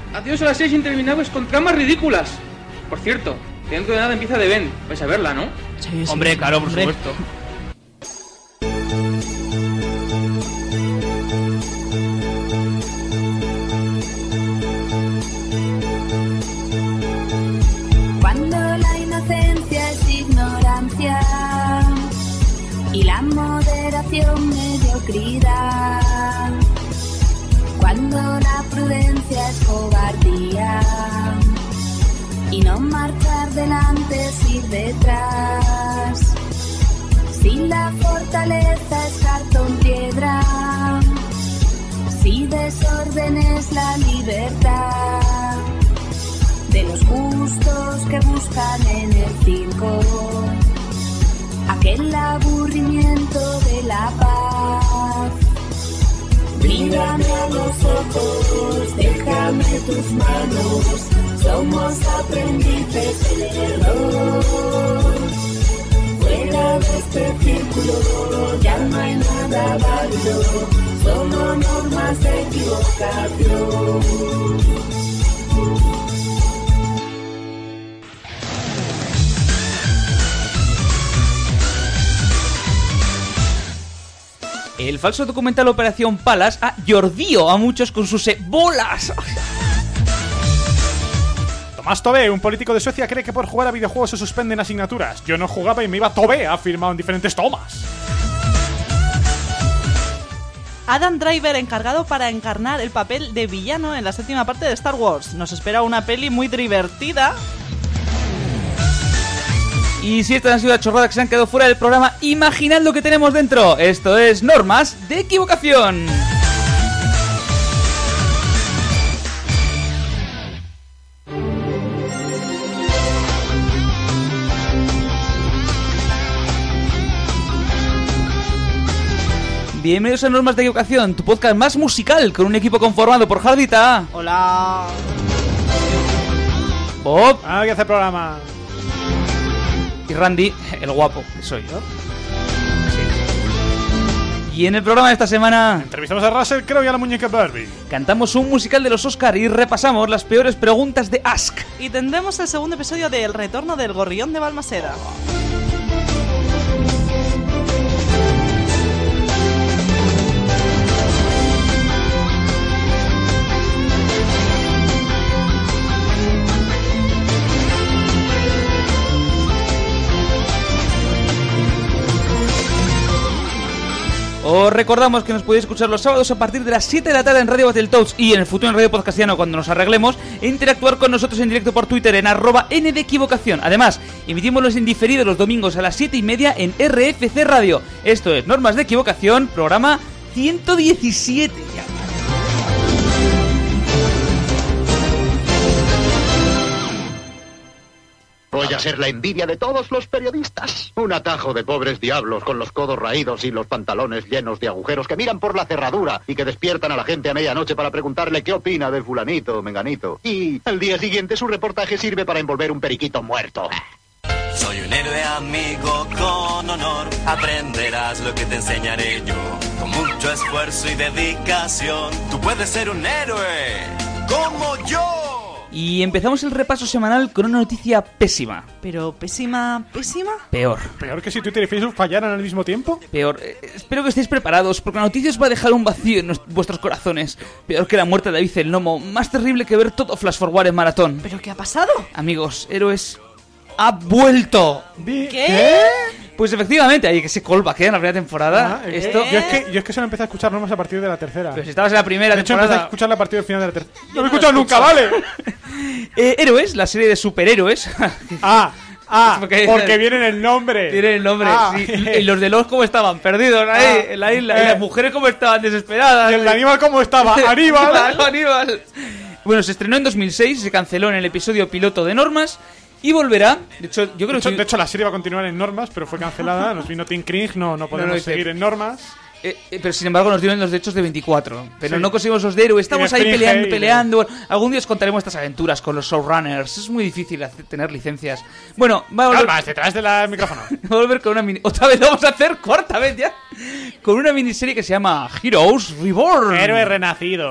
Adiós a las series interminables con tramas ridículas. Por cierto, dentro de nada empieza The Bend. Vais a verla, ¿no? Sí, hombre, claro, por supuesto. Cuando la inocencia es ignorancia y la moderación mediocridad, cuando la prudencia es cobardía y no marchar delante es ir detrás, si la fortaleza es cartón piedra, si desorden es la libertad de los gustos que buscan en el circo, aquel aburrimiento de la paz. Mírame a los ojos, déjame tus manos, somos aprendices del error. Fuera de este círculo ya no hay nada válido, solo normas de equivocación. El falso documental Operación Palas ha yordido a muchos con sus bolas. Tomás Tobé, un político de Suecia, cree que por jugar a videojuegos se suspenden asignaturas. Yo no jugaba y me iba Tobé, ha afirmado en diferentes tomas. Adam Driver encargado para encarnar el papel de villano en la 7ª parte de Star Wars. Nos espera una peli muy divertida. Y si estas han sido las chorradas que se han quedado fuera del programa, imaginad lo que tenemos dentro. Esto es Normas de Equivocación. Bienvenidos a Normas de Equivocación, tu podcast más musical, con un equipo conformado por Jardita. Hola. Bob. Que hace programa. Y Randy, el guapo, que soy yo. Sí. Y en el programa de esta semana entrevistamos a Russell Crowe y a la muñeca Barbie. Cantamos un musical de los Oscar y repasamos las peores preguntas de Ask. Y tendremos el segundo episodio de El retorno del gorrión de Balmaseda. Os recordamos que nos podéis escuchar los sábados a partir de las 7 de la tarde en Radio Battletoads y en el futuro en Radio Podcastiano cuando nos arreglemos, e interactuar con nosotros en directo por Twitter en @ndequivocación. Además, emitimos los indiferidos los domingos a las 7:30 en RFC Radio. Esto es Normas de Equivocación, programa 117 ya. Voy a ser la envidia de todos los periodistas. Un atajo de pobres diablos con los codos raídos y los pantalones llenos de agujeros que miran por la cerradura y que despiertan a la gente a medianoche para preguntarle qué opina del fulanito o menganito. Y al día siguiente su reportaje sirve para envolver un periquito muerto. Soy un héroe amigo con honor, aprenderás lo que te enseñaré yo. Con mucho esfuerzo y dedicación, tú puedes ser un héroe como yo. Y empezamos el repaso semanal con una noticia pésima. ¿Pero pésima, pésima? Peor. ¿Peor que si Twitter y Facebook fallaran al mismo tiempo? Peor. Espero que estéis preparados, porque la noticia os va a dejar un vacío en vuestros corazones. Peor que la muerte de David el Gnomo. Más terrible que ver todo Flash Forward en maratón. ¿Pero qué ha pasado? Amigos, Héroes ha vuelto. ¿Qué? Pues efectivamente, hay que se callback en la primera temporada. Esto... Yo es que solo empecé a escuchar Normas a partir de la tercera. Pero si estabas en la primera de hecho, temporada... empecé a escucharla a partir del final de la tercera. ¡No me he escuchado nunca, vale! Héroes, la serie de superhéroes. Porque viene en el nombre. Tiene el nombre, sí. Y los de los cómo estaban perdidos ahí en la isla. Y las mujeres cómo estaban desesperadas. Y el de Aníbal cómo estaba. Aníbal. Bueno, se estrenó en 2006, se canceló en el episodio piloto de Normas. Y volverá. De hecho, yo creo de hecho, la serie va a continuar en Normas, pero fue cancelada. Nos vino Tim Kring, no podemos seguir en Normas. Pero sin embargo nos dieron los derechos de 24. Pero no conseguimos los de héroe. Estamos ahí peleando. Algún día os contaremos estas aventuras con los showrunners. Es muy difícil tener licencias. Bueno, va a volver... Calma, detrás del micrófono. Va a volver con una mini... Otra vez lo vamos a hacer, cuarta vez ya. Con una miniserie que se llama Heroes Reborn. Héroes renacidos.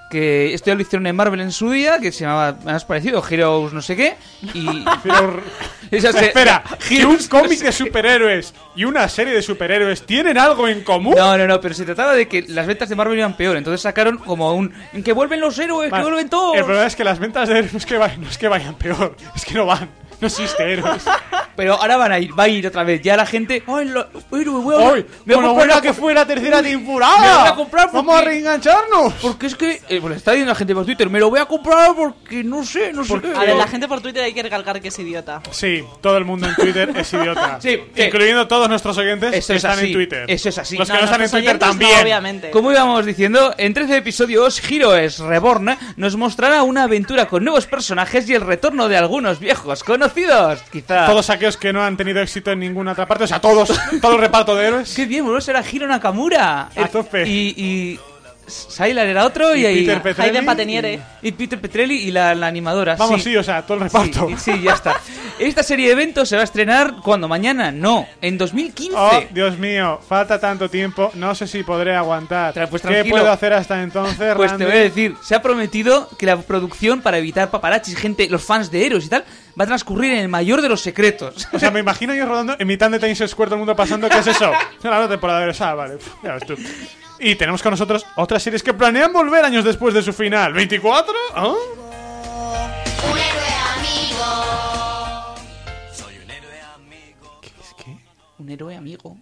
que esto ya lo hicieron en Marvel en su día, que se llamaba, más parecido, Heroes no sé qué, y... Espera, que un cómic de superhéroes y una serie de superhéroes tienen algo en común. No, pero se trataba de que las ventas de Marvel iban peor, entonces sacaron como en que vuelven los héroes, Vale, que vuelven todos. El problema es que las ventas de héroes no es que vayan peor, es que no van. No existe héroes. Pero ahora va a ir otra vez. Ya la gente... ¡Ay, bueno, buena que fue la tercera temporada! Me lo voy a comprar porque... ¡Vamos a reengancharnos! Porque es que... pues está diciendo la gente por Twitter, me lo voy a comprar porque no sé qué. A ver, la gente por Twitter hay que recalcar que es idiota. Sí, todo el mundo en Twitter es idiota. Sí, incluyendo todos nuestros oyentes eso que es están así, en Twitter. eso es así. Los que no están en Twitter oyentes también. No, obviamente. Como íbamos diciendo, en 13 episodios, Heroes Reborn nos mostrará una aventura con nuevos personajes y el retorno de algunos viejos conocidos. Quizá... Todos aquellos que no han tenido éxito en ninguna otra parte, o sea, todo el reparto de héroes. ¡Qué bien! Volvemos a ver a Hiro Nakamura. A tope. Y Sylar era otro y Peter Petrelli. Hayden Pateniere. Y Peter Petrelli y la animadora. Vamos, sí, o sea, todo el reparto. Sí, ya está. Esta serie de eventos se va a estrenar ¿cuándo? ¿Mañana? No, en 2015. Oh, Dios mío, falta tanto tiempo. No sé si podré aguantar. Pues ¿Qué tranquilo. puedo hacer hasta entonces, Pues Randy? te voy a decir, se ha prometido que la producción, para evitar paparazzis, gente, los fans de héroes y tal, va a transcurrir en el mayor de los secretos. O sea, me imagino yo rodando en mitad de Times Square, todo el mundo pasando. ¿Qué es eso? La temporada de héroes. Ah, vale, ya ves tú. Y tenemos con nosotros otras series que planean volver años después de su final. ¿24? ¿Ah? Un héroe amigo. Soy un héroe amigo. ¿Qué? Un héroe amigo.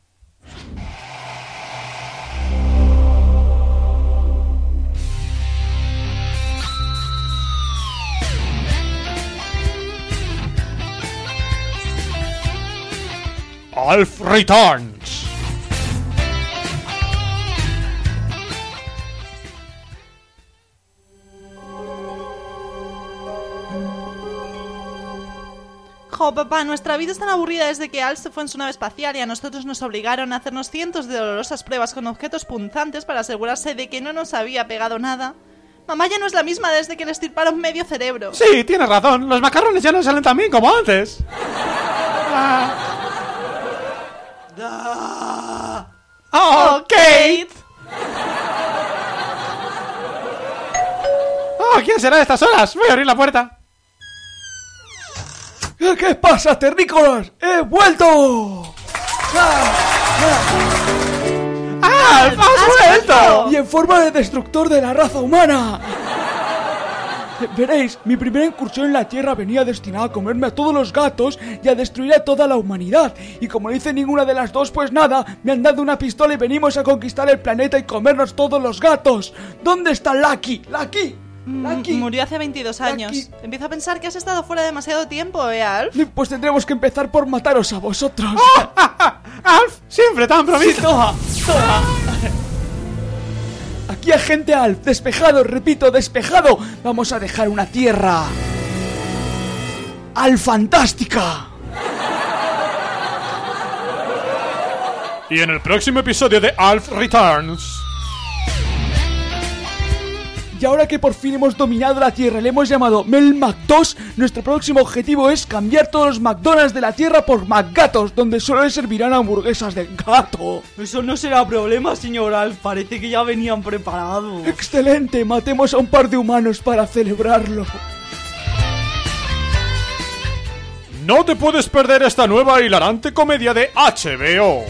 Alf Returns. Jo, papá, nuestra vida es tan aburrida desde que Al se fue en su nave espacial y a nosotros nos obligaron a hacernos cientos de dolorosas pruebas con objetos punzantes para asegurarse de que no nos había pegado nada. Mamá ya no es la misma desde que le estirparon medio cerebro. Sí, tienes razón. Los macarrones ya no salen tan bien como antes. Oh, Kate. Oh, ¿quién será a estas horas? Voy a abrir la puerta. ¿Qué pasa, terrícolas? ¡He vuelto! ¡Alf, has vuelto! Y en forma de destructor de la raza humana. Veréis, mi primera incursión en la Tierra venía destinada a comerme a todos los gatos y a destruir a toda la humanidad. Y como no hice ninguna de las dos, pues nada, me han dado una pistola y venimos a conquistar el planeta y comernos todos los gatos. ¿Dónde está Lucky? ¡Lucky! ¡Lucky! Murió hace 22 años. Lucky. Empiezo a pensar que has estado fuera demasiado tiempo, Alf. Pues tendremos que empezar por mataros a vosotros. Alf, siempre tan bromista. Toma. Aquí agente Alf, despejado, repito, despejado. Vamos a dejar una tierra Alfantástica. Y en el próximo episodio de Alf Returns. Y ahora que por fin hemos dominado la Tierra y le hemos llamado Melmac2, nuestro próximo objetivo es cambiar todos los McDonald's de la Tierra por McGatos, donde solo les servirán hamburguesas de gato. Eso no será problema, señor Alf. Parece que ya venían preparados. ¡Excelente! Matemos a un par de humanos para celebrarlo. No te puedes perder esta nueva hilarante comedia de HBO.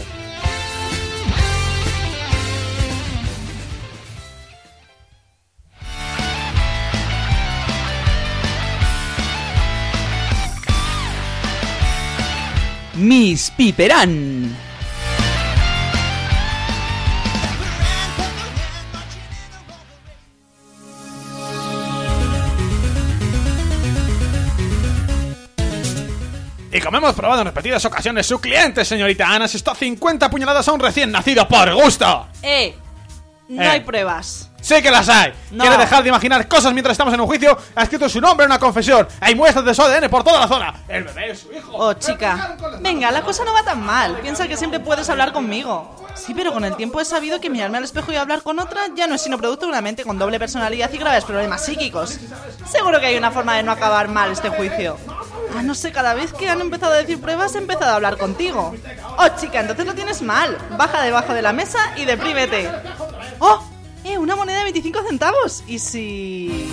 Miss Piperán. Y como hemos probado en repetidas ocasiones, su cliente, señorita Ana, asestó 50 puñaladas a un recién nacido por gusto. No hay pruebas. Sí que las hay. No. ¿Quiere dejar de imaginar cosas mientras estamos en un juicio? Ha escrito su nombre en una confesión. Hay muestras de su ADN por toda la zona. El bebé es su hijo. Oh, chica. Venga, la cosa no va tan mal. Piensa que siempre puedes hablar conmigo. Sí, pero con el tiempo he sabido que mirarme al espejo y hablar con otra ya no es sino producto de una mente con doble personalidad y graves problemas psíquicos. Seguro que hay una forma de no acabar mal este juicio. Ah, no sé, cada vez que han empezado a decir pruebas he empezado a hablar contigo. Oh, chica, entonces lo tienes mal. Baja debajo de la mesa y deprímete. ¡Oh! Una moneda de 25 centavos. ¿Y si...?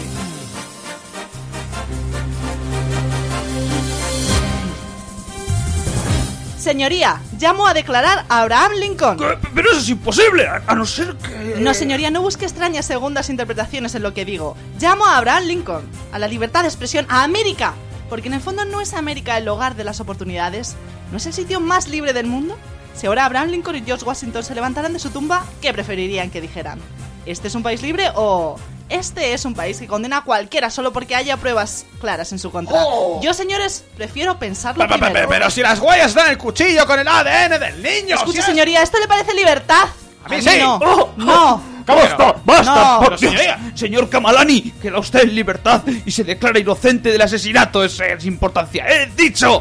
Señoría, llamo a declarar a Abraham Lincoln. Pero eso es imposible, a no ser que... No, señoría, no busque extrañas segundas interpretaciones en lo que digo. Llamo a Abraham Lincoln, a la libertad de expresión, a América. Porque en el fondo no es América el hogar de las oportunidades. ¿No es el sitio más libre del mundo? Si ahora Abraham Lincoln y George Washington se levantaran de su tumba, ¿qué preferirían que dijeran? ¿Este es un país libre o...? Este es un país que condena a cualquiera solo porque haya pruebas claras en su contra. Yo, señores, prefiero pensarlo primero. Pero si las huellas dan el cuchillo con el ADN del niño. Escuche, señoría, ¿esto le parece libertad? A mí sí. No. No. ¡Basta! No. ¡Por Dios! Señor Kamalani, queda usted en libertad y se declara inocente del asesinato. Es importancia. ¡He dicho!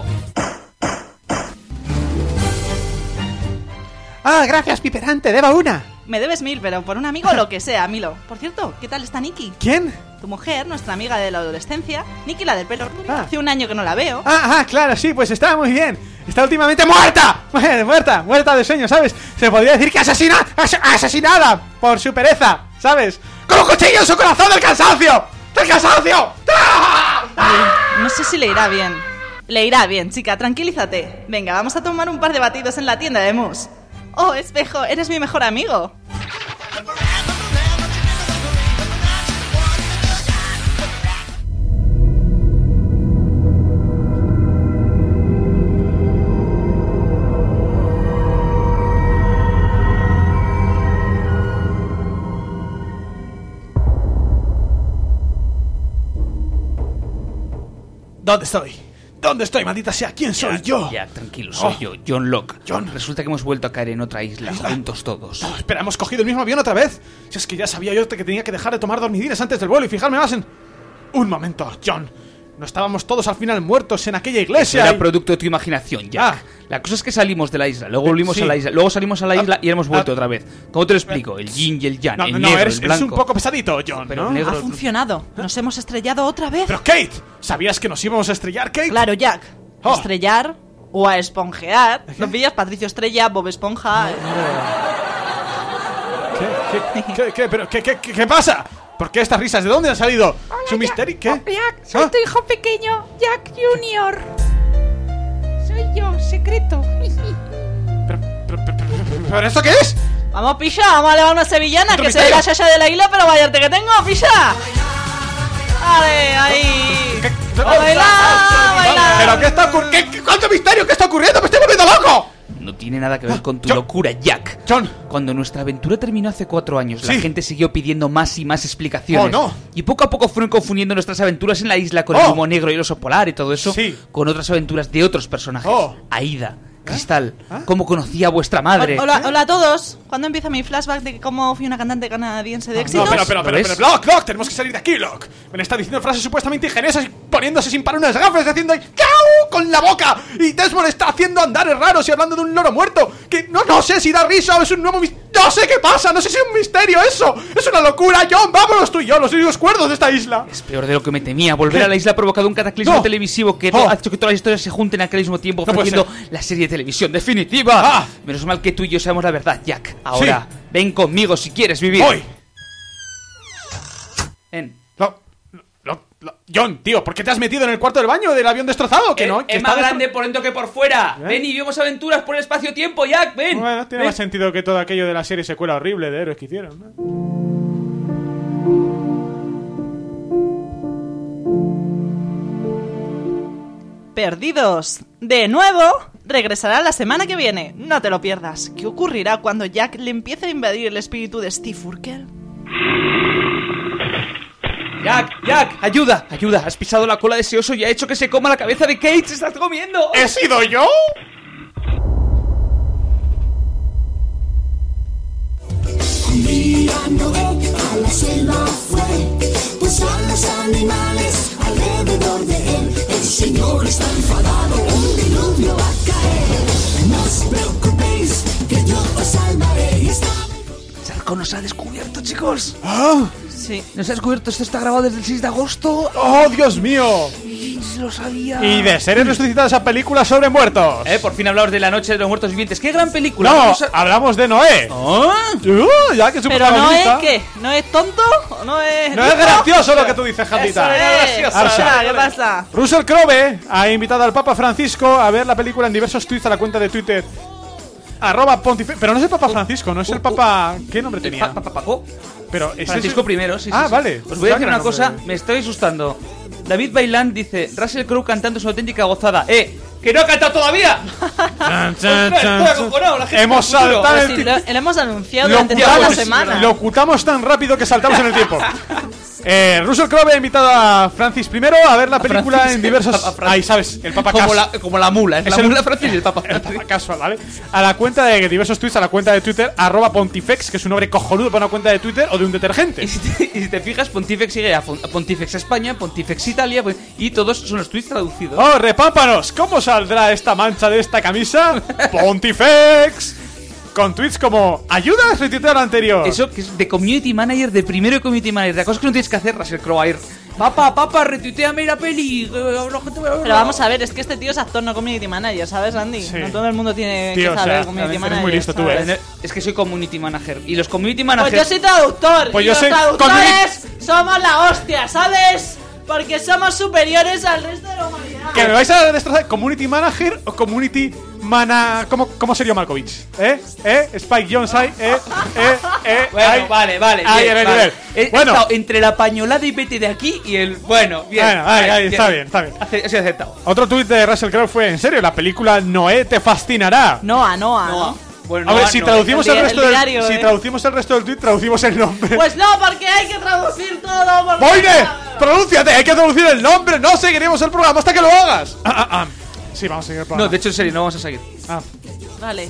Gracias, Piperante, deba una. Me debes 1000, pero por un amigo lo que sea, Milo. Por cierto, ¿qué tal está Nikki? ¿Quién? Tu mujer, nuestra amiga de la adolescencia. Nikki, la del pelo rubio. Hace un año que no la veo. Claro, sí, pues está muy bien. Está últimamente muerta. Muerta de sueño, ¿sabes? Se podría decir que asesinada por su pereza, ¿sabes? ¡Con un cuchillo en su corazón del cansancio! ¡Del cansancio! No sé si le irá bien. Le irá bien, chica, tranquilízate. Venga, vamos a tomar un par de batidos en la tienda de Mus. Oh, espejo, eres mi mejor amigo. ¿Dónde estoy, maldita sea? ¿Quién soy yo? Ya, tranquilo, soy yo, John Locke. Resulta que hemos vuelto a caer en otra isla, juntos todos. Espera, ¿hemos cogido el mismo avión otra vez? Si es que ya sabía yo que tenía que dejar de tomar dormidinas antes del vuelo y fijarme más en... Un momento, John. ¿No estábamos todos al final muertos en aquella iglesia? Eso era producto de tu imaginación, Jack. La cosa es que salimos de la isla, luego volvimos a la isla, luego salimos a la isla y hemos vuelto otra vez. ¿Cómo te lo explico? El yin y el yang, el negro, eres el blanco. un poco pesadito, John, Pero ¿no? el negro... Ha funcionado. Nos hemos estrellado otra vez. Pero Kate, ¿sabías que nos íbamos a estrellar, Kate? Claro, Jack. Estrellar o a esponjear. ¿No pillas? Patricio Estrella, Bob Esponja. ¿Qué pasa? ¿Por qué estas risas? ¿De dónde han salido? ¿Es un misterio? ¿Qué? Jack, soy tu hijo pequeño, Jack Junior. Soy yo, secreto. ¿Pero esto qué es? Vamos, Pisha, vamos a elevar una sevillana que se ve la Shasha de la isla, pero vaya arte que tengo, Pisha. Vale, ahí. ¡A bailar! ¿Pero qué está ocurriendo? ¿Cuánto misterio? ¿Qué está ocurriendo? ¡Me estoy volviendo loco! No tiene nada que ver con tu locura, Jack. John. Cuando nuestra aventura terminó hace 4 años, la gente siguió pidiendo más y más explicaciones. ¡Oh, no! Y poco a poco fueron confundiendo nuestras aventuras en la isla con el humo negro y el oso polar y todo eso con otras aventuras de otros personajes. Aida, Cristal, cómo conocía a vuestra madre. Hola a todos. ¿Cuándo empieza mi flashback de cómo fui una cantante canadiense de éxitos? No, pero, Locke, tenemos que salir de aquí, Locke. Me está diciendo frases supuestamente ingeniosas y poniéndose sin parar unas gafas, haciendo ¡Chau! Con la boca. Y Desmond está haciendo andares raros y hablando de un loro muerto. Que no sé si da risa o es un nuevo no sé qué pasa, no sé si es un misterio eso. Es una locura, John, vámonos tú y yo, los únicos cuerdos de esta isla. Es peor de lo que me temía. Volver a la isla ha provocado un cataclismo televisivo que ha hecho que todas las historias se junten al mismo tiempo, ofreciendo la serie de televisión definitiva. Menos mal que tú y yo sabemos la verdad, Jack. Ahora, ven conmigo si quieres vivir. Voy. John, tío, ¿por qué te has metido en el cuarto del baño del avión destrozado? Que no, que es más grande por dentro que por fuera. Ven y vivimos aventuras por el espacio-tiempo, Jack, ven. Bueno, tiene más sentido que todo aquello de la serie secuela horrible de héroes que hicieron, ¿no? Perdidos. De nuevo, regresará la semana que viene. No te lo pierdas. ¿Qué ocurrirá cuando Jack le empiece a invadir el espíritu de Steve Urkel? Jack, ayuda. Has pisado la cola de ese oso y ha hecho que se coma la cabeza de Kate. ¡Se está comiendo! ¿He sido yo? Un día Noé a la selva fue, puso a los animales alrededor de él. El Señor está enfadado, un diluvio va a caer. No os preocupéis, que yo os salvaré. Sarko nos ha descubierto, chicos. Sí. Nos ha descubierto, esto está grabado desde el 6 de agosto. ¡Oh, Dios mío! lo sabía. Y de series resucitadas a películas sobre muertos. Por fin hablamos de La Noche de los Muertos Vivientes. ¡Qué gran película! No, hablamos de Noé. Ya que su Pero protagonista. ¿no es qué? ¿No es tonto? ¿No es No es gracioso lo que tú dices, Jandita. Arsa. ¿Qué pasa? Russell Crowe ha invitado al Papa Francisco a ver la película en diversos tweets a la cuenta de Twitter @pontifex. Pero no es el Papa Francisco, no es el Papa. ¿Qué nombre tenía? ¿Papa Paco? Pero ese Francisco es el... I, sí. Vale. Os voy a decir una nombre. cosa, me estoy asustando. David Bailán dice: Russell Crowe cantando su auténtica gozada. ¡Que no ha cantado todavía! Estoy acojonado, la gente Hemos del futuro. saltado Pues el sí, tiempo. lo hemos anunciado durante toda la semana. Locutamos tan rápido que saltamos en el tiempo. Russell Crowe ha invitado a Francis I a ver la película Francis, en diversos... Ahí, ¿sabes? El Papa como la mula, es la mula Francis y el Papa el Francis. Papa casual, ¿vale? A la cuenta de diversos tweets, a la cuenta de Twitter @pontifex, que es un nombre cojonudo para una cuenta de Twitter o de un detergente. Y si te fijas, Pontifex sigue a Pontifex España, Pontifex Italia, pues, y todos son los tweets traducidos. ¡Oh, repámpanos! ¿Cómo saldrá esta mancha de esta camisa? ¡Pontifex! Con tweets como ¿ayudas? Retuitea lo anterior. Eso que es de community manager, de primero de community manager. La cosa que no tienes que hacer, Russell Crowe. Papá, retuiteame la peli. Pero vamos a ver, es que este tío es actor, no community manager, ¿sabes, Andy? Sí. No todo el mundo tiene Tío, que saber o sea, community eres manager. muy listo tú, ¿sabes? Es que soy community manager. Y los community Pues managers. yo soy traductor. Pues y yo los soy traductores somos la hostia, ¿sabes? Porque somos superiores al resto de la humanidad. ¿Que me vais a destrozar? ¿Community manager o community ¿Cómo sería Malkovich? Spike Jonze, Bueno, vale. Ahí, Bien, en el vale. nivel. He Bueno. estado entre la pañolada y vete de aquí y el. Bueno, bien. Bueno, ahí, está bien. Así aceptado. Otro tuit de Russell Crowe fue: en serio, la película Noé te fascinará. Noah. Bueno, A ver, si traducimos el resto diario, si traducimos el resto del tweet, traducimos el nombre. Pues no, porque hay que traducir todo. porque- ¡Boine! ¡Pronúnciate! Hay que traducir el nombre. No seguiremos el programa hasta que lo hagas. Sí, vamos a seguir el programa. No, de hecho, en serio, no vamos a seguir. Vale.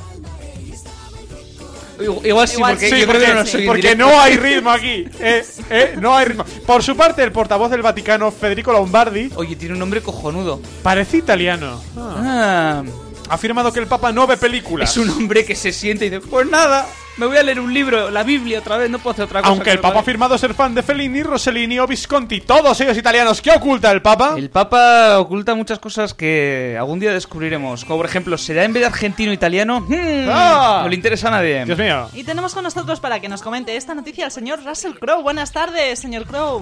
Igual sí, porque Sí, yo creo que no sí, soy porque directo. no hay ritmo aquí. No hay ritmo. Por su parte, el portavoz del Vaticano, Federico Lombardi, Oye, tiene un nombre cojonudo. parece italiano. Ha afirmado que el Papa no ve películas. Es un hombre que se siente y dice: pues nada, me voy a leer un libro, la Biblia otra vez, no puedo hacer otra cosa. Aunque el Papa ha afirmado ser fan de Fellini, Rossellini o Visconti, todos ellos italianos. ¿Qué oculta el Papa? El Papa oculta muchas cosas que algún día descubriremos. Como por ejemplo, ¿será en vez de argentino italiano? No le interesa a nadie. Dios mío. Y tenemos con nosotros para que nos comente esta noticia al señor Russell Crowe. Buenas tardes, señor Crowe.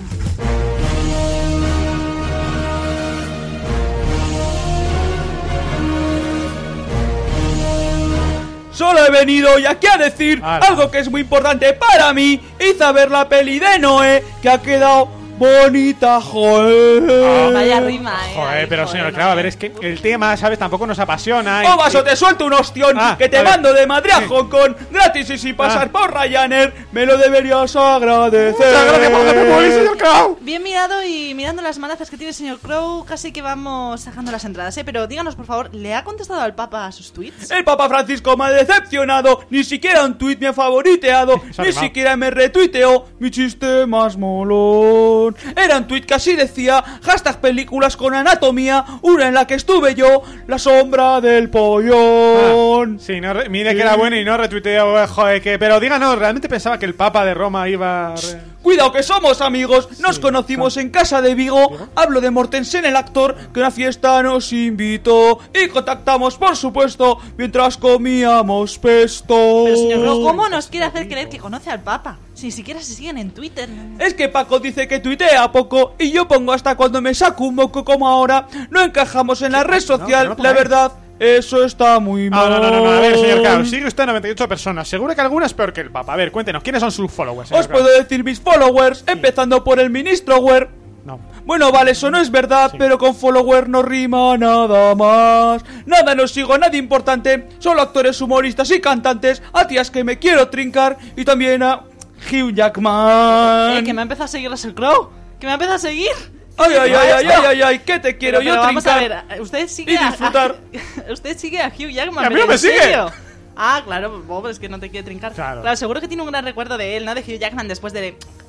Solo he venido hoy aquí a decir Ala. algo que es muy importante para mí. Hice a ver la peli de Noé, que ha quedado bonita, joder. Vaya rima, Joder, pero señor Crowe, a ver, es que el tema, ¿sabes? Tampoco nos apasiona. O vaso, te suelto un ostión que te a ver. mando de Madrid a Hong Kong gratis y sin pasar por Ryanair. Me lo deberías agradecer. Muchas gracias por hacerme publicidad, señor Crowe. Bien mirado, y mirando las manazas que tiene el señor Crowe, casi que vamos sacando las entradas, Pero díganos, por favor, ¿le ha contestado al Papa a sus tweets? El Papa Francisco me ha decepcionado. Ni siquiera un tuit me ha favoriteado. Eso ha Ni rimado. siquiera me retuiteó mi chiste más molón. Era un tuit que así decía: hashtag películas con anatomía, una en la que estuve yo, la sombra del pollón. Sí, mire que era bueno y no retuiteó, joder, que... Pero díganos, ¿realmente pensaba que el Papa de Roma iba a... Cuidado que somos amigos, nos conocimos en casa de Vigo. Hablo de Mortensen, el actor, que a una fiesta nos invitó y contactamos, por supuesto, mientras comíamos pesto. Pero señor Crowe, ¿cómo nos quiere hacer creer que conoce al Papa? Si siquiera se siguen en Twitter. Es que Paco dice que tuitea poco y yo pongo hasta cuando me saco un moco como ahora. No encajamos en la red social, no, la verdad. Eso está muy mal. No, a ver, señor Crowe, sigue usted a 98 personas. Seguro que alguna es peor que el Papa. A ver, cuéntenos, ¿quiénes son sus followers, señor Os Crowe? puedo decir mis followers, empezando por el ministro Wer. No. Bueno, vale, eso no es verdad, pero con follower no rima nada más. Nada, no sigo a nadie importante, solo actores, humoristas y cantantes, a tías que me quiero trincar y también a Hugh Jackman. Que me ha empezado a seguir Russell Crowe. Que me ha empezado a seguir. Ay, que te quiero Pero yo vamos trincar. a ver, usted sigue y disfrutar. usted sigue a Hugh Jackman. ¿Y a mí pero no me ¿en sigue? serio? Ah, claro, Bob, es que no te quiere trincar. Claro. Seguro que tiene un gran recuerdo de él, ¿no? De Hugh Jackman después de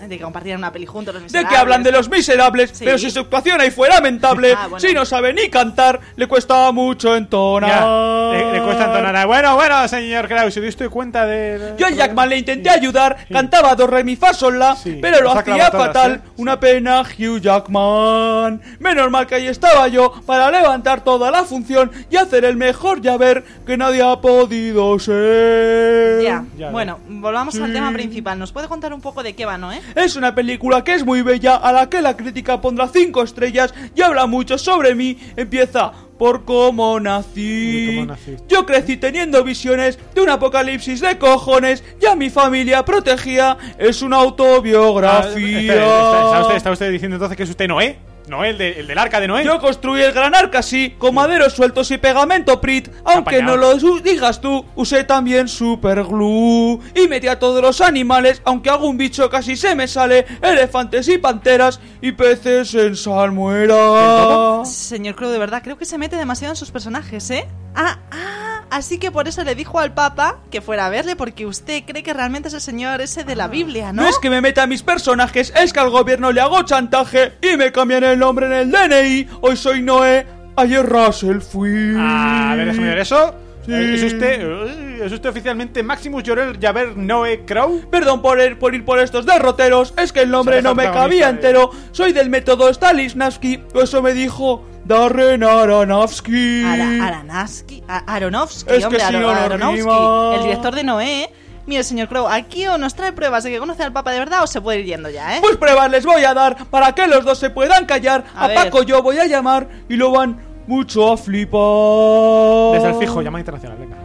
De que compartieran una peli juntos los ¿De miserables. que hablan de Los Miserables? Sí. Pero si su actuación ahí fue lamentable. Bueno. Si no sabe ni cantar, le cuesta mucho entonar. Ya, le cuesta entonar. Bueno, señor Kraus, ¿se dio usted cuenta de...? Yo al Jackman le intenté ayudar, cantaba do, re, mi, fa, sol, la, Sí. pero lo Las ha hacía clavado todas, fatal. ¿eh? Una pena, Hugh Jackman. Menos mal que ahí estaba yo para levantar toda la función y hacer el mejor llaver que nadie ha podido ser. Ya, bueno, volvamos al tema principal. ¿Nos puede contar un poco de qué va, no, Es una película que es muy bella, a la que la crítica pondrá 5 estrellas y habla mucho sobre mí. Empieza por cómo nací. ¿Cómo nací? Yo crecí teniendo visiones de un apocalipsis de cojones. Ya mi familia protegía. Es una autobiografía. ¿Está usted diciendo entonces que es usted Noé? ¿Noé, el del arca de Noé? Yo construí el gran arca, sí, con maderos sueltos y pegamento Prit. Aunque no apañado. lo digas tú, usé también superglue. Y metí a todos los animales, aunque algún bicho casi se me sale. Elefantes y panteras y peces en salmuera. Señor Crow, de verdad, creo que se mete demasiado en sus personajes, ¿eh? Así que por eso le dijo al Papa que fuera a verle, porque usted cree que realmente es el señor ese de la Biblia, ¿no? No es que me meta a mis personajes, es que al gobierno le hago chantaje y me cambian el nombre en el DNI. Hoy soy Noé, ayer Russell fui. A ver, déjame ver eso. Sí. ¿Es usted oficialmente Maximus Jorel Javer Noé Crow? Perdón por ir por estos derroteros, es que el nombre Se deja no me protagonista, cabía entero. Soy del método Stanislavski, eso me dijo Darren Aronofsky. Aronofsky, Es que hombre, si no, no Aronofsky, rima. el director de Noé. Mire, señor Crow, aquí o nos trae pruebas de que conoce al Papa de verdad o se puede ir yendo ya, ¿eh? Pues pruebas les voy a dar para que los dos se puedan callar. A A ver. Paco yo voy a llamar y lo van mucho a flipar. Desde el fijo, llamada internacional, venga.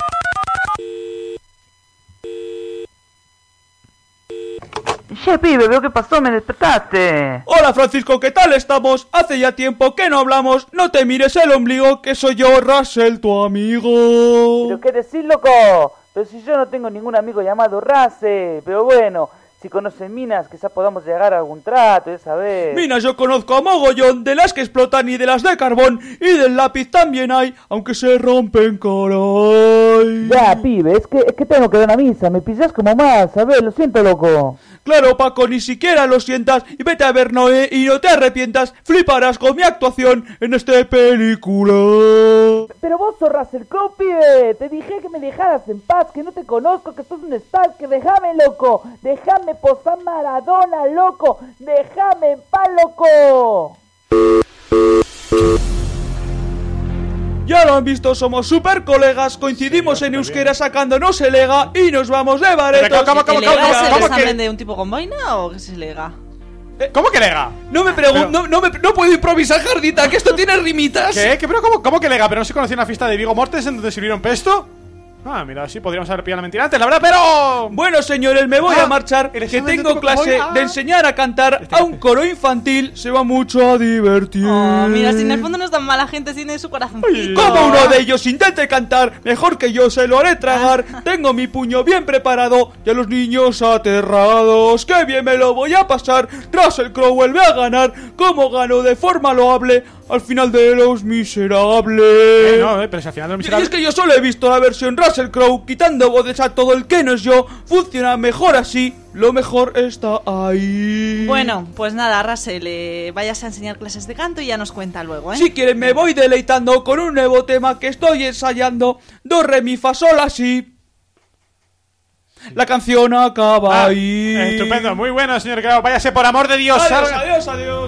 Che, pibe, veo que pasó, me despertaste. Hola Francisco, ¿qué tal estamos? Hace ya tiempo que no hablamos. No te mires el ombligo, que soy yo, Russell, tu amigo. ¿Pero qué decís, loco? Pero si yo no tengo ningún amigo llamado Race. Pero bueno, si conocen minas, quizás podamos llegar a algún trato, ya sabés. Mina, yo conozco a mogollón de las que explotan y de las de carbón. Y del lápiz también hay, aunque se rompen, caray. Ya, pibe, es que tengo que dar una misa. Me pillas como más, ¿sabes? Lo siento, loco. Claro, Paco, ni siquiera lo sientas. Y vete a ver Noé y no te arrepientas. Fliparás con mi actuación en esta película. Pero vos sos Russell Crowe, pibe. Te dije que me dejaras en paz, que no te conozco, que sos un Stark, que déjame, loco. Déjame posar Maradona, loco. Déjame en paz, loco. Ya lo han visto, somos super colegas. Coincidimos en euskera sacándonos el EGA y nos vamos de baretos. ¿Cómo, ¿El lega es el ¿cómo examen que- de un tipo con boina o qué se lega? ¿Cómo que lega? No me pregunto, no puedo improvisar, Jardita, que esto tiene rimitas. ¿Qué? ¿Pero cómo que lega? ¿Pero no se conocía una fiesta de Vigo Mortensen donde sirvieron pesto? Ah, mira, sí, podríamos haber pillado la mentira antes, la verdad, pero... Bueno, señores, me voy a marchar, el que examen de tengo tipo clase como- de enseñar a cantar a un coro infantil. Se va mucho a divertir. Oh, mira, si en el fondo no es tan mala gente, tiene su corazoncito. Como uno de ellos intente cantar, mejor que yo se lo haré tragar. Tengo mi puño bien preparado y a los niños aterrados. ¡Qué bien me lo voy a pasar! Russell Crowe vuelve a ganar, como ganó de forma loable al final de Los Miserables. No, pero si al final de Los Y Miserables... es que yo solo he visto la versión Russell Crowe quitando voces a todo el que no es yo. Funciona mejor así, lo mejor está ahí. Bueno, pues nada, Russell, váyase a enseñar clases de canto y ya nos cuenta luego, ¿eh? Si quieren me voy deleitando con un nuevo tema que estoy ensayando. Do, re, mi, fa, sol, así. La canción acaba ahí. Estupendo, muy bueno, señor Crow. Váyase, por amor de Dios. Adiós, salga. adiós, adiós.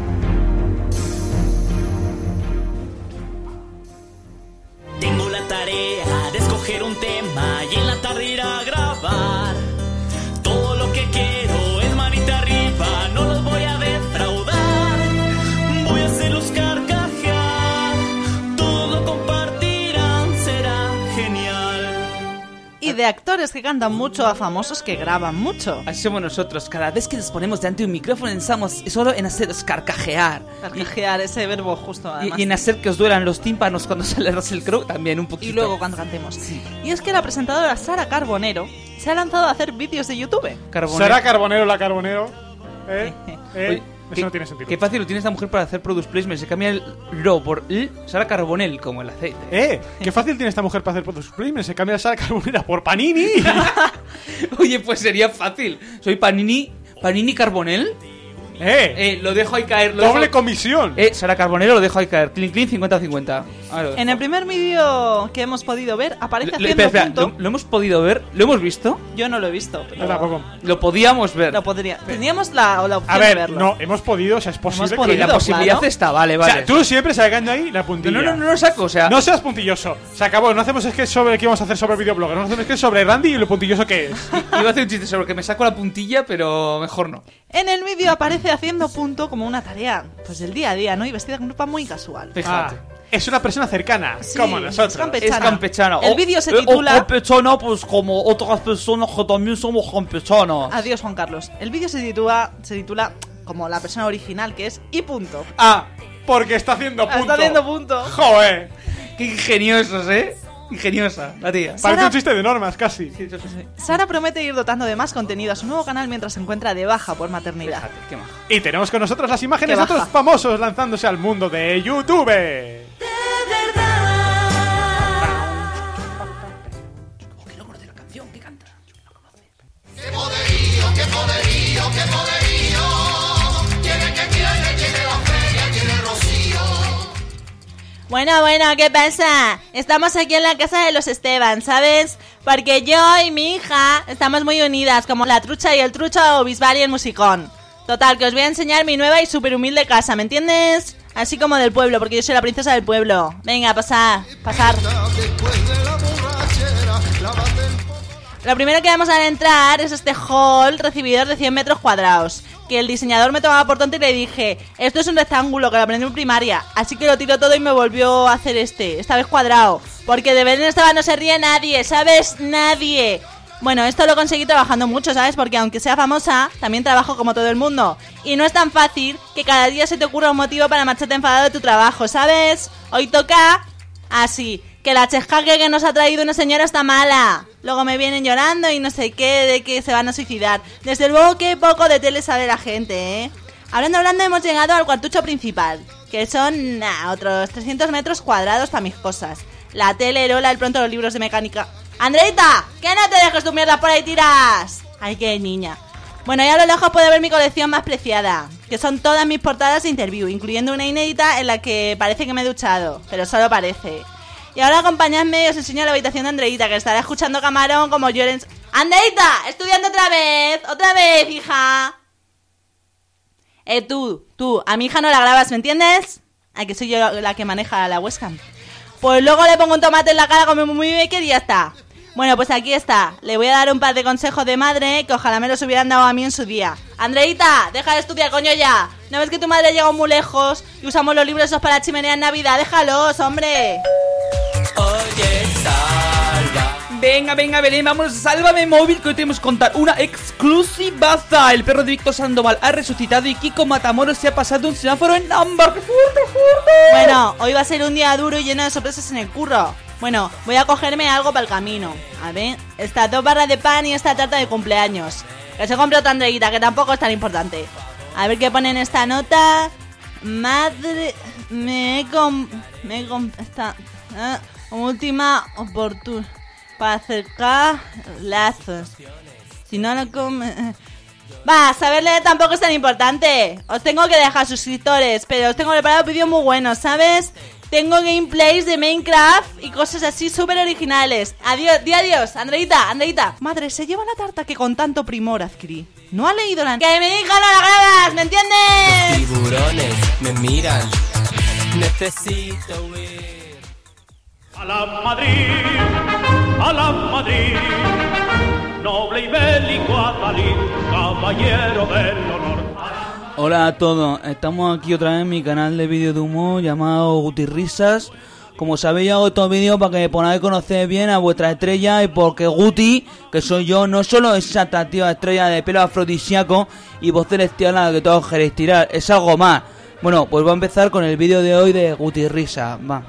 Tengo la tarea de escoger un tema y en la tarde ir a grabar. Todo lo que quiero es manita arriba, no los voy a defraudar. Voy a hacerlos carcajear, todo lo compartirán, será genial. Y de actores que cantan mucho a famosos que graban mucho. Así somos nosotros. Cada vez que nos ponemos delante de un micrófono pensamos solo en haceros carcajear. Carcajear, ese verbo justo, además. Y en hacer que os duelan los tímpanos cuando sale Russell Crowe también un poquito. Y luego cuando cantemos. Y es que la presentadora Sara Carbonero se ha lanzado a hacer vídeos de YouTube. ¿Será Carbonero la Carbonero? Oye, Eso no tiene sentido. Qué fácil lo tiene esta mujer para hacer product placement. Se cambia el ro por l, Sara Carbonell, como el aceite. Qué fácil tiene esta mujer para hacer product placement. Se cambia la Sara Carbonera por Panini. Oye, pues sería fácil. Soy Panini Panini Carbonell. Lo dejo ahí caer. Doble comisión. Sara Carbonell lo dejo ahí caer. Clean, 50-50. En el primer vídeo que hemos podido ver, aparece haciendo espera, punto. ¿lo hemos podido ver? ¿Lo hemos visto? Yo no lo he visto. Pero... Yo tampoco. Lo podíamos ver. Teníamos la opción a ver, de verlo. no, hemos podido, o sea, es posible podido, que la posibilidad claro. está, vale. O sea, tú siempre sacando ahí la puntilla. No lo saco, o sea... No seas puntilloso. Se acabó, no hacemos sketch sobre qué vamos a hacer sobre videoblogger. No hacemos sketch sobre Randy y lo puntilloso que es. Iba a hacer un chiste sobre que me saco la puntilla, pero mejor no. En el vídeo aparece haciendo punto como una tarea, pues del día a día, ¿no? Y vestida con ropa muy casual. Fíjate. Es una persona cercana, Sí, como nosotros. es Es campechana. El vídeo se titula... campechana, pues como otras personas que también somos campechanas. Adiós, Juan Carlos. El vídeo se titula como la persona original, que es y punto. Porque está haciendo punto. Está haciendo punto. Joder. Qué ingeniosos, Ingeniosa, la tía. Parece un chiste de normas, casi. Sara promete ir dotando de más contenido a su nuevo canal mientras se encuentra de baja por maternidad. Fíjate, qué maja. Y tenemos con nosotros las imágenes de Qué baja. otros famosos lanzándose al mundo de YouTube. ¡Qué poderío, qué poderío, qué poderío! Tiene que tiene, tiene la feria, tiene Rocío. Bueno, ¿qué pasa? Estamos aquí en la casa de los Esteban, ¿sabes? Porque yo y mi hija estamos muy unidas, como la trucha y el trucho o Bisbal y el musicón. Total, que os voy a enseñar mi nueva y súper humilde casa, ¿me entiendes? Así como del pueblo, porque yo soy la princesa del pueblo. Venga, pasar. Lo primero que vamos a entrar es este hall recibidor de 100 metros cuadrados, que el diseñador me tomaba por tonto y le dije, esto es un rectángulo que lo aprendí en primaria, así que lo tiró todo y me volvió a hacer esta vez cuadrado, porque de Belén Esteban no se ríe nadie, ¿sabes? Nadie. Bueno, esto lo conseguí trabajando mucho, ¿sabes? Porque aunque sea famosa, también trabajo como todo el mundo. Y no es tan fácil que cada día se te ocurra un motivo para marcharte enfadado de tu trabajo, ¿sabes? Hoy toca... así, que la chescaque que nos ha traído una señora está mala. Luego me vienen llorando y no sé qué, de que se van a suicidar. Desde luego que poco de tele sabe la gente, ¿eh? Hablando, hemos llegado al cuartucho principal, que son otros 300 metros cuadrados para mis cosas. La tele, Lola, el pronto los libros de mecánica. ¡Andreita! ¡Que no te dejes tu mierda por ahí tiras! ¡Ay, qué niña! Bueno, y a lo lejos puede ver mi colección más preciada, que son todas mis portadas de interview, incluyendo una inédita en la que parece que me he duchado, pero solo parece. Y ahora acompañadme y os enseño la habitación de Andreita, que estará escuchando Camarón como lloren... ¡Andreita! ¡Estudiando otra vez! ¡Otra vez, hija! Tú, a mi hija no la grabas, ¿me entiendes? Ay, que soy yo la que maneja la webcam. Pues luego le pongo un tomate en la cara como muy baker y ya está. Bueno, pues aquí está. Le voy a dar un par de consejos de madre que ojalá me los hubieran dado a mí en su día. Andreita, deja de estudiar, coño, ya. ¿No ves que tu madre ha llegado muy lejos y usamos los libros esos para la chimenea en Navidad? Déjalos, hombre. Oye, salva. Venga, Belén, vamos, sálvame móvil, que hoy tenemos que contar una exclusivaza. El perro de Víctor Sandoval ha resucitado y Kiko Matamoros se ha pasado un semáforo en ámbar. ¡Qué fuerte! Bueno, hoy va a ser un día duro y lleno de sorpresas en el curro. Bueno, voy a cogerme algo para el camino. A ver, estas 2 barras de pan y esta tarta de cumpleaños. Que se compre otra Andreita, que tampoco es tan importante. A ver qué pone en esta nota. Madre... esta... última oportunidad para acercar lazos. Si no lo come... Va, saber leer tampoco es tan importante. Os tengo que dejar suscriptores, pero os tengo preparado vídeos muy buenos, ¿sabes? Tengo gameplays de Minecraft y cosas así súper originales. Adiós, di adiós, Andreita. Madre, se lleva la tarta que con tanto primor adquirí. No ha leído la... ¡Que mi hija no la grabas! ¿Me entiendes? Tiburones me miran. Necesito huir. A la Madrid, noble y bélico Adalid, caballero del honor. Hola a todos, estamos aquí otra vez en mi canal de vídeo de humor llamado Gutirrisas. Como sabéis, yo hago estos vídeos para que podáis conocer bien a vuestra estrella y porque Guti, que soy yo, no solo es esa atractiva estrella de pelo afrodisíaco y voz celestial a la que todos queréis tirar, es algo más. Bueno, pues voy a empezar con el vídeo de hoy de Gutirrisas, va.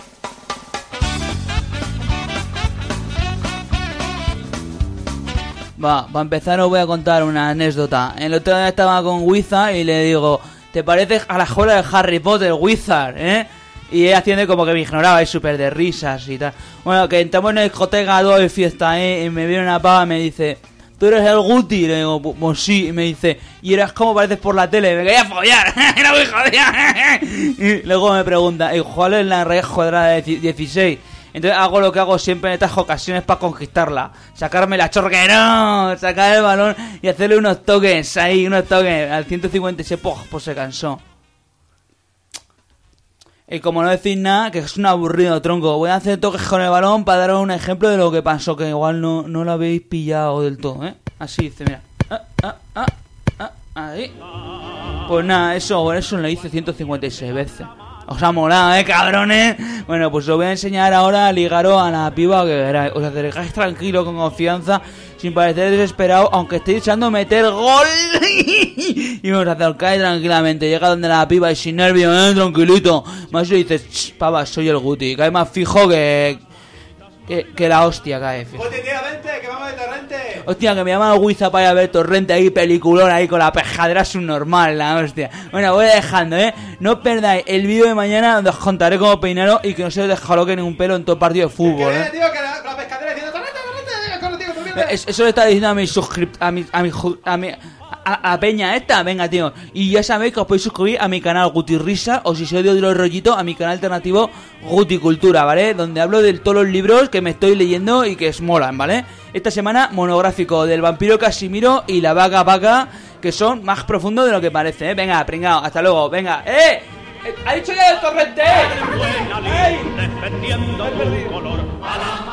Va a empezar, os voy a contar una anécdota. El otro día estaba con Wizard y le digo, ¿te pareces a la escuela de Harry Potter, Wizard, Y él haciendo como que me ignoraba y súper de risas y tal. Bueno, que entramos en una discoteca, 2 de fiesta, y me viene una pava y me dice, ¿tú eres el Guti? Le digo, pues sí. Y me dice, ¿y eres como pareces por la tele? Me quería follar. Era muy jodida. Y luego me pregunta, ¿y cuál es la raíz cuadrada de 16? Entonces hago lo que hago siempre en estas ocasiones para conquistarla. Sacarme la chorra que no, sacar el balón y hacerle unos toques ahí, unos toques. Al 156, pues se cansó. Y como no decís nada, que es un aburrido tronco. Voy a hacer toques con el balón para daros un ejemplo de lo que pasó, que igual no lo habéis pillado del todo, ¿eh? Así dice, mira. Ahí. Pues nada, eso lo hice 156 veces. Os ha molado, cabrones. Bueno, pues os voy a enseñar ahora a ligaros a la piba que veráis. Os acercáis tranquilo, con confianza, sin parecer desesperado, aunque estéis echando meter gol. Y os acercáis tranquilamente. Llega donde la piba y sin nervio, tranquilito. Más le dices, pava, soy el Guti. Cae más fijo que la hostia cae. Fijo. Guti, tío, vente, que vamos de torrente. Hostia, que me llaman Guiza para ir a ver Torrente ahí, peliculón ahí con la pejadera subnormal, la hostia. Bueno, voy dejando, No os perdáis el vídeo de mañana donde os contaré cómo peinaros y que no se os desjaloque ningún pelo en todo partido de fútbol, tío, que la pescadera diciendo torrente, eso le está diciendo a mi a peña esta, venga, tío. Y ya sabéis que os podéis suscribir a mi canal Guti Risa, o si sois de los rollitos, a mi canal alternativo Guti Cultura, ¿vale? Donde hablo de todos los libros que me estoy leyendo y que os molan, ¿vale? Esta semana monográfico del vampiro Casimiro y la vaca vaca, que son más profundos de lo que parece, Venga, pringao, hasta luego, venga. ¿Ha dicho ya el Torrente? Defendiendo tu color a la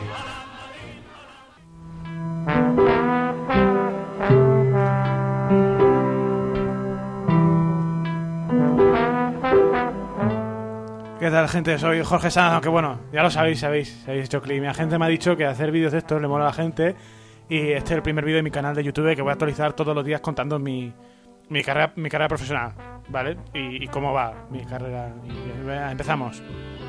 ¿Qué tal, gente? Soy Jorge Sanz, aunque bueno, ya lo sabéis hecho clic. Mi gente me ha dicho que hacer vídeos de estos le mola a la gente. Y este es el primer vídeo de mi canal de YouTube que voy a actualizar todos los días contando mi carrera profesional, ¿vale? Y cómo va mi carrera. Y empezamos.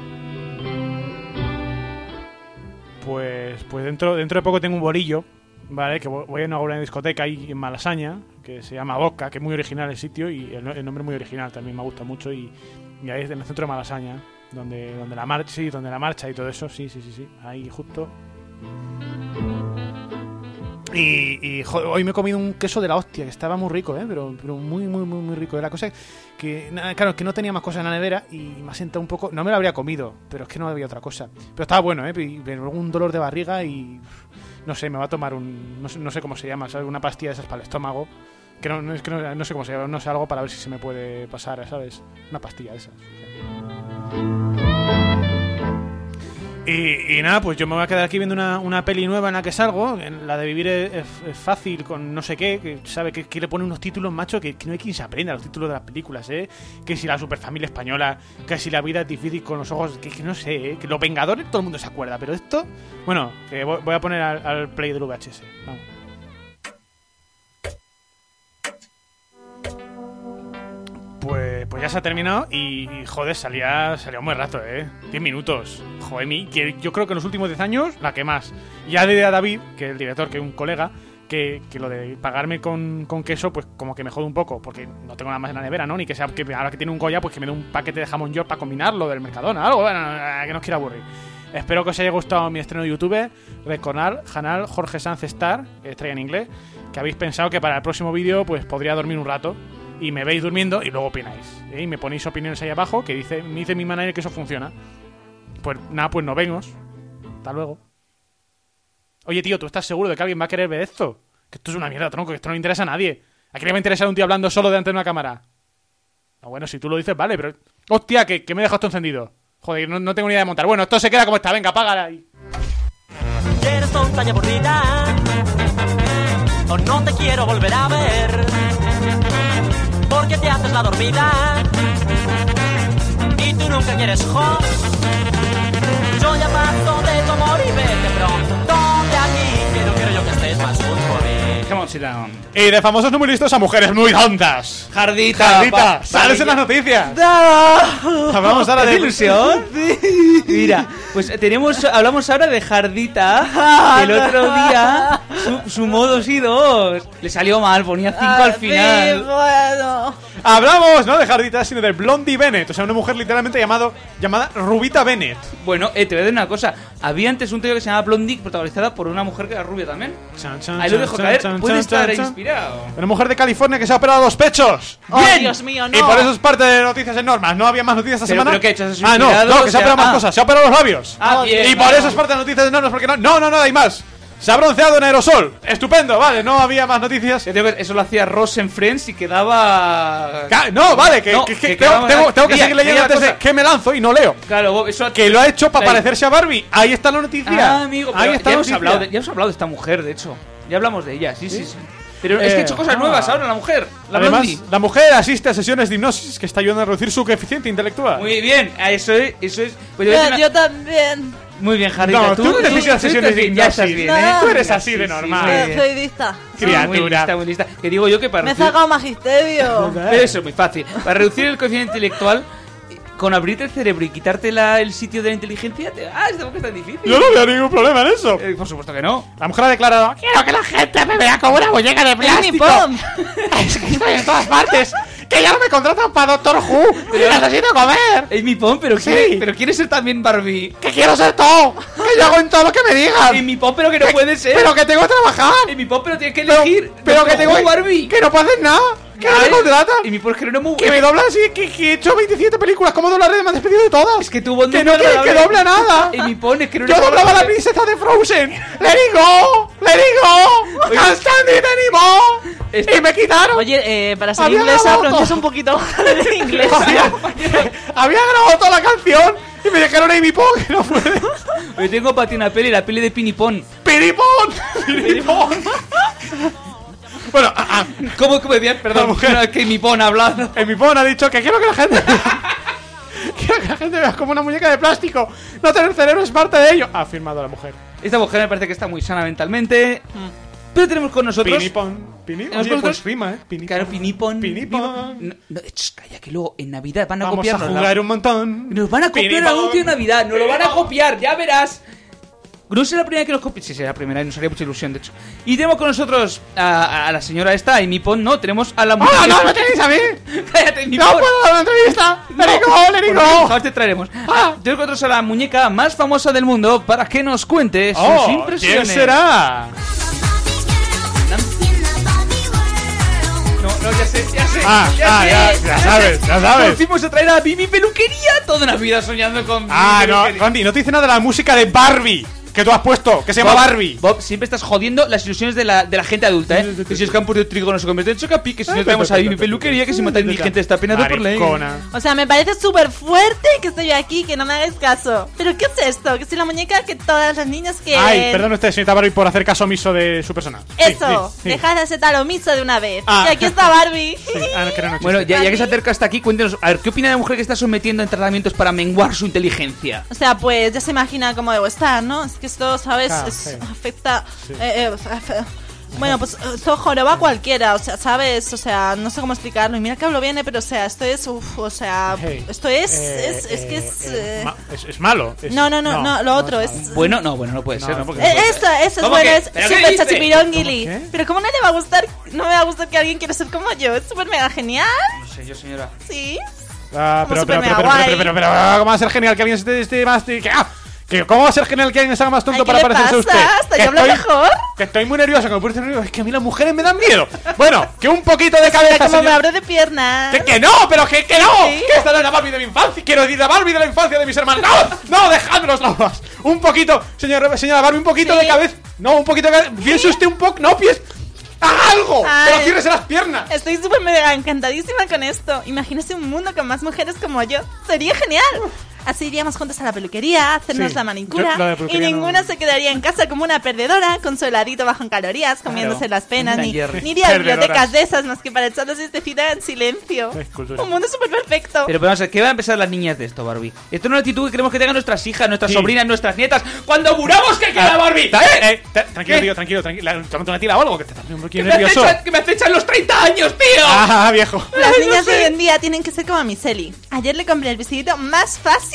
Pues dentro de poco tengo un bolillo, ¿vale? Que voy a inaugurar una discoteca ahí en Malasaña, que se llama Vodka, que es muy original el sitio y el nombre es muy original, también me gusta mucho. Y ahí es en el centro de Malasaña, donde la marcha y todo eso, sí, ahí justo. Y hoy me he comido un queso de la hostia, que estaba muy rico, pero muy rico. La cosa que, claro, que no tenía más cosas en la nevera y me ha sentado un poco. No me lo habría comido, pero es que no había otra cosa. Pero estaba bueno, pero un dolor de barriga y no sé, me va a tomar no sé cómo se llama, ¿sabes? Una pastilla de esas para el estómago. Que no sé cómo se llama, no sé, algo para ver si se me puede pasar, ¿sabes? Una pastilla de esas. Y nada, pues yo me voy a quedar aquí viendo una peli nueva en la que salgo. La de Vivir es fácil con no sé qué, que sabe que le pone unos títulos, macho, que no hay quien se aprenda los títulos de las películas, que si la superfamilia española, que si la vida es difícil con los ojos, que no sé, que los Vengadores todo el mundo se acuerda, pero esto, bueno, que voy a poner al play del VHS, vamos. Pues ya se ha terminado y joder, salía muy rato, 10 minutos. Joder, que yo creo que en los últimos 10 años, la que más. Ya le diré a David, que es el director, que es un colega, que lo de pagarme con queso, pues como que me jode un poco, porque no tengo nada más en la nevera, ¿no? Ni que sea que ahora que tiene un Goya, pues que me dé un paquete de jamón york para combinarlo del Mercadona, algo, bueno, que no os quiera aburrir. Espero que os haya gustado mi estreno de YouTube. Recordad, canal Jorge Sanz Star, estrella en inglés, que habéis pensado que para el próximo vídeo pues podría dormir un rato. Y me veis durmiendo y luego opináis, y me ponéis opiniones ahí abajo, que me dice mi manager que eso funciona. Pues nada, pues nos vemos. Hasta luego. Oye, tío, ¿tú estás seguro de que alguien va a querer ver esto? Que esto es una mierda, tronco, que esto no le interesa a nadie. ¿A quién le va a interesar un tío hablando solo delante de una cámara? No, bueno, si tú lo dices, vale, pero... ¡Hostia, que me he dejado esto encendido! Joder, no tengo ni idea de montar. Bueno, esto se queda como está, venga, apágala ahí. ¿Eres tonta y aburrida? ¿O no te quiero volver a ver? Porque te haces la dormida y tú nunca quieres joder. Yo ya paso de tu amor y vete pronto de aquí, que no quiero yo que estés más junto a mí. Come on, sit down. Y de famosos no muy listos a mujeres muy tontas. Jardita, sales en las noticias. Hablamos ahora de ilusión. Sí. Mira, pues hablamos ahora de Jardita. El otro día sumó 2 y 2. Le salió mal, ponía 5 al final. Sí, bueno. Hablamos, no de Jardita, sino de Blondie Bennett. O sea, una mujer literalmente llamada Rubita Bennett. Bueno, te voy a decir una cosa. Había antes un tío que se llamaba Blondie, protagonizada por una mujer que era rubia también. Ahí lo dejo caer. Puede estar inspirado. Una mujer de California que se ha operado los pechos. ¡Oh, ¡Bien! Dios mío, no! Y por eso es parte de Noticias en Normas. ¿No había más noticias esta semana? ¿Pero qué ha hecho? ¿Se ha No, suicidado? que se ha operado más cosas. Se ha operado los labios. Bien, y por eso es parte de Noticias en Normas, porque no hay más. Se ha bronceado en aerosol. Estupendo, vale, no había más noticias. Yo digo que eso lo hacía Ross en Friends y quedaba... No, vale, que tengo que seguir leyendo antes de que me lanzo y no leo. Claro, eso... Que lo ha hecho para parecerse a Barbie. Ahí está la noticia. Amigo, ahí está ya la hemos hablado de esta mujer, de hecho. Ya hablamos de ella, sí. Pero es que ha hecho cosas nuevas ahora la mujer. Además, Blondie. la mujer asiste a sesiones de hipnosis que está ayudando a reducir su coeficiente intelectual. Muy bien, eso es. Pues Yo también. Muy bien, Harry. No, tú no necesitas sesiones de ya estás hipnosis. bien, ¿eh? Tú eres así de normal. Soy lista. Criatura. Muy lista. Que digo yo que para Me he sacado magisterio. Pero eso es muy fácil. Para reducir el coeficiente intelectual, con abrirte el cerebro y quitarte el sitio de la inteligencia, tampoco es tan difícil. Yo no veo ningún problema en eso. Por supuesto que no. La mujer ha declarado: quiero que la gente me vea como una muñeca de plástico. Es que estoy en todas partes. Que ya no me contratan para Doctor Who. Pero necesito comer. Amy Pond, pero quieres ser también Barbie. Que quiero ser todo. Que yo hago en todo lo que me digan. Amy Pond, pero que no puede ser. Pero que tengo que trabajar. Amy Pond, pero tienes que elegir. Pero que tengo Barbie. Que no puedo hacer nada. ¿Qué me contratan? Y mi por que no me... Que me doblan así, que he hecho 27 películas. ¿Cómo doblaré? Me han despedido de todas. Es que tu voz que no quiere que dobla nada. Y mi pone que no. Yo doblaba a la princesa de Frozen. Let it go. Can't stand it anymore. Y me quitaron. Oye, para ser inglesa, pronuncias un poquito de inglés. Había grabado toda la canción y me dejaron Amy Pond, que no puede. Hoy tengo para ti una peli, la peli de Pinipón. ¡Pinipón! Bueno, ¿Cómo decían? Perdón, que mi pon ha hablado. Mi pon ha dicho que quiero que la gente vea como una muñeca de plástico. No tener cerebro es parte de ello. Ha afirmado la mujer. Esta mujer me parece que está muy sana mentalmente. Pero tenemos con nosotros Pinipón. Oye, pues rima, Claro, Pinipón. No, calla, que luego en Navidad van a copiarnos. Vamos a jugar un montón. Nos van a copiar el anuncio de Navidad. Nos lo van a copiar, ya verás. No será la primera que nos copie. Sí, será la primera y nos haría mucha ilusión, de hecho. Y tenemos con nosotros a la señora esta, Amy Pond. No, tenemos a la mujer. ¡Ah, no, me tenéis a mí! ¡Cállate, Amy ¡No Pond! puedo dar una entrevista! ¡Let it go! Ahora te traeremos. Tenemos con nosotros a la muñeca más famosa del mundo para que nos cuente sus impresiones. ¿Quién será? No, ya sé. Ya sabes. Fuimos a traer a Bibi Peluquería. Toda una vida soñando con Bibi Peluquería. Randy, no te dice nada de la música de Barbie que tú has puesto, que se llama Barbie. Bob, siempre estás jodiendo las ilusiones de la gente adulta, ¿eh? Que si es campo de trigo no se convierte en chocapi, que si no traemos a Bibi Peluquería, que si mata indigente está penado por ley. O sea, me parece súper fuerte que estoy aquí, que no me hagáis caso. ¿Pero qué es esto? Que soy la muñeca que todas las niñas quieren. Ay, perdón usted, señorita Barbie, por hacer caso omiso de su persona. Eso, dejad de hacer tal omiso de una vez. Y aquí está Barbie. Bueno, ya que se acerca hasta aquí, cuéntenos, a ver, ¿qué opina de la mujer que está sometiendo en tratamientos para menguar su inteligencia? O sea, pues ya se imagina cómo debo estar, ¿no? Es que esto, ¿sabes? Afecta. Bueno, pues esto joroba a cualquiera, o sea, ¿sabes? O sea, no sé cómo explicarlo. Y mira que hablo bien, pero o sea, esto es. Esto es malo. No, lo otro es. Bueno, no puede ser, ¿no? Porque Eso es bueno, es súper chachipironguili. Pero ¿cómo no le va a gustar? No me va a gustar que alguien quiera ser como yo. Es súper mega genial. No sé yo, señora. Sí. Pero, ¿cómo va a ser genial que alguien esté más. ¿Cómo va a ser genial que alguien se haga más tonto para parecerse a usted? Hasta yo hablo mejor. Que estoy muy nervioso, que me puse nervioso. Es que a mí las mujeres me dan miedo. Bueno, que un poquito de cabeza. Como me abro de piernas. Que no, pero que no. ¿Sí? Que esta no es la Barbie de mi infancia. Quiero decir la Barbie de la infancia de mis hermanos. No, dejadme los traumas. Un poquito, señora Barbie, un poquito de cabeza. No, un poquito de cabeza. Piense usted un poco. No, piense. ¡Haga algo! ¡Pero ciérrese las piernas! Estoy súper mega encantadísima con esto. Imagínese un mundo con más mujeres como yo. Sería genial. Así iríamos juntos a la peluquería, hacernos la manicura. Y ninguna se quedaría en casa como una perdedora, con su heladito bajo en calorías, comiéndose las penas. Ni iría a bibliotecas de esas más que para echarnos siestecita en silencio. Un mundo súper perfecto. Pero vamos a ver, ¿qué van a pensar las niñas de esto, Barbie? Esto es una actitud que queremos que tengan nuestras hijas, nuestras sobrinas, nuestras nietas. ¡Cuando muramos que queda Barbie! Tranquilo. Tómate una tira o algo, que te estás poniendo un poquito nervioso. ¡Que me acechan los 30 años, tío! Viejo. Las niñas de hoy en día tienen que ser como Miseli. Ayer le compré el vestidito más fácil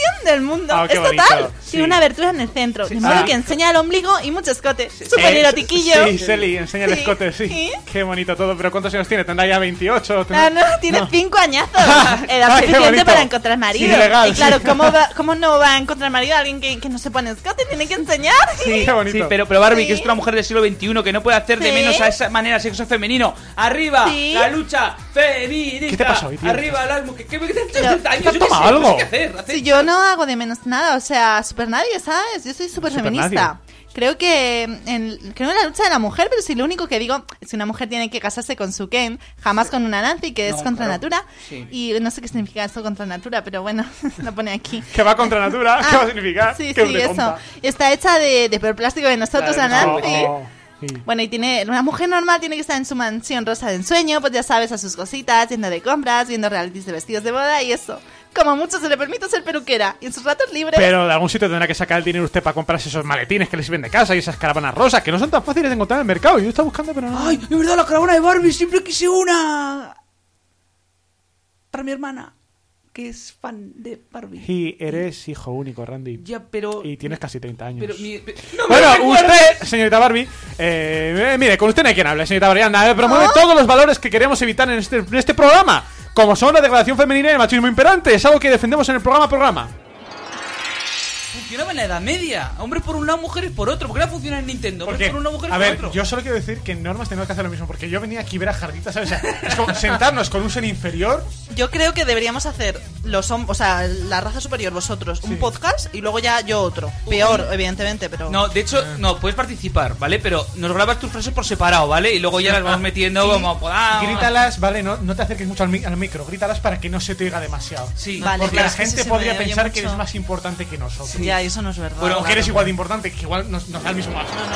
del mundo. Ah, qué es bonito. total. Sí. Tiene una abertura en el centro, de modo Ah. que enseña el ombligo y mucho escote. Súper erotiquillo. Sí, Selly, enseña el Sí. escote, sí. ¿Sí? Qué bonito todo, pero ¿cuántos años tiene? ¿Tendrá ya 28? Ah, no, tiene 5 añazos. Edad qué suficiente bonito. para encontrar marido. Sí, legal, y claro, sí. ¿cómo no va a encontrar marido alguien que no se pone escote? Tiene que enseñar. Sí, Qué bonito. sí, pero Barbie, Sí. que es una mujer del siglo XXI que no puede hacer de Sí. menos a esa manera sexo femenino. ¡Arriba! Sí. ¡La lucha feminista! ¿Qué te pasó hoy, tío? ¡Arriba las mujeres! ¿Qué ¿Te has tomado algo? Si yo no hago de menos nada, o sea, super nadie, ¿sabes? Yo soy súper feminista. Supernadie. Creo que creo en la lucha de la mujer, pero si lo único que digo es que una mujer tiene que casarse con su Ken, jamás con una Nancy, que es No, contra claro. natura. Sí. Y no sé qué significa eso contra natura, pero bueno, lo pone aquí. Que va contra natura, ¿qué Ah, va a significar? Sí, Qué sí, de eso. tonta. Está hecha de peor plástico de nosotros, Claro, a Nancy. Sí. Bueno, y una mujer normal tiene que estar en su mansión rosa de ensueño, pues ya sabes, a sus cositas, yendo de compras, viendo realities de vestidos de boda y eso. Como mucho se le permite ser peluquera y en sus ratos libres. Pero de algún sitio tendrá que sacar el dinero usted para comprarse esos maletines que le sirven de casa y esas caravanas rosas que no son tan fáciles de encontrar en el mercado. Yo estaba buscando, pero no. ¡Ay, es verdad, la caravana de Barbie! Siempre quise una. Para mi hermana, que es fan de Barbie. Y eres hijo único, Randy. Ya, pero. Y tienes casi 30 años. Pero no me Bueno, recuerdes. usted, señorita Barbie, mire, con usted no hay quien hable, señorita Barbie, anda, promueve todos los valores que queremos evitar en este programa, como son la degradación femenina y el machismo imperante. Es algo que defendemos en el programa. Funcionaba en la Edad Media. Hombres por un lado, mujeres por otro. ¿Por qué no funciona en Nintendo? Hombres Porque, por un lado, mujeres a por ver, otro. yo solo quiero decir que en normas tenemos que hacer lo mismo, porque yo venía aquí a ver a Jardita, ¿sabes? O sea, es como sentarnos con un ser inferior. Yo creo que deberíamos hacer o sea, la raza superior, vosotros, un podcast y luego ya yo otro. Peor, evidentemente, pero... No, de hecho, no, puedes participar, ¿vale? Pero nos grabas tus frases por separado, ¿vale? Y luego ya las vamos metiendo como podamos. Grítalas, ¿vale? No te acerques mucho al micro, grítalas para que no se te oiga demasiado. Sí. Vale, Porque claro, la es que gente si se podría me oye pensar que mucho. eres más importante que nosotros. Ya, eso no es verdad. Bueno, que claro. eres igual de importante, que igual nos da el mismo asco.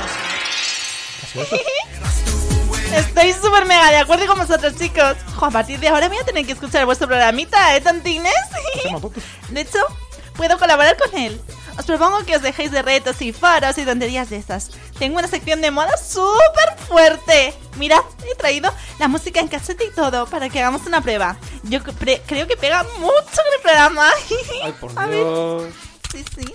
Estoy súper mega de acuerdo con vosotros, chicos. Jo, a partir de ahora voy a tener que escuchar vuestro programita, ¿eh, tontines? De hecho, puedo colaborar con él. Os propongo que os dejéis de retos y foros y tonterías de esas. Tengo una sección de moda súper fuerte. Mirad, he traído la música en cassette y todo para que hagamos una prueba. Yo creo que pega mucho con el programa. Ay, por A ver. Dios. Sí, sí.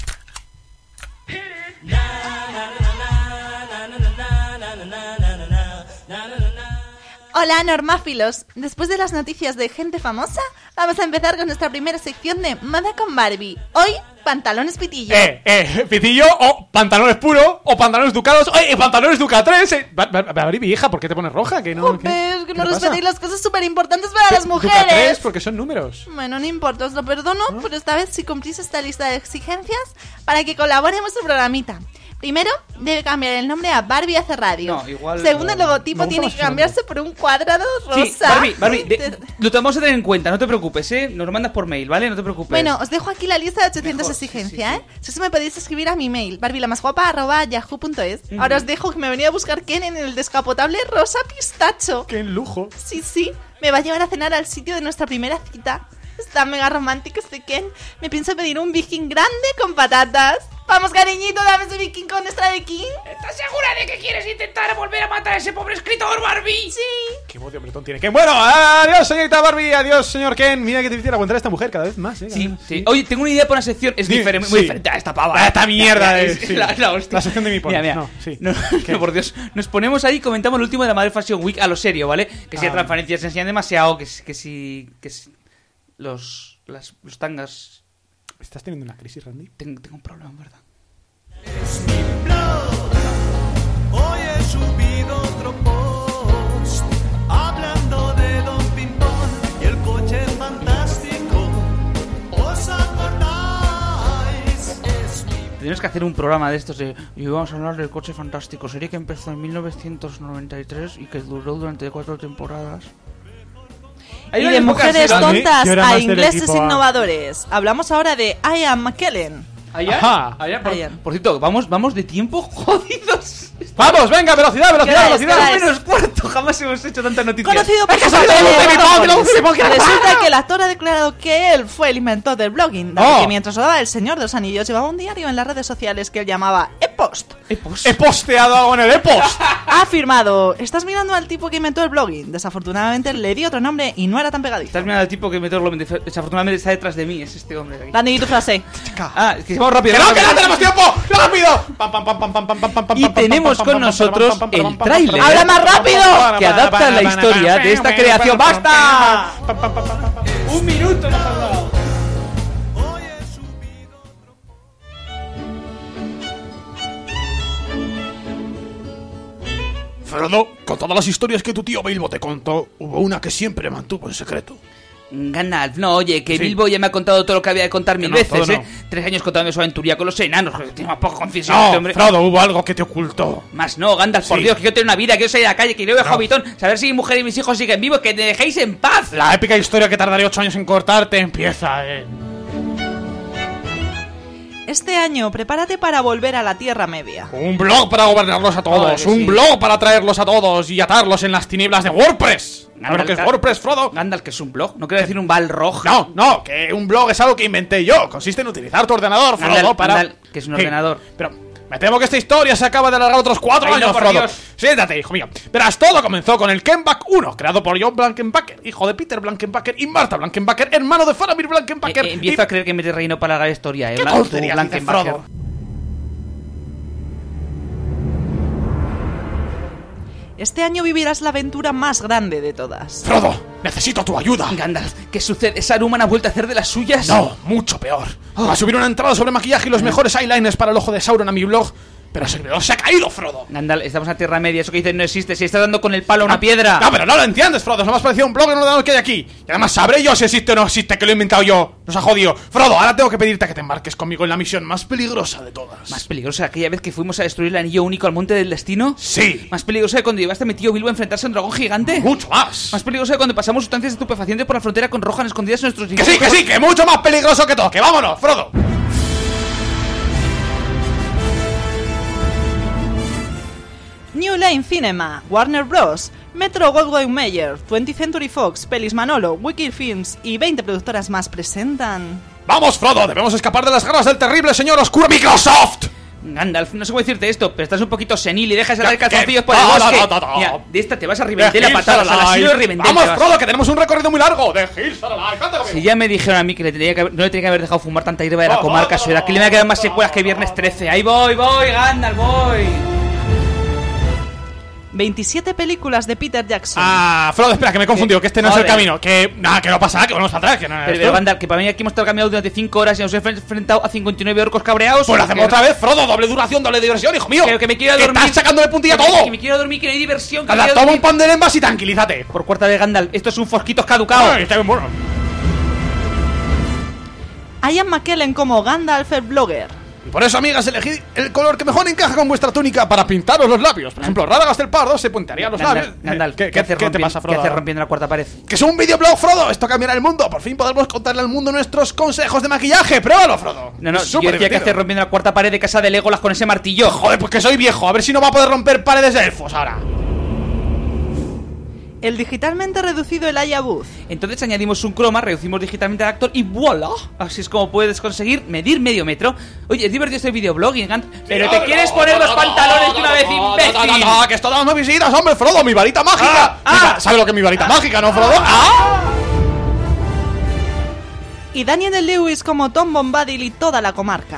Hola, normáfilos. Después de las noticias de gente famosa, vamos a empezar con nuestra primera sección de Moda con Barbie. Hoy, pantalones pitillo. Pitillo, o pantalones puros, o pantalones ducados, pantalones duca 3. Barbie, hija, ¿por qué te pones roja? Que no, Joder, ¿qué que te no pasa? respetéis las cosas súper importantes para las Duca mujeres. 3, porque son números. Bueno, no importa, os lo perdono, pero esta vez sí cumplís esta lista de exigencias para que colabore en vuestro programita. Primero, debe cambiar el nombre a Barbie Hace Radio. No, igual Segundo, el no. logotipo Me gusta tiene más que ese cambiarse por un cuadrado rosa. Sí, Barbie, lo vamos a tener en cuenta, no te preocupes, ¿eh? Nos lo mandas por mail, ¿vale? No te preocupes. Bueno, os dejo aquí la lista de 800 Mejor, exigencias, ¿eh? Si eso me podéis escribir a mi mail, barbilamasguapa@yahoo.es. Ahora os dejo que me venía a buscar Ken en el descapotable rosa pistacho. ¡Qué lujo! Sí, sí, me va a llevar a cenar al sitio de nuestra primera cita. Está mega romántico este Ken. Me pienso pedir un viking grande con patatas. Vamos, cariñito, dame ese viking con extra de king. ¿Estás segura de que quieres intentar volver a matar a ese pobre escritor, Barbie? Sí. ¡Qué voz de hombretón tiene Ken! Bueno, adiós, señorita Barbie, adiós, señor Ken. Mira que difícil aguantar a esta mujer cada vez más, ¿eh? Sí, sí. Oye, tengo una idea para una sección. Es Dime, diferente, sí. muy diferente a esta pava. A esta mierda Es sí. la hostia. La sección de mi Mira, mira. No, sí. No, no, por Dios. Nos ponemos ahí y comentamos lo último de la Madrid Fashion Week a lo serio, ¿vale? Que si las transparencias se enseñan demasiado, que si los tangas... ¿Estás teniendo una crisis, Randy? Tengo un problema, en verdad. Hoy he subido otro post hablando de Don Pimpón y el coche fantástico. ¿Os acordáis? Tenemos que hacer un programa de estos y vamos a hablar del coche fantástico. Sería que empezó en 1993 y que duró durante 4 temporadas. Y de mujeres tontas Yo era a más del ingleses equipo A. innovadores. Hablamos ahora de Ian McKellen. Allá, Allá. por cierto, vamos de tiempo jodidos. ¡Vamos, venga, velocidad, velocidad, ¿Qué velocidad! hora es? Menos cuarto, jamás hemos hecho tantas noticias. Conocido por sus papeles Resulta que el actor ha declarado que él fue el inventor del blogging, dado que mientras rodaba El Señor de los Anillos llevaba un diario en las redes sociales que él llamaba E-Post. He posteado algo en el E-Post. Ha afirmado: estás mirando al tipo que inventó el blogging. Desafortunadamente le di otro nombre y no era tan pegadizo. Estás mirando al tipo que inventó el blogging. Desafortunadamente está detrás de mí. Es este hombre de aquí. Dani, ¿y tu frase? Es que vamos rápido. ¡Que no tenemos tiempo! ¡Rápido! Y tenemos con nosotros el tráiler. ¡Habla más rápido! Que adapta la historia de esta creación. ¡Basta! ¡Un minuto nos has dado! Frodo, con todas las historias que tu tío Bilbo te contó, hubo una que siempre mantuvo en secreto. Gandalf, no, oye, que Sí. Bilbo ya me ha contado todo lo que había de contar mil no, veces, todo ¿eh? no. 3 años contándome su aventuría con los enanos, joder, tiene más poco concisión No, este hombre. Frodo, hubo algo que te ocultó. Más no, Gandalf, por Sí. Dios, que yo tengo una vida, que yo soy de la calle, que yo de No. Hobbitón, saber si mi mujer y mis hijos siguen vivos, que me dejéis en paz. La épica historia que tardaré 8 años en cortarte empieza, Este año, prepárate para volver a la Tierra Media. Un blog para gobernarlos a todos, Joder, un sí. blog para traerlos a todos y atarlos en las tinieblas de WordPress. ¿Sabes lo que es WordPress, Frodo? Gandalf, que es un blog, no quiero decir un Balrog. No, que un blog es algo que inventé yo. Consiste en utilizar tu ordenador, Frodo, Gandalf, para... Gandalf, que es un ordenador. Pero me temo que esta historia se acaba de alargar otros 4 Ay, no, años, por Frodo. Dios. Siéntate, hijo mío. Verás, todo comenzó con el Kenback 1, creado por John Blankenbacker, hijo de Peter Blankenbacker y Martha Blankenbacker, hermano de Faramir Blankenbacker. Empiezo a creer que me he reído para la historia, ¿Qué Tú, tontería dices, Blankenbacker. Frodo? Este año vivirás la aventura más grande de todas. Frodo, necesito tu ayuda. Gandalf, ¿qué sucede? ¿Saruman ha vuelto a hacer de las suyas? No, mucho peor. Va a subir una entrada sobre maquillaje y los mejores eyeliners para el ojo de Sauron a mi blog. Pero el servidor se ha caído, Frodo. Gandalf, estamos a Tierra Media, eso que dices no existe. Si estás dando con el palo a una piedra. No, pero no lo entiendes, Frodo. Es lo más parecido a un blog en ordenador que hay aquí. Y además sabré yo si existe o no existe, que lo he inventado yo. Nos ha jodido. Frodo, ahora tengo que pedirte que te embarques conmigo en la misión más peligrosa de todas. ¿Más peligrosa aquella vez que fuimos a destruir el anillo único al monte del destino? Sí. ¿Más peligrosa de cuando llevaste a mi tío Bilbo a enfrentarse a un dragón gigante? Mucho más. ¿Más peligrosa de cuando pasamos sustancias estupefacientes por la frontera con Rohan escondidas en nuestros Que sí, que mucho más peligroso que todo. Que vámonos, Frodo. New Line Cinema, Warner Bros., Metro Goldwyn Mayer, 20th Century Fox, Pelis Manolo, Wiki Films y 20 productoras más presentan... ¡Vamos, Frodo! ¡Debemos escapar de las garras del terrible señor oscuro Microsoft! Gandalf, no sé cómo decirte esto, pero estás un poquito senil y dejas de dar ¿Qué? calzoncillos por el No, bosque. no. Mira, de esta te vas a Rivendell a patadas, al asilo de Rivendell. ¡Vamos, te vas. Frodo, que tenemos un recorrido muy largo! ¡De Hills a la Life! ¡Vente conmigo! Si ya me dijeron a mí que no le tenía que haber dejado fumar tanta hierba de la comarca, soy aquí le me quedan más secuelas que Viernes 13. Ahí voy, Gandalf, voy. 27 películas de Peter Jackson. Ah, Frodo, espera, que me he confundido, que este no es el Joder. camino. Que nada, que no pasa nada, que vamos para atrás, que no eres Pero tú. Gandalf, que para mí aquí hemos estado caminando durante 5 horas y nos hemos enfrentado a 59 orcos cabreados. Pues lo hacemos otra vez, Frodo, doble duración, doble diversión, hijo mío. Que me quiero Que dormir. estás sacándole puntilla a todo. Que me quiero dormir, que no hay diversión. Que Gandalf, quiero toma un dormir. pan de lembas y tranquilízate. Por cuarta vez, Gandalf, esto es un fosquitos caducado. Ay, está bien bueno. Ian McKellen como Gandalf el Blogger. Y por eso, amigas, elegid el color que mejor encaja con vuestra túnica para pintaros los labios. Por ejemplo, Radagast el Pardo se puntaría los labios. Gandalf, ¿Qué haces te pasa, Frodo? ¿Qué haces rompiendo la cuarta pared? Que es un videoblog, Frodo. Esto cambiará el mundo. Por fin podremos contarle al mundo nuestros consejos de maquillaje. Pruébalo, Frodo. No, yo Súper decía que divertido. haces rompiendo la cuarta pared de casa de Legolas con ese martillo. Joder, pues que soy viejo. A ver si no va a poder romper paredes de elfos ahora. El digitalmente reducido Elijah Booth. Entonces añadimos un croma, reducimos digitalmente al actor y ¡voilà! Así es como puedes conseguir medir medio metro. Oye, es divertido este videoblogging, pero te quieres poner los pantalones de una vez, imbécil. Que esto damos visitas, hombre, Frodo, mi varita mágica. ¿Sabes lo que es mi varita mágica, no, Frodo? Y Daniel Lewis como Tom Bombadil y toda la comarca.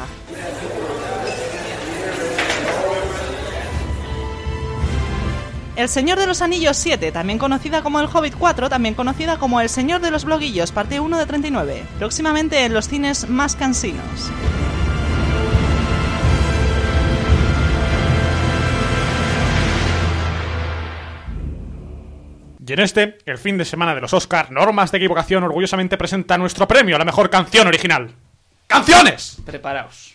El Señor de los Anillos 7, también conocida como El Hobbit 4, también conocida como El Señor de los Bloguillos, parte 1 de 39, próximamente en los cines más cansinos. Y en este, el fin de semana de los Oscar, Normas de Equivocación orgullosamente presenta nuestro premio a la mejor canción original. ¡Canciones! Preparaos.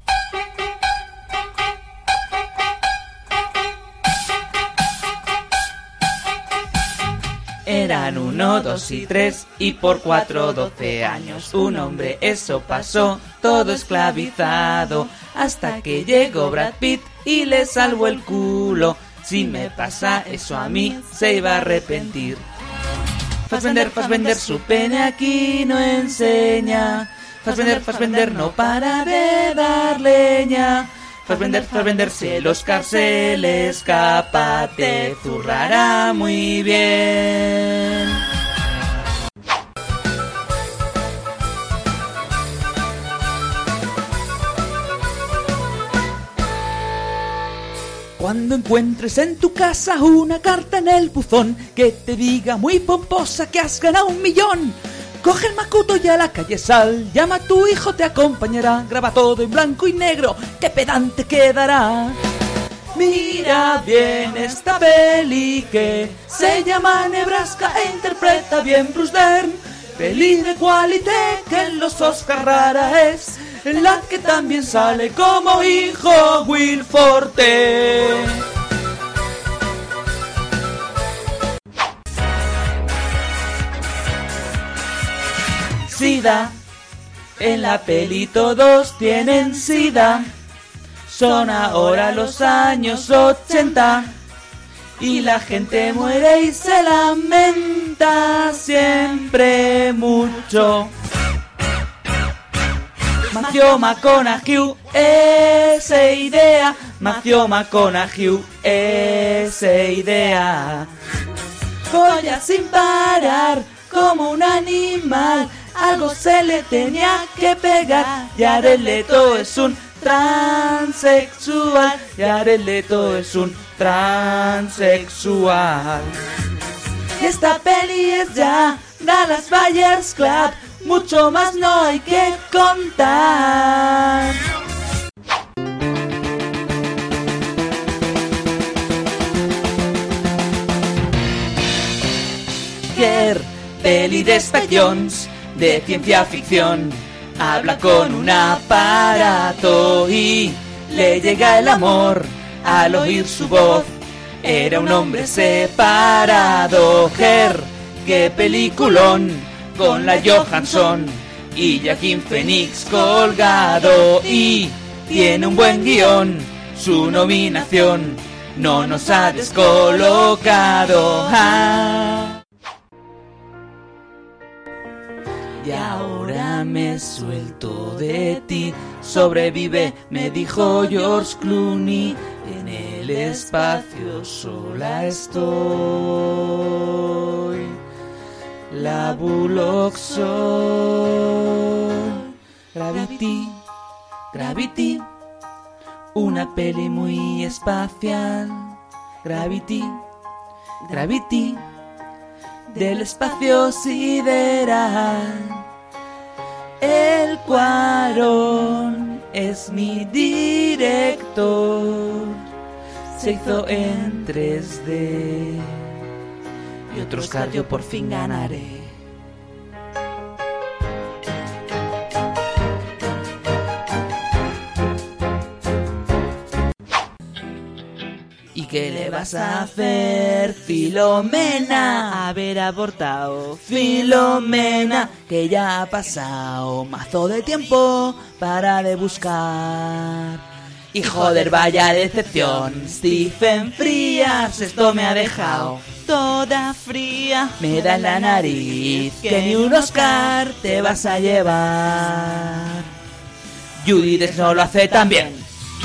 Eran 1, 2 y 3 y por 4, 12 años. Un hombre, eso pasó, todo esclavizado, hasta que llegó Brad Pitt y le salvó el culo. Si me pasa eso a mí, se iba a arrepentir. Fassbender, su pene aquí no enseña. Fassbender, no para de dar leña. Fassbender, si el Oscar se le escapa, te zurrará muy bien. Cuando encuentres en tu casa una carta en el buzón que te diga muy pomposa que has ganado 1 millón, coge el macuto y a la calle sal, llama a tu hijo, te acompañará, graba todo en blanco y negro, qué pedante quedará. Mira bien esta peli que se llama Nebraska e interpreta bien Bruce Dern, peli de qualité que en los Oscar rara es, en la que también sale como hijo Will Forte. SIDA, en la peli todos tienen SIDA, son ahora los años 80 y la gente muere y se lamenta siempre mucho. Matthew McConaughey, esa idea. Matthew McConaughey, esa idea. Folla sin parar, como un animal. Algo se le tenía que pegar. Jared Leto es un transexual. Jared Leto es un transexual. Y esta peli es ya Dallas Buyers Club. Mucho más no hay que contar. Peli de Spike Jonze, de ciencia ficción. Habla con un aparato y le llega el amor al oír su voz. Era un hombre separado. Qué peliculón, con la Johansson y Joaquin Phoenix colgado. Y tiene un buen guión, su nominación no nos ha descolocado. Y ahora me suelto de ti, sobrevive, me dijo George Clooney. En el espacio sola estoy, la Bullock soy. Gravity, una peli muy espacial. Gravity, del espacio sideral. El Cuarón es mi director. Se hizo en 3D y otro Oscar yo por fin ganaré. ¿Y qué le vas a hacer, Filomena? Haber abortado, Filomena, que ya ha pasado mazo de tiempo para de buscar. Y joder, vaya decepción, Stephen Frears, esto me ha dejado toda fría. Me da en la nariz que ni un Oscar te vas a llevar. Judi Dench no lo hace tan bien.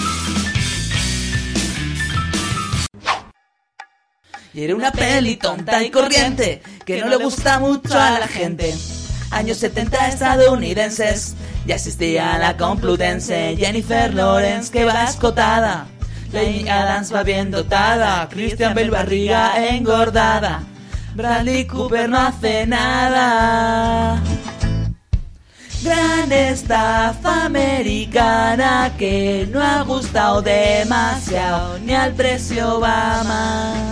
Y era una peli tonta y corriente que no le gusta mucho a la gente. Años 70 estadounidenses, ya existía la Complutense. Jennifer Lawrence que va escotada, Amy Adams va bien dotada, Christian Bale barriga engordada, Bradley Cooper no hace nada. Gran estafa americana que no ha gustado demasiado ni al precio Obama.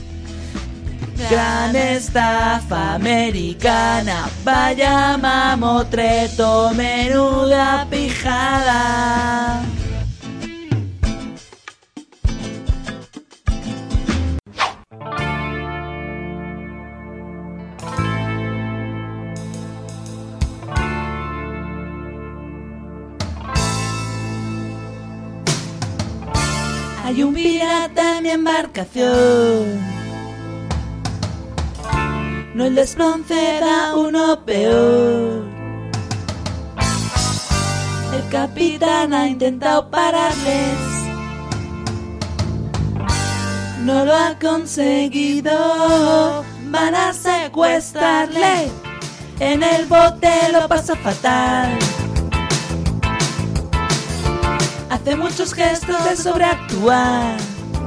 Gran estafa americana, vaya mamotreto, menuda pijada. Hay un pirata en mi embarcación, no les conceda uno peor. El capitán ha intentado pararles, no lo ha conseguido. Van a secuestrarle, en el bote lo pasa fatal. Hace muchos gestos de sobreactuar.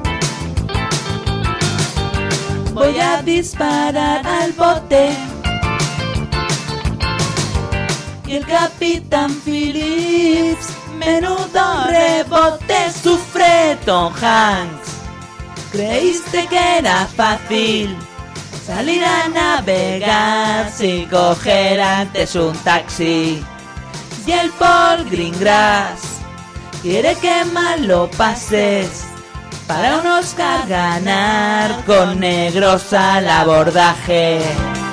Voy a disparar al bote. Y el capitán Phillips, menudo rebote sufre Tom Hanks. ¿Creíste que era fácil salir a navegar sin coger antes un taxi? Y el Paul Greengrass quiere que mal lo pases para un Oscar ganar con negros al abordaje.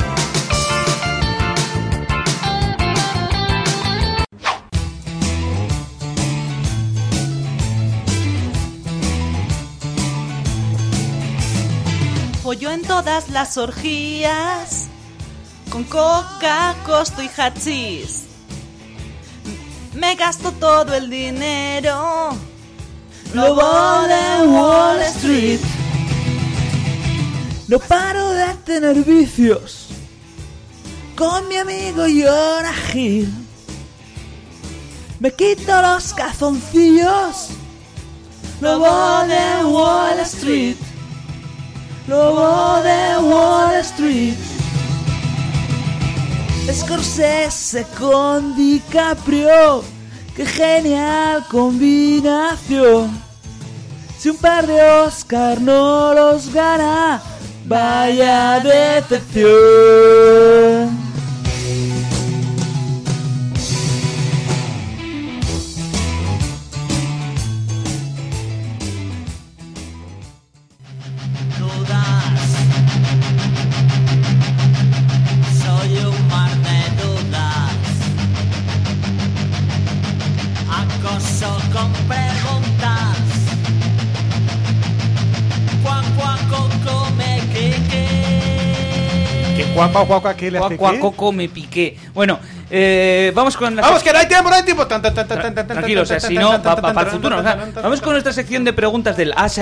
Folló en todas las orgías con coca, costo y hachís. Me gasto todo el dinero, lobo de Wall Street. No paro de tener vicios con mi amigo Jonah Hill. Me quito los calzoncillos, lobo de Wall Street. Lobo de Wall Street. Scorsese con DiCaprio, qué genial combinación. Si un par de Oscar no los gana, vaya decepción. Soy un mar de dudas, acoso con preguntas. Cuac, cuac, coco, me piqué. ¿Qué guapa, guapa, qué le hace qué? Coco, me piqué. Bueno, vamos con la Vamos, que no hay tiempo, no hay tiempo. Tranquilo, o sea, si no, para el futuro. O sea, vamos con nuestra sección de preguntas del Ask,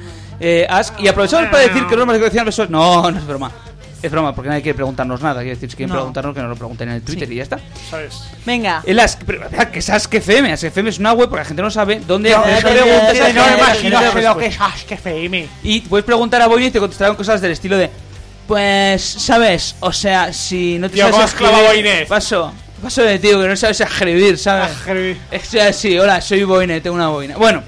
y aprovechamos para decir que no nos decían besos. No, no es broma. Es broma, porque nadie quiere preguntarnos nada. Quiere decir, si quieren preguntarnos, que nos lo pregunten en el Twitter y ya está. ¿Sabes? Venga. El Ask, pero, ¿qué es Ask FM? Ask FM es una web porque la gente no sabe dónde hacer preguntas. preguntas. No me imagino lo que es Ask FM. Y puedes preguntar a Boini y te contestarán cosas del estilo de: pues, ¿sabes? O sea, si no te Tío, sabes ¿cómo has clavado Boini? Paso de tío, que no sabes escribir, ¿sabes? Es así, hola, soy Boine, tengo una boina. Bueno,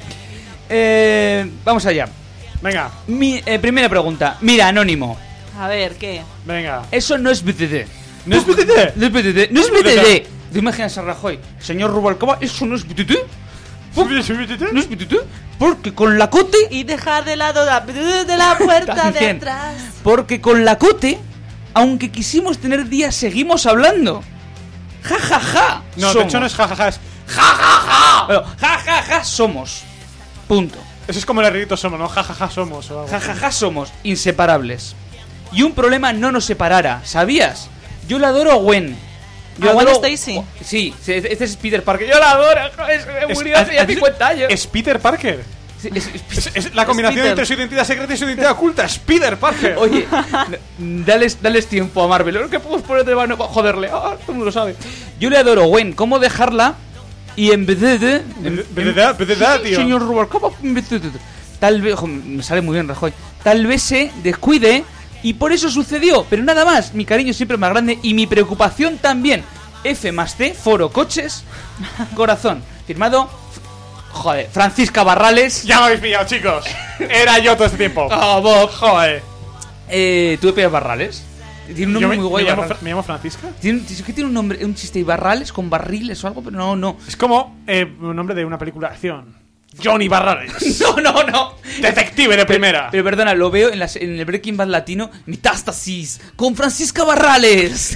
vamos allá. Venga. Primera pregunta. Mira, Anónimo. A ver, ¿qué? Venga. Eso no es BTD. ¿No es BTD? No es BTD. No es BTD. ¿Te imaginas a Rajoy? Señor Rubalcaba, ¿eso no es BTD? ¿No es BTD? Porque con la cote... Y dejar de lado la puerta de También. atrás. Porque con la cote, aunque quisimos tener días, seguimos hablando. Ja, ja, ja. No, de hecho no es jajaja, es jajaja. Bueno, ja, ja, ja, somos. Punto. Eso es como el erudito somos, ¿no? Jajaja somos. O algo. Ja, ja, ja, somos inseparables. Y un problema no nos separara, ¿sabías? Yo la adoro a Gwen. ¿A Gwen Stacy? Sí, este es Peter Parker. Yo la adoro, joder, me murió hace ya 50 años. ¿Es Peter Parker? Sí, es la combinación entre su identidad secreta y su identidad oculta. Es Peter Parker. Oye, dales tiempo a Marvel. Lo que podemos poner de mano para joderle. Todo el mundo lo sabe. Yo le adoro a Gwen. ¿Cómo dejarla? Y en vez de... tío. Señor Rubalcaba, tal vez... Me sale muy bien, Rajoy. Tal vez se descuide y por eso sucedió. Pero nada más. Mi cariño siempre es más grande y mi preocupación también. F+T, Foro Coches, Corazón. Firmado... Joder, Francisca Barrales. Ya me habéis pillado, chicos. Era yo todo este tiempo. Oh, Bob. Joder. ¿Tú pillas Barrales? Tiene un nombre muy guay. ¿Me llamo Francisca? ¿Tiene un nombre, un chiste y Barrales con barriles o algo? Pero no. Es como un nombre de una película de acción. Johnny Barrales. No. Detective de primera. Pero perdona, lo veo en el Breaking Bad latino. Metástasis con Francisca Barrales.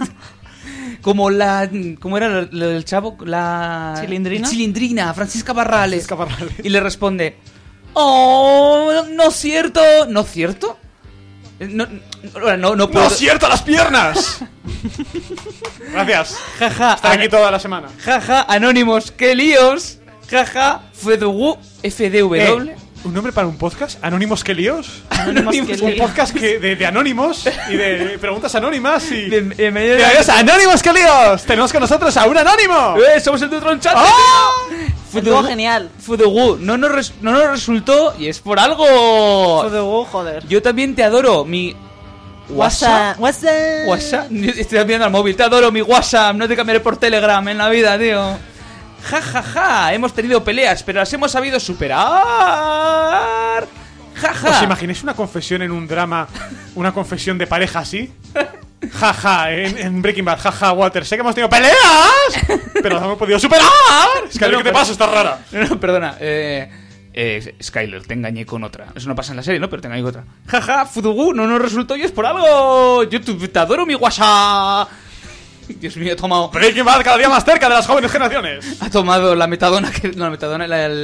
Como ¿cómo era lo del chavo? La... Chilindrina, Francisca Barrales. Y le responde: oh, no es cierto. ¿No es cierto? No puedo. ¡No cierto las piernas! Gracias. Jaja. Estar aquí toda la semana. Jaja, Anónimos, qué líos. Jaja, FDW. ¿Un nombre para un podcast? ¿Anónimos qué líos? Anónimos que Un líos. podcast de anónimos y de preguntas anónimas y... Bienvenidos a ¡Anónimos qué líos! Tenemos con nosotros a un anónimo. Somos el Neutron Chat. Estuvo genial. FDW, no nos resultó y es por algo. FDW, joder. Yo también te adoro, mi... WhatsApp. WhatsApp. Estoy enviando al móvil. Te adoro, mi WhatsApp. No te cambiaré por Telegram en la vida, tío. Ja, ja, ja. Hemos tenido peleas, pero las hemos sabido superar. Ja, ja. ¿Os imagináis una confesión en un drama? Una confesión de pareja así. Ja, ja, en Breaking Bad. Ja, ja, Walter. Sé que hemos tenido peleas, pero las hemos podido superar. Es que ¿qué te pasa? Estás rara. No, perdona. Skyler, te engañé con otra. Eso no pasa en la serie, ¿no? Pero te engañé con otra. Jaja, Fudugu, no nos resultó y es por algo. Yo te adoro, mi WhatsApp. Dios mío, he tomado... Breaking Bad cada día más cerca de las jóvenes generaciones. Ha tomado la metadona que... No, la metadona,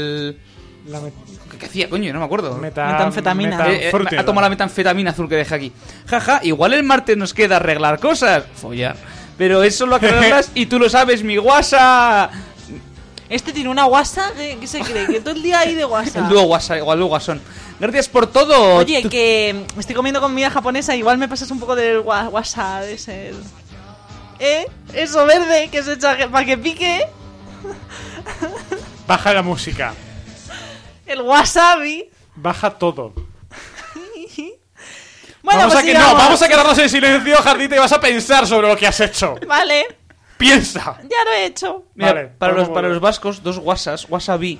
¿Qué hacía, coño? No me acuerdo. Metanfetamina. Ha tomado la metanfetamina azul que dejé aquí. Jaja, igual el martes nos queda arreglar cosas. Follar. Pero eso lo arreglas y tú lo sabes, mi WhatsApp. Este tiene una WhatsApp que se cree que todo el día hay de WhatsApp. El dúo WhatsApp, igual el Guasón. Gracias por todo. Oye, que estoy comiendo comida japonesa, igual me pasas un poco del WhatsApp ese. Eso verde que se echa para que pique. Baja la música. El wasabi. Baja todo. Bueno, vamos a quedarnos en silencio, Jardita, y vas a pensar sobre lo que has hecho. Vale. Piensa. Ya lo he hecho. Mira, Vale, para los vascos, dos WhatsApps, wasabi.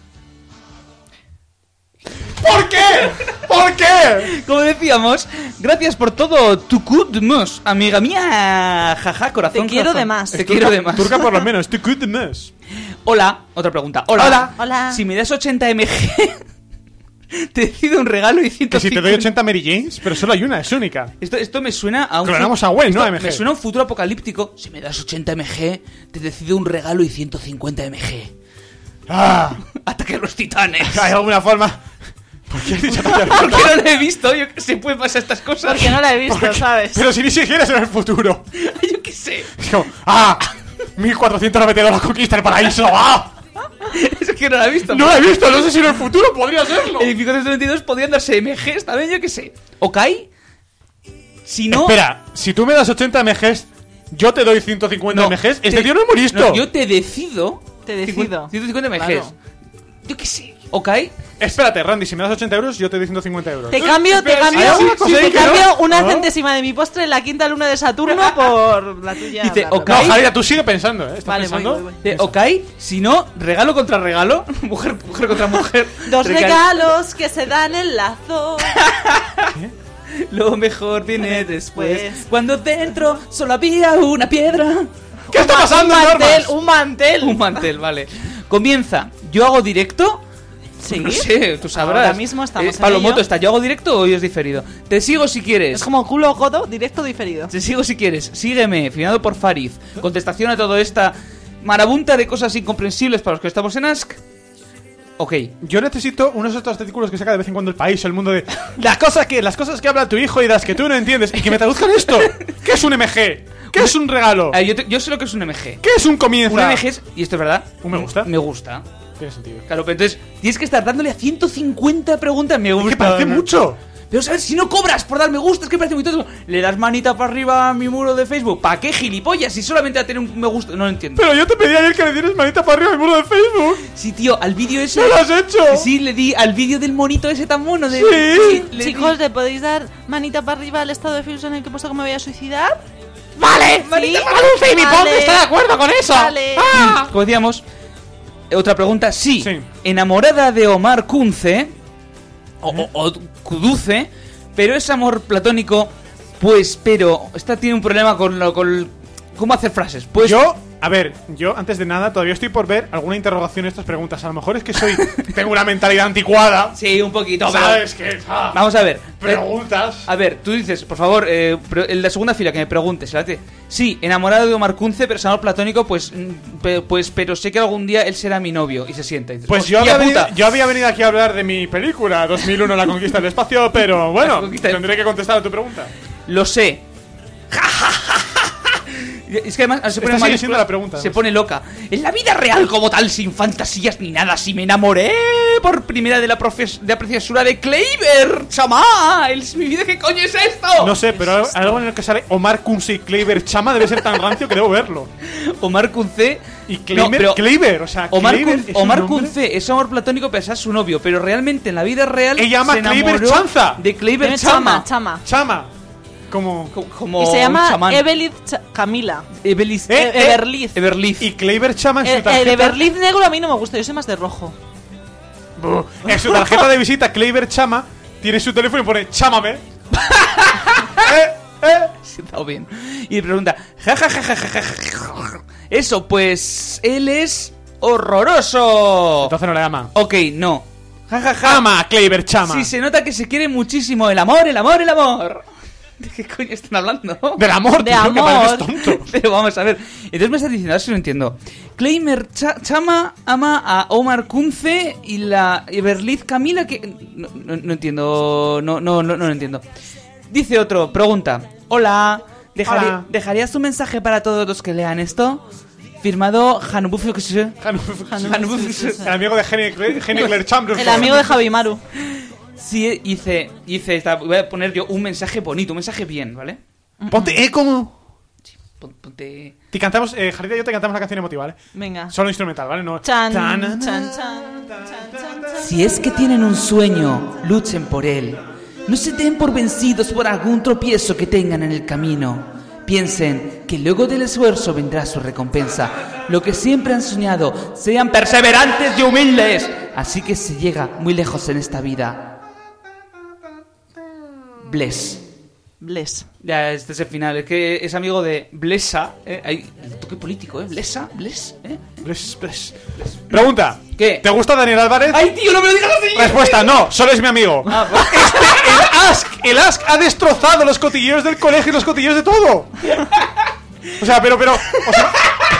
¿Por qué? ¿Por qué? Como decíamos, gracias por todo, tukudmus, amiga mía. Jaja, corazón. Te quiero corazón. de más. Te quiero de más. Turca por lo menos, tukudmus. Hola, otra pregunta. Hola. Hola. Si me das 80 mg, te decido un regalo y 150. Que si te doy 80 Mary Janes, pero solo hay una, es única. Esto me suena a un... Clonamos a Gwen, ¿no? Me suena a un futuro apocalíptico. Si me das 80 mg, te decido un regalo y 150 mg. ¡Ah! Ataque a los titanes. ¿Hay alguna forma? ¿Por qué has dicho tantas ¿Por qué no lo he visto? Yo que sé, puede pasar estas cosas. Porque no la he visto, ¿sabes? Pero si ni siquiera es en el futuro. Yo qué sé. Es como, ¡ah! 1492 conquista el paraíso. ¡Ah! Es que no la he visto. No la he visto, no sé si en el futuro podría serlo. En 1532 podrían darse MGs también, yo qué sé. ¿Ok? Si no... Espera, si tú me das 80 MGs, yo te doy 150 MGs. Este tío no es muy listo. No, yo te decido... Te decido. 150 MGs. Claro. Yo qué sé. ¿Ok? Espérate, Randy, si me das 80 euros, yo te doy 150 euros. Te cambio una centésima de mi postre en la quinta luna de Saturno por la tuya. Dice, bla, bla, ok. bla. No, Javier, tú sigue pensando, ¿eh? ¿Estás Vale, pensando? voy. Dice, ok, si no, regalo contra regalo. Mujer contra mujer. Dos regalos que se dan en lazo. Lo mejor viene después. Cuando dentro solo había una piedra. ¿Qué está pasando, Normas? Un mantel. Un mantel, vale. Comienza. Yo hago directo. Sí. No sé, tú sabrás. Ahora mismo estamos en Palomoto ello. está. ¿Yo hago directo o hoy es diferido? Te sigo si quieres. Es como culo codo, directo diferido. Te sigo si quieres. Sígueme, firmado por Fariz. Contestación a toda esta marabunta de cosas incomprensibles para los que estamos en Ask. Ok. Yo necesito unos otros artículos que saca de vez en cuando El País, el mundo de las cosas que habla tu hijo y las que tú no entiendes y que me traduzcan esto. ¿Qué es un MG? ¿Qué es un regalo? Yo sé lo que es un MG. ¿Qué es un comienzo? Un MG es, y esto es verdad, ¿Un me gusta? Me gusta. Tiene sentido. Claro, pero entonces tienes que estar dándole a 150 preguntas. Me gusta. Es que parece mucho. Pero sabes, si no cobras por dar me gusta, es que parece muy tonto. Le das manita para arriba a mi muro de Facebook. ¿Para qué, gilipollas? Si solamente va a tener un me gusta. No lo entiendo. Pero yo te pedí ayer que le dieras manita para arriba al muro de Facebook. Sí, tío, al vídeo ese. ¿No lo has hecho? Sí, le di al vídeo del monito ese tan mono. De... Sí. le Chicos, ¿le podéis dar manita para arriba al estado de Facebook en el que he puesto que me voy a suicidar? ¡Vale! Manita para dulce y mi pobre está de acuerdo con eso. Vale. ¡Ah! Como decíamos, otra pregunta. Sí, Sí. enamorada de Omar Kunze o Kuduce, pero es amor platónico. Pues, pero esta tiene un problema con cómo hacer frases. Pues Yo, a ver, yo antes de nada todavía estoy por ver alguna interrogación en estas preguntas. A lo mejor es que tengo una mentalidad anticuada. sí, un poquito. ¿Sabes qué? Vamos a ver. Preguntas. A ver, tú dices, por favor, en la segunda fila que me preguntes, ¿verdad? Sí, enamorado de Omar Kunze, pero es amor platónico, pues, pero sé que algún día él será mi novio. Y se sienta. Y dices, Pues yo "Hostia había, puta". yo había venido aquí a hablar de mi película 2001, La conquista del espacio, pero bueno, La conquista del- tendré que contestar a tu pregunta. Lo sé. Es que además se pone Esta sigue siendo la pregunta. Se pone loca. En la vida real como tal, sin fantasías ni nada, si me enamoré por primera de la preciosura de Kleiber, chamá. Es mi vida, ¿qué coño es esto? No sé, pero algo en el que sale Omar Kunze y Kleiber Chama debe ser tan rancio que debo verlo. Omar Kunze y Kleiber, o sea, Omar Kunze es amor platónico, pero es su novio, pero realmente en la vida real ella llama Kleiber Chanza. De Kleiber Chama. Chama. Como y se llama chamán. Evelith Camila. Everliz. Y Kleiber Chama en su tarjeta. El Everliz negro a mí no me gusta, yo soy más de rojo. En su tarjeta de visita, Kleiber Chama tiene su teléfono y pone chámame. Se está bien. Y le pregunta, eso, pues él es horroroso. Entonces no le ama. Ok, no. Ama a Kleiber Chama. Sí, se nota que se quiere muchísimo. El amor, el amor, el amor. ¿De qué coño están hablando? Del amor, de tío, amor. que pareces tonto. Pero vamos a ver. Entonces me estás diciendo, a ver si lo entiendo. Kleiber Chama ama a Omar Kunze y la Everliz Camila que... No entiendo. No lo entiendo. Dice otro, pregunta. Hola. ¿Dejarías un mensaje para todos los que lean esto? Firmado Hanubuf. El amigo de Henigler Chambers. El amigo de Javi Maru. Sí, hice voy a poner yo un mensaje bonito, un mensaje bien, ¿vale? Ponte como. Sí, ponte. Te cantamos, Jarita y yo te cantamos la canción emotiva, ¿vale? Venga. Solo instrumental, ¿vale? No. Si es que tienen un sueño, luchen por él. No se den por vencidos por algún tropiezo que tengan en el camino. Piensen que luego del esfuerzo vendrá su recompensa. Lo que siempre han soñado, sean perseverantes y humildes. Así que se llega muy lejos en esta vida. Bless. Ya, este es el final. Es que es amigo de Blesa. Hay un toque político, Bless. Bless. Pregunta. ¿Qué? ¿Te gusta Daniel Álvarez? ¡Ay, tío, no me lo digas así! Respuesta, no, solo es mi amigo. El Ask ha destrozado los cotilleos del colegio y los cotilleos de todo. O sea, pero... O sea,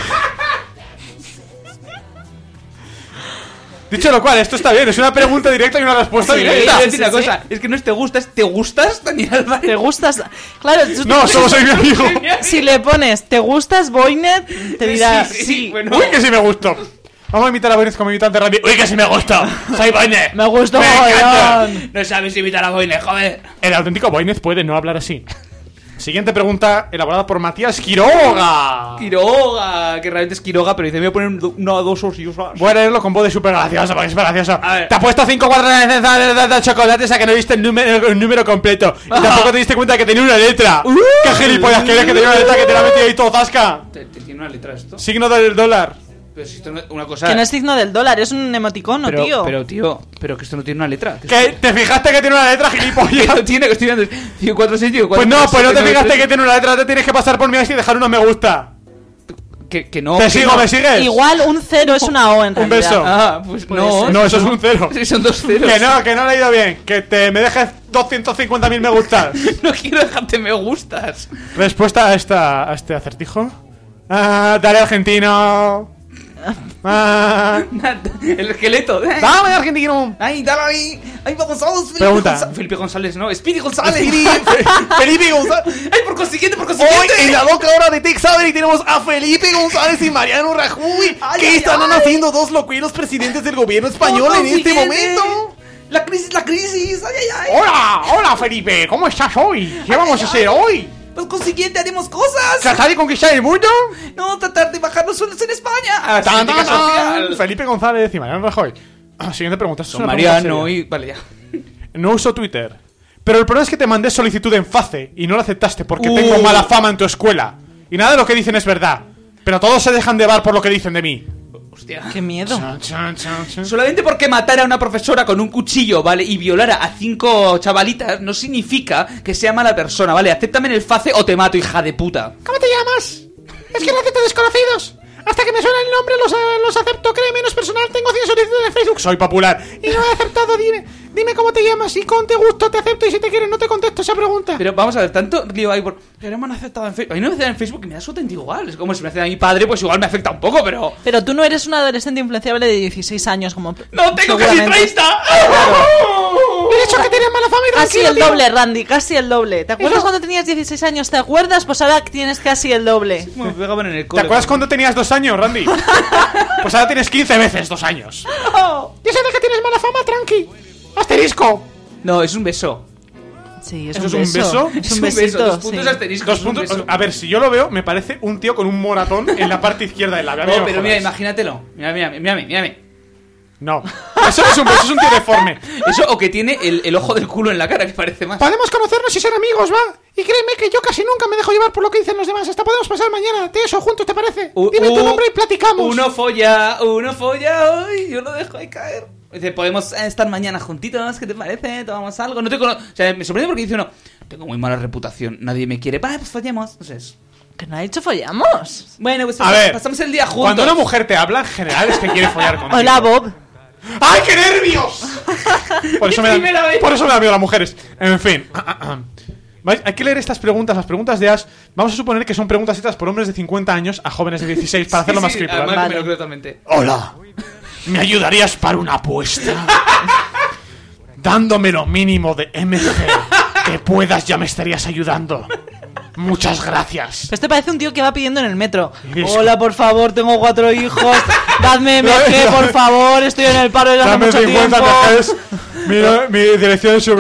dicho lo cual, esto está bien, es una pregunta directa y una respuesta directa. Voy a decir una cosa, es que no es te gustas, ¿te gustas, Daniel Álvarez? ¿Te gustas? Claro, no, solo soy mi amigo. Si le pones ¿te gustas, Boynet? Te dirá sí. Bueno. Uy, que sí me gustó. Vamos a imitar a Boynet como imitante de radio. Uy, que sí me gusta. Soy Boynet. Me gusta mogollón. No sabes imitar a Boynet, joder. El auténtico Boynet puede no hablar así. Siguiente pregunta, elaborada por Matías Quiroga. Quiroga, que realmente es Quiroga, pero dice, me voy a poner una o dos osiosas. Voy a leerlo con voz de súper gracioso, porque es súper gracioso. A ver. Te ha puesto 5 cuadros de chocolates a que no viste el número completo. Y tampoco te diste cuenta que tenía una letra. ¡Qué gilipollas que eres que tenía una letra que te la ha metido ahí todo zasca! ¿Tiene una letra esto? Signo del dólar. Pero si esto no es una cosa... Que no es signo del dólar, es un emoticono, tío. Pero que esto no tiene una letra. ¿Qué? ¿Te fijaste que tiene una letra, gilipollas? Que no tiene, que estoy viendo 546, Pues no, pues no te fijaste que tiene una letra. Te tienes que pasar por mi y dejar unos me gusta. Que no. Te sigo, ¿me sigues? Igual un 0 es una O en realidad. Un beso. Ah, pues no. No, eso es un 0. Sí, son 2 ceros. Que no le ha ido bien. Que me dejes 250.000 me gustas. No quiero dejarte me gustas. Respuesta a este acertijo. Dale argentino. El esqueleto. Dame argentino. Ay, dale ahí. Ay, vamos, Pregunta. Felipe González, no. Speedy González. Felipe González. Ay, por consiguiente. Hoy en la boca hora de Tech Saber tenemos a Felipe González y Mariano Rajoy, que están haciendo dos locuelos presidentes del gobierno español en este momento. La crisis. Ay. Hola Felipe, ¿cómo estás hoy? ¿Qué vamos a hacer hoy? Pues consiguiente haremos cosas. ¿Tratar de conquistar el mundo? No, tratar de bajar los sueldos en España. Felipe González y Mariano Rajoy. Siguiente pregunta. Son Mariano y... Vale, ya. No uso Twitter, pero el problema es que te mandé solicitud en Face y no la aceptaste porque tengo mala fama en tu escuela. Y nada de lo que dicen es verdad, pero todos se dejan llevar por lo que dicen de mí. Hostia, qué miedo. Solamente porque matara a una profesora con un cuchillo, ¿vale? Y violara a 5 chavalitas no significa que sea mala persona, ¿vale? Acéptame en el Face o te mato, hija de puta. ¿Cómo te llamas? Es que no acepto desconocidos. Hasta que me suena el nombre los acepto, créeme, no es personal. Tengo 100 solicitudes de Facebook. Soy popular. Y no he aceptado, dime cómo te llamas. Y con te gusto te acepto y si te quieres no te contesto esa pregunta. Pero vamos a ver, tanto lío ahí por... Pero me han aceptado en Facebook. A mí no me aceptan en Facebook y me da absolutamente igual. Es como si me aceptan a mi padre, pues igual me afecta un poco, pero... Pero tú no eres un adolescente influenciable de 16 años como... ¡No, tengo casi 30! Claro. dicho que tienes mala fama y Casi tranquilo, el tío. doble, Randy, casi el doble. ¿Te acuerdas cuando tenías 16 años? ¿Te acuerdas? Pues ahora tienes casi el doble. Me pegaban en el ¿Te cole. acuerdas cuando tenías 2 años, Randy? Pues ahora tienes 15 veces 2 años. Ya sé de que tienes mala fama, tranqui. Asterisco. No, es un beso. Sí, ¿Eso es un beso? Es un besito, 2 puntos sí. asterisco. 2 es un puntos. beso. A ver, si yo lo veo, me parece un tío con un moratón en la parte izquierda del labio. A mí No, me pero jodas. mira, imagínatelo. Mírame. No. Eso no es un beso, es un tío deforme. Eso o que tiene el ojo del culo en la cara, que parece más. Podemos conocernos y ser amigos, ¿va? Y créeme que yo casi nunca me dejo llevar por lo que dicen los demás. Hasta podemos pasar mañana de eso juntos, ¿te parece? Dime tu nombre y platicamos. Uno folla hoy, yo lo dejo ahí caer. Dice, podemos estar mañana juntitos, ¿qué te parece? Tomamos algo. No te conozco. O sea, me sorprende porque dice uno, tengo muy mala reputación, nadie me quiere. Vale, pues follemos. No sé. Que no ha dicho follamos. Bueno, pues A ver, pasamos el día juntos. Cuando una mujer te habla, en general es que quiere follar contigo. Hola, Bob. ¡Ay, qué nervios! Por eso me da miedo las mujeres. En fin. ¿Vais? Hay que leer estas preguntas, las preguntas de Ash. Vamos a suponer que son preguntas hechas por hombres de 50 años a jóvenes de 16 para hacerlo más creepy, ¿vale? Me lo creo totalmente. Hola. ¿Me ayudarías para una apuesta? Dándome lo mínimo de MG que puedas, ya me estarías ayudando. Muchas gracias. Este parece un tío que va pidiendo en el metro. Eso. Hola, por favor, tengo 4 hijos. Dadme MG, por favor. Estoy en el paro desde hace Dame mucho 50 tiempo. MGs. Mi dirección es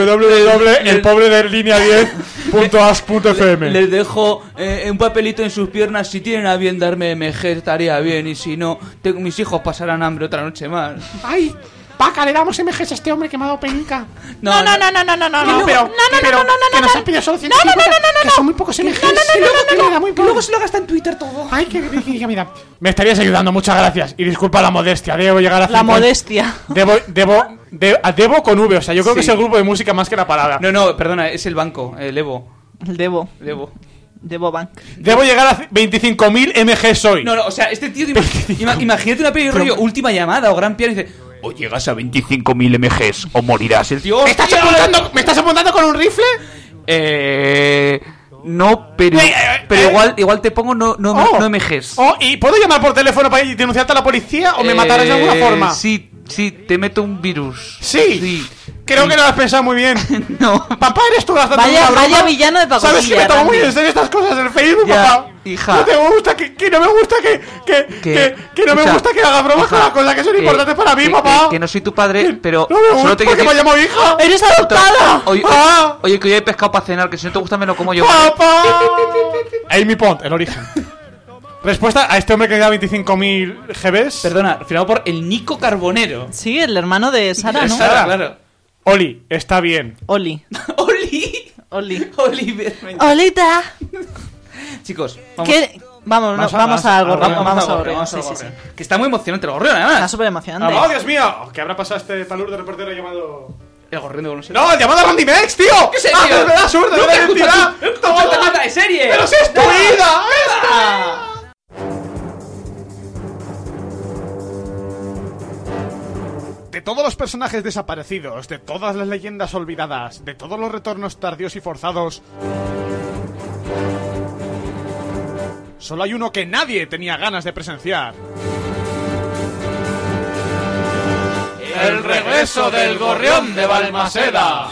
www.elpobre-10.as.fm. Les dejo un papelito en sus piernas. Si tienen a bien darme MG estaría bien. Y si no, mis hijos pasarán hambre otra noche más. ¡Ay! Paca, le damos MGs a este hombre que me ha dado penica. No, pero que nos has pedido solo 150, que son muy pocos MGs. Y luego se lo gasta en Twitter todo. Ay, qué mira. Me estarías ayudando, muchas gracias. Y disculpa la modestia, debo llegar a 50. La modestia. Debo con V, o sea, yo creo que es el grupo de música más que la palabra. No, perdona, es el banco, el Evo. El Debo. Debo Bank. Debo llegar a 25.000 MGs hoy. No, o sea, este tío, imagínate una peli rollo Última Llamada o Gran Piano y dice, o llegas a 25.000 MGs o morirás. El tío, ¿Me estás apuntando con un rifle? No, pero igual te pongo no MGs. ¿Y puedo llamar por teléfono para denunciarte a la policía o me matarás de alguna forma? Sí, te meto un virus. Sí. Creo que lo has pensado muy bien. No. Papá, eres tú gastando una broma. Vaya villano de pacotilla. ¿Sabes que me tomo muy en serio estas cosas del Facebook, Ya, papá? hija. No te gusta que no me gusta que no me gusta que hagas bromas con las cosas que son importantes para mí, papá. Que no soy tu padre, pero No me gusta solo te que me llamo hija. ¡Eres adoptada! Oye, que hoy he pescado para cenar, que si no te gusta me lo como yo. ¡Papá! Amy Pond, el origen. Respuesta a este hombre que da 25.000 GBs. Perdona, firmado por el Nico Carbonero. Sí, el hermano de Sara, ¿no? Sara, claro. Oli, está bien. Oli. Oliver. Olita. Chicos, vamos a algo. Vamos a algo. Sí. Que está muy emocionante el gorrión, además. Está súper emocionante. ¡Oh, Dios mío! ¿Qué habrá pasado este palur de reportero llamado...? El gorrión de no sé. ¡No, el llamado Randy Mex, tío! ¿Qué serio? ¡Ah, es absurdo! ¡No me identidad! ¡Toma de serie! ¡Pero si es tu vida! De todos los personajes desaparecidos, de todas las leyendas olvidadas, de todos los retornos tardíos y forzados, solo hay uno que nadie tenía ganas de presenciar. El regreso del gorrión de Balmaseda.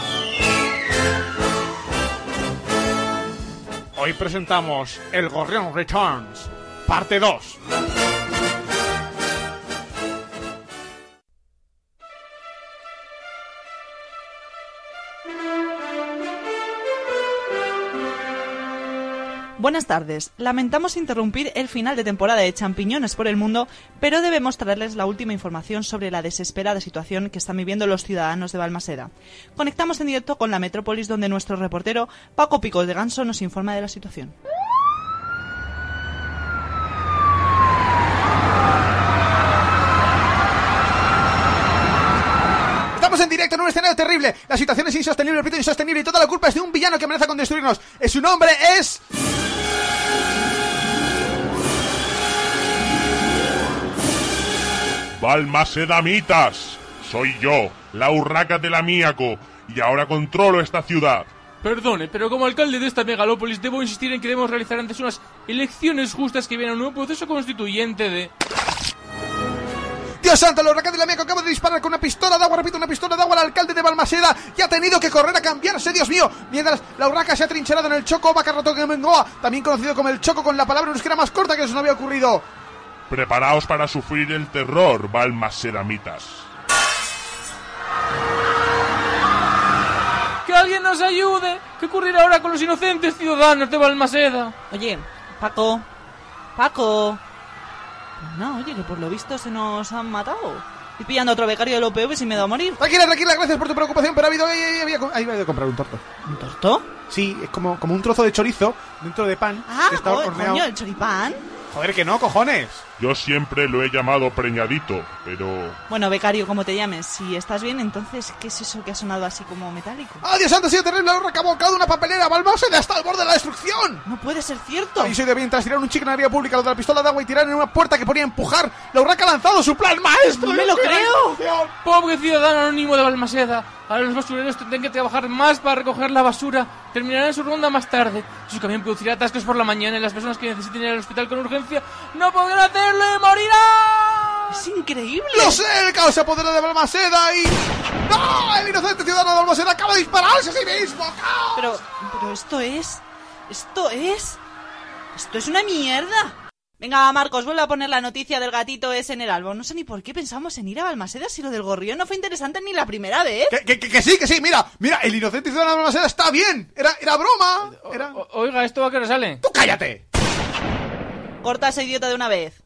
Hoy presentamos El Gorrión Returns, parte 2. Buenas tardes. Lamentamos interrumpir el final de temporada de Champiñones por el Mundo, pero debemos traerles la última información sobre la desesperada situación que están viviendo los ciudadanos de Balmaseda. Conectamos en directo con la metrópolis, donde nuestro reportero Paco Picos de Ganso nos informa de la situación. Estamos en directo en un escenario terrible. La situación es insostenible, repito, insostenible, y toda la culpa es de un villano que amenaza con destruirnos. Su nombre es... Balmasedamitas. Soy yo, la urraca del Amíaco, y ahora controlo esta ciudad. Perdone, pero como alcalde de esta megalópolis debo insistir en que debemos realizar antes unas elecciones justas que vienen a un nuevo proceso constituyente de... Dios santo, la urraca de la Miaco acaba de disparar con una pistola de agua, repito, una pistola de agua al alcalde de Balmaseda y ha tenido que correr a cambiarse, Dios mío. Mientras la urraca se ha trincherado en el Choco Bacarrotoquemengoa, también conocido como el Choco, con la palabra euskera más corta que eso no había ocurrido. Preparaos para sufrir el terror, balmasedamitas. ¡Que alguien nos ayude! ¿Qué ocurrirá ahora con los inocentes ciudadanos de Balmaseda? Oye, Paco. No, oye, que por lo visto se nos han matado. Estoy pillando a otro becario del OPV si me da a morir. Tranquila, gracias por tu preocupación, pero había ido a comprar un torto. ¿Un torto? Sí, es como un trozo de chorizo dentro de pan. Ah, está horneado. coño, el choripán. Joder, que no, cojones. Yo siempre lo he llamado preñadito, pero... Bueno, becario, como te llames, si estás bien, entonces, ¿qué es eso que ha sonado así como metálico? ¡Ah, Dios santo, ha sido terrible! ¡Ha recabocado una papelera! ¡Balmaseda está al borde de la destrucción! No puede ser cierto. Ahí soy de bien, tras tirar un chico en la vía pública, lo de la pistola de agua y tirar en una puerta que ponía a empujar, la urraca ha lanzado su plan maestro. ¡No me lo creo! Pobre ciudadano anónimo de Balmaseda. Ahora los basureros tendrán que trabajar más para recoger la basura. Terminarán su ronda más tarde. Su camión producirá atascos por la mañana y las personas que necesiten ir al hospital con urgencia no podrán hacerlo y morirán. ¡Es increíble! ¡Lo sé! El caos se apodera de Balmaseda y... ¡No! El inocente ciudadano de Balmaseda acaba de dispararse a sí mismo. ¡Caos! Pero esto es una mierda. Venga, Marcos, vuelve a poner la noticia del gatito ese en el álbum. No sé ni por qué pensamos en ir a Balmaseda si lo del gorrión no fue interesante ni la primera vez. Que sí, mira, el inocente ciudadano de Balmaseda está bien. Era broma. Oiga, ¿esto a qué hora sale? ¡Tú cállate! Corta a ese idiota de una vez.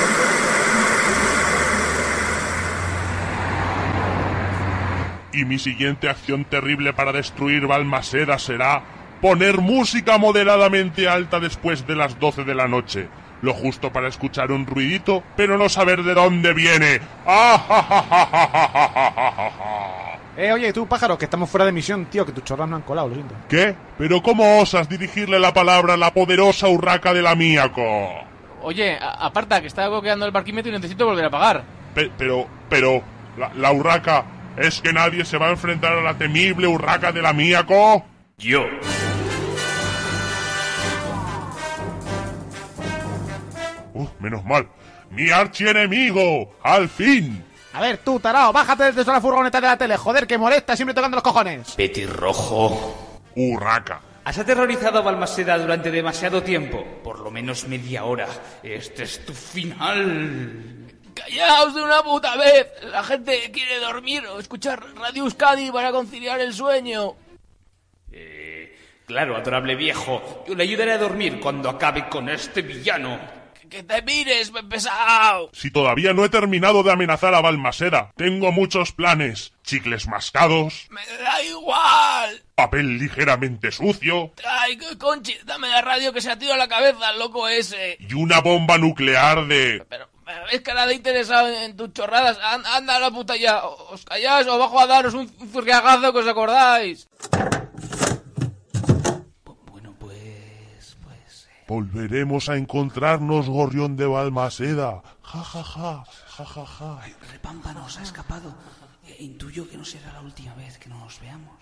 Y mi siguiente acción terrible para destruir Balmaseda será poner música moderadamente alta después de las 12 de la noche. Lo justo para escuchar un ruidito, pero no saber de dónde viene. Oye, tú, pájaro, que estamos fuera de misión, tío, que tus chorras no han colado, lo siento. ¿Qué? ¿Pero cómo osas dirigirle la palabra a la poderosa urraca de la Miaco? Oye, aparta, que está bloqueando el parquímetro y necesito volver a pagar. Pero, la urraca, ¿es que nadie se va a enfrentar a la temible urraca de la Miaco? Yo. Menos mal. ¡Mi archienemigo! ¡Al fin! A ver, tú, tarao, bájate desde la furgoneta de la tele. Joder, que molesta, siempre tocando los cojones. Petirrojo. Urraca. Has aterrorizado a Balmaseda durante demasiado tiempo. Por lo menos media hora. Este es tu final. ¡Callaos de una puta vez! La gente quiere dormir o escuchar Radio Euskadi para conciliar el sueño. Claro, adorable viejo. Yo le ayudaré a dormir cuando acabe con este villano. ¡Que te mires, pesado! Si todavía no he terminado de amenazar a Balmaseda, tengo muchos planes. Chicles mascados. ¡Me da igual! Papel ligeramente sucio. ¡Ay, Conchi! Dame la radio que se ha tirado a la cabeza al loco ese. Y una bomba nuclear de... Pero es cara de interesado en tus chorradas. Anda a la puta ya. Os calláis o bajo a daros un furriagazo que os acordáis. Volveremos a encontrarnos, gorrión de Balmaseda. Ja, ja, ja, ja, ja, ja. Repámpano se ha escapado. Intuyo que no será la última vez que nos veamos.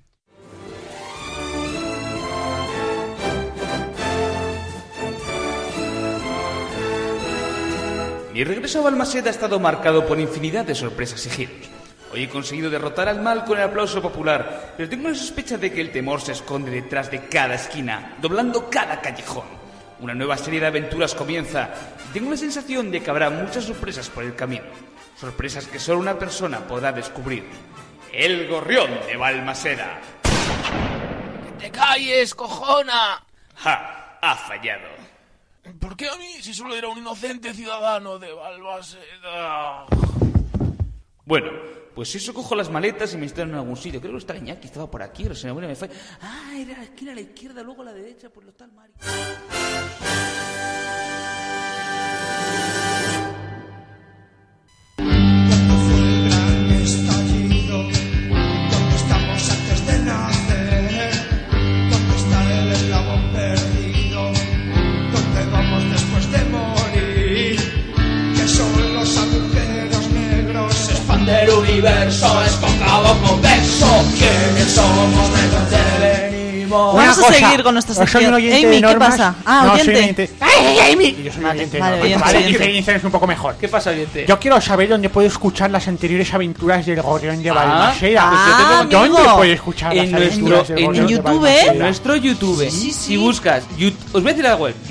Mi regreso a Balmaseda ha estado marcado por infinidad de sorpresas y giros. Hoy he conseguido derrotar al mal con el aplauso popular, pero tengo la sospecha de que el temor se esconde detrás de cada esquina, doblando cada callejón. Una nueva serie de aventuras comienza y tengo la sensación de que habrá muchas sorpresas por el camino. Sorpresas que solo una persona podrá descubrir. El gorrión de Balmaseda. ¡Que te calles, cojona! ¡Ja! Ha fallado. ¿Por qué a mí si solo era un inocente ciudadano de Balmaseda? Bueno, pues eso, cojo las maletas y me instalo en algún sitio. Creo que está Iñaki, estaba por aquí, o sea, bueno, me fue... Ah, era la esquina a la izquierda, luego a la derecha, pues lo está el Mari. Cuando fue el gran estallido, ¿dónde estamos antes de nacer? ¿Dónde está el eslabón perdido? ¿Dónde vamos después de morir? ¿Qué son los agujeros negros? Del universo es cóncavo convexo. ¿Quiénes somos? ¿De dónde venimos? Vamos a seguir con nuestra sección. Amy, ¿qué pasa? Ah, oyente. ¡Ay, Amy! Y yo soy un oyente. Vale, oyente, Vale, oyente. diferencia es un poco mejor. ¿Qué pasa, oyente? Yo quiero saber dónde puedo escuchar las anteriores aventuras del Gorrión de Balmaseda. amigo. ¿Dónde puedo escuchar las aventuras del Gorrión de YouTube, Balmaseda? En nuestro YouTube. Sí. Si buscas, os voy a decir la web,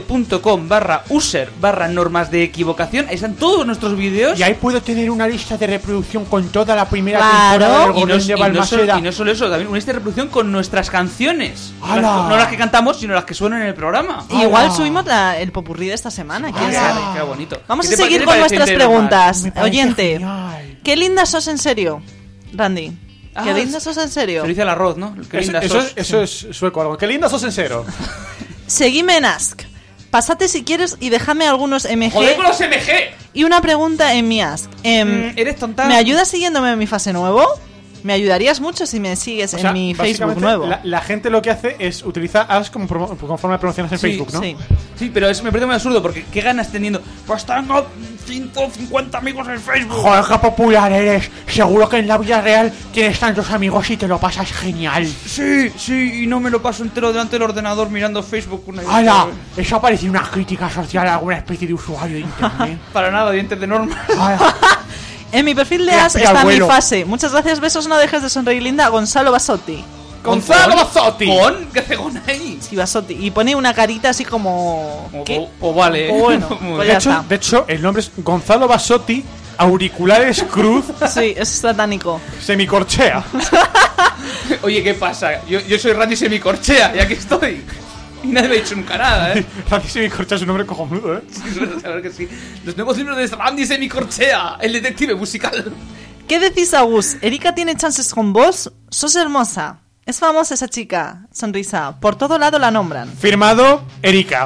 youtube.com/user/normas de equivocación. Ahí están todos nuestros vídeos. Y ahí puedo tener una lista de reproducción con toda la primera Claro. temporada del Y Gorrión de Balmaseda. no solo eso, también una lista de reproducción con nuestras canciones. ¡Hala! No las que cantamos, sino las que suenan en el programa. Igual subimos el popurrí de esta semana, quién sabe. Qué bonito. Vamos ¿Qué a te seguir qué te con parece nuestras Entre preguntas. Me parece Oyente, genial. ¿qué linda sos en serio, Randy? ¿Qué Ah, linda sos en serio? Se dice al arroz, ¿no? Qué linda sos. Eso es sueco algo. ¡Qué linda sos en cero! Seguime en Ask. Pásate si quieres y déjame algunos MG ¡Joder con los MG! y una pregunta en mi Ask. ¿Eres tonta? ¿Me ayudas siguiéndome en mi fase nuevo? Me ayudarías mucho si me sigues O sea, en mi Facebook básicamente, nuevo. La gente lo que hace es utilizar Ask como forma de promociones en Sí, Facebook, ¿no? Sí. Sí, pero eso me parece muy absurdo porque ¿qué ganas teniendo? Pues tengo 150 amigos en Facebook. Joder, qué popular eres. Seguro que en la vida real tienes tantos amigos y te lo pasas genial. Sí, y no me lo paso entero delante del ordenador mirando Facebook una y otra ¡Hala! vez. Eso parece una crítica social a alguna especie de usuario de internet. Para nada, dientes de norma. En mi perfil de Mira, Ask mira, está mi abuelo. fase. Muchas gracias, besos, no dejes de sonreír, linda. Gonzalo Basotti. ¡Gonzalo Bazzotti! ¿Con? ¿Qué hace con ahí? Sí, Basotti. Y pone una carita así como... ¿Qué? O vale. O bueno, Muy pues bien. ya está. De hecho, el nombre es Gonzalo Bazzotti, auriculares cruz, Sí, es satánico. semicorchea. Oye, ¿qué pasa? Yo soy Randy Semicorchea y aquí estoy. Y nadie me ha dicho nunca nada, ¿eh? Randy Semicorchea es un nombre cojonudo, ¿eh? Sí, es verdad que sí. Los nuevos libros de Randy Semicorchea, el detective musical. ¿Qué decís, Agus? ¿Erika tiene chances con vos? Sos hermosa. Es famosa esa chica. Sonrisa. Por todo lado la nombran. Firmado, Erika.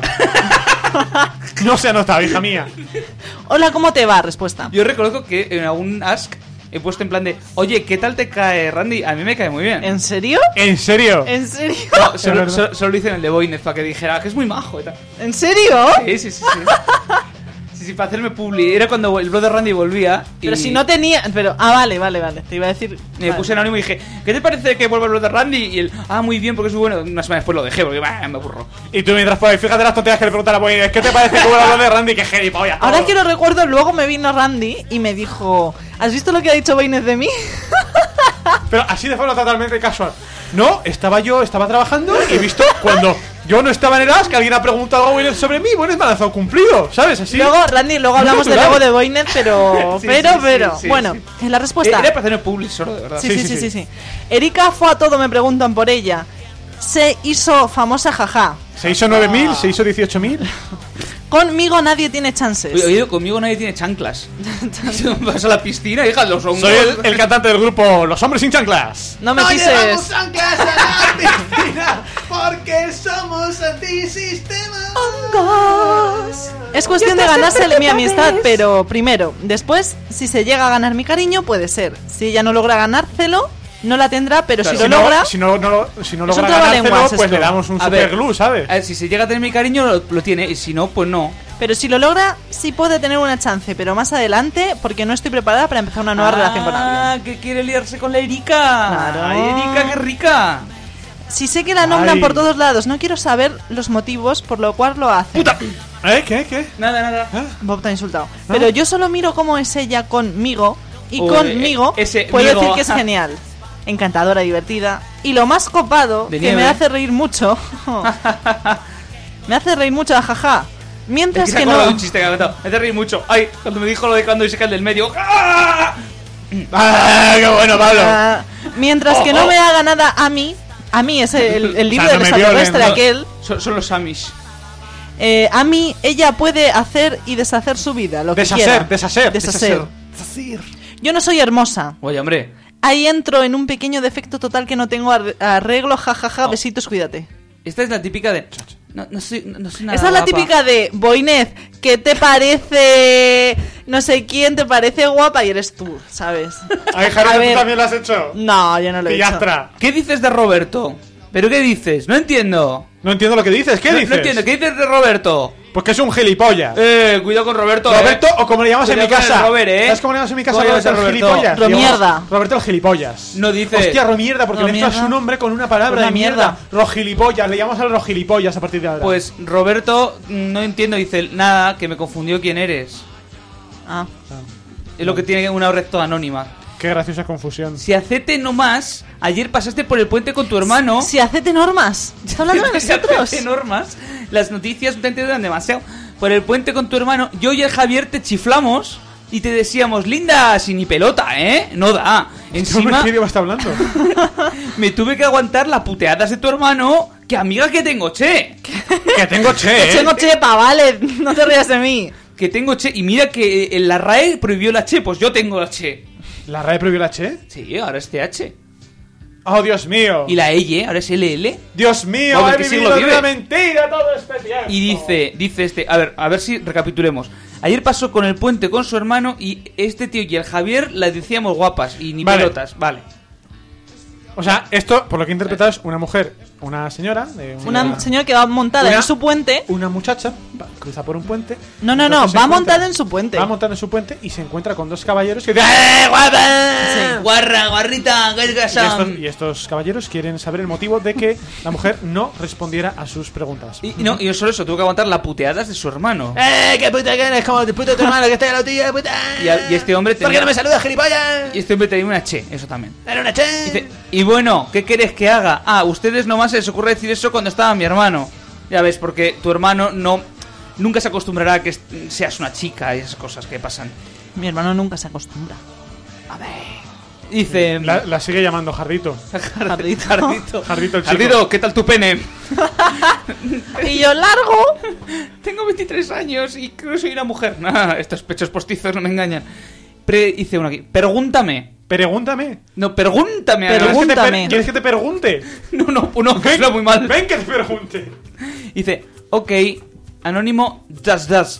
No se ha notado, hija mía. Hola, ¿cómo te va? Respuesta. Yo reconozco que en algún Ask he puesto en plan de, oye, ¿qué tal te cae Randy? A mí me cae muy bien. ¿En serio? ¿En serio? ¿En serio? No, solo lo hice en el de Boynet para que dijera que es muy majo y tal. ¿En serio? Sí. Sí, para hacerme publi. Era cuando el blog de Randy volvía. Y Pero si no tenía... Pero... vale. Te iba a decir... me puse anónimo y dije, ¿qué te parece que vuelva el blog de Randy? Y él, muy bien, porque es muy bueno. Una semana después lo dejé porque me aburro. Y tú mientras pues, fíjate las tonterías que le preguntan a la Boy, ¿qué te parece que vuelva a hablar de Randy? ¡Qué gilipollas! Ahora que lo recuerdo, luego me vino Randy y me dijo... ¿Has visto lo que ha dicho Boynes de mí? Pero así de forma totalmente casual. No, estaba trabajando y he visto cuando yo no estaba en el Ask, que alguien ha preguntado algo Boynet sobre mí, bueno, me ha lanzado cumplido, ¿sabes? Así. Luego, Randy, luego hablamos del logo de Boynet, pero... Sí, sí. Bueno, en la respuesta... Era para hacerme publi solo, de verdad. Sí. Erika fue a todo, me preguntan por ella. Se hizo famosa, jaja. Se hizo 9.000, se hizo 18.000. Conmigo nadie tiene chances. Oye, conmigo nadie tiene chanclas. Vas a la piscina, hija, los hongos. Soy el cantante del grupo Los Hombres Sin Chanclas. No me pises. llevamos chanclas a la piscina porque somos antisistema. Hongos. Es cuestión de ganarse mi amistad, pero primero, después, si se llega a ganar mi cariño, puede ser. Si ella no logra ganárselo, no la tendrá, pero Claro, si lo logra... Si no logra es un ganárselo, trabalenguas pues esto. le damos un A ver, super glue, ¿sabes? A ver, si se llega a tener mi cariño, lo tiene. Y si no, pues no. Pero si lo logra, sí puede tener una chance, pero más adelante, porque no estoy preparada para empezar una nueva relación con alguien. Que quiere liarse con la Erika. Claro. Ay, Erika, qué rica. Si sé que la nombran Ay. por todos lados, no quiero saber los motivos por lo cual lo hace. ¡Puta! ¿Qué? Nada. Bob te ha insultado. Pero yo solo miro cómo es ella conmigo, y Uy, conmigo ese puedo migo. decir que es genial. Encantadora, divertida. Y lo más copado, De que nieve. me hace reír mucho. Me hace reír mucho, jaja. Mientras Es que que se acuerda de no. un chiste que me ha contado. Me hace reír mucho. Ay, cuando me dijo lo de cuando se cae el del medio. ¡Qué bueno, Pablo! Mientras que no me haga nada a mí es el libro O sea, del no me violen, extraterrestre no. aquel. Son los Amish. A mí, ella puede hacer y deshacer su vida, lo que quiera. Deshacer. Yo no soy hermosa. Oye, hombre. Ahí entro en un pequeño defecto total que no tengo arreglo, jajaja, besitos, cuídate. Esta es la típica de... No soy nada Esa es la guapa. típica de Boynet, ¿qué te parece? No sé quién te parece guapa y eres tú, ¿sabes? Ay, A Jared, ver. ¿tú también lo has hecho? No, yo no lo he hecho. Pillastra. ¿Qué dices de Roberto? ¿Pero qué dices? No entiendo. No entiendo lo que dices, ¿qué dices? No entiendo, ¿qué dices de Roberto? Porque es un gilipollas. Cuidado con Roberto. Roberto, o como le llamamos en mi Cuidado con casa. el Robert, ¿Sabes cómo le llamamos en mi casa? ¿Cómo Roberto el llamas a gilipollas. Romierda. Roberto el gilipollas. No dice. Hostia, Romierda, porque le Romierda. mezcla su nombre con una palabra Una de mierda. mierda. Rojilipollas, le llamamos al rojilipollas a partir de ahora. Pues Roberto, no entiendo, dice nada, que me confundió quién eres. Ah. Es lo que tiene una recto anónima. Qué graciosa confusión. Si hacete nomás, ayer pasaste por el puente con tu hermano. Si hacete normas. ¿Está hablando de Si nosotros? hacete normas, las noticias no te enteran demasiado. Por el puente con tu hermano, yo y el Javier te chiflamos y te decíamos, linda, sin ni pelota, ¿eh? No da. Encima, ¿Qué idioma está hablando? me tuve que aguantar las puteadas de tu hermano. Que amiga que tengo, che. Que tengo che, Que tengo chepa, vale. No te rías de mí. Que tengo che. Y mira que en la RAE prohibió la che, pues yo tengo la che. ¿La RAE prohibió la che? Sí, ahora es CH. Oh, Dios mío. Y la EY, ahora es LL. Dios mío, Vamos, he ¿qué vivido siglo de vive? una mentira todo este tiempo. Y dice este, a ver si recapitulemos. Ayer pasó con el puente con su hermano y este tío y el Javier la decíamos guapas y ni Vale. pelotas, vale. O sea, esto, por lo que he interpretado, es una mujer, una señora. Una señora que va montada en su puente. Una muchacha cruza por un puente. No, entonces se va encuentra- montada en su puente. Va montada en su puente y se encuentra con dos caballeros que dicen ¡eh, guapa! Sí. Guarra, guarrita, Y estos caballeros quieren saber el motivo de que la mujer no respondiera a sus preguntas. Y no solo eso, tuvo que aguantar las puteadas de su hermano. ¡qué puta que eres! Como de puto tu hermano que está en la tuya, puta. Y este hombre ¿Por qué no me saludas, gilipollas? Y este hombre tenía una che, eso también. ¡Era una che! Dice, y bueno, ¿qué querés que haga? Ah, ustedes nomás se les ocurre decir eso cuando estaba mi hermano. Ya ves, porque tu hermano nunca se acostumbrará a que seas una chica y esas cosas que pasan. Mi hermano nunca se acostumbra. Dice... La sigue llamando Jardito. Jardito. Jardito el chico. Jardito, ¿qué tal tu pene? Y yo largo. Tengo 23 años y creo que soy una mujer. Nah, estos pechos postizos no me engañan. Hice uno aquí. Pregúntame. ¿Pregúntame? No, pregúntame. ¿Quieres que te pregunte? No, que suena muy mal. Ven que te pregunte. Dice, ok, anónimo, das.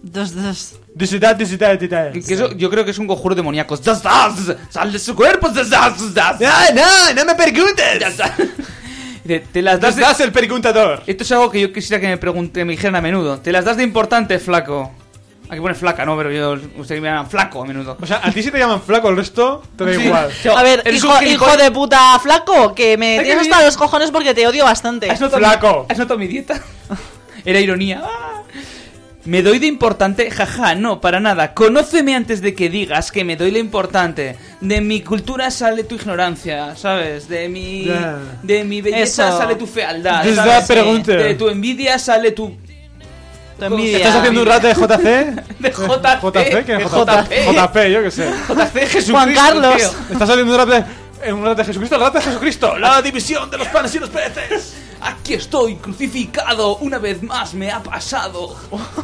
Que eso yo creo que es un conjuro demoníaco. Das, sal de su cuerpo, das. No me preguntes. Dice, te las das Das el preguntador. Esto es algo que yo quisiera que me dijeran a menudo. Te las das de importante, flaco. Aquí pone flaca, ¿no? Pero ustedes me llaman flaco a menudo. O sea, a ti si te llaman flaco, el resto te da igual. A ver, hijo de puta flaco, que me Ay, tienes que hasta los cojones porque te odio bastante. ¿Has notado mi dieta? Era ironía. Me doy de importante, jaja, no, para nada. Conóceme antes de que digas que me doy de importante. De mi cultura sale tu ignorancia, ¿sabes? De mi belleza Eso. sale tu fealdad. Desde ¿sabes? la pregunta. De tu envidia sale tu... envidia. ¿Estás haciendo un rato de JC? De JC. ¿JC? ¿Qué es JP? JP, yo qué sé. JC Jesucristo. Juan Carlos. tío. ¿Estás haciendo un rato de Jesucristo? ¿El rato de Jesucristo? La división de los panes y los peces. Aquí estoy, crucificado. Una vez más me ha pasado.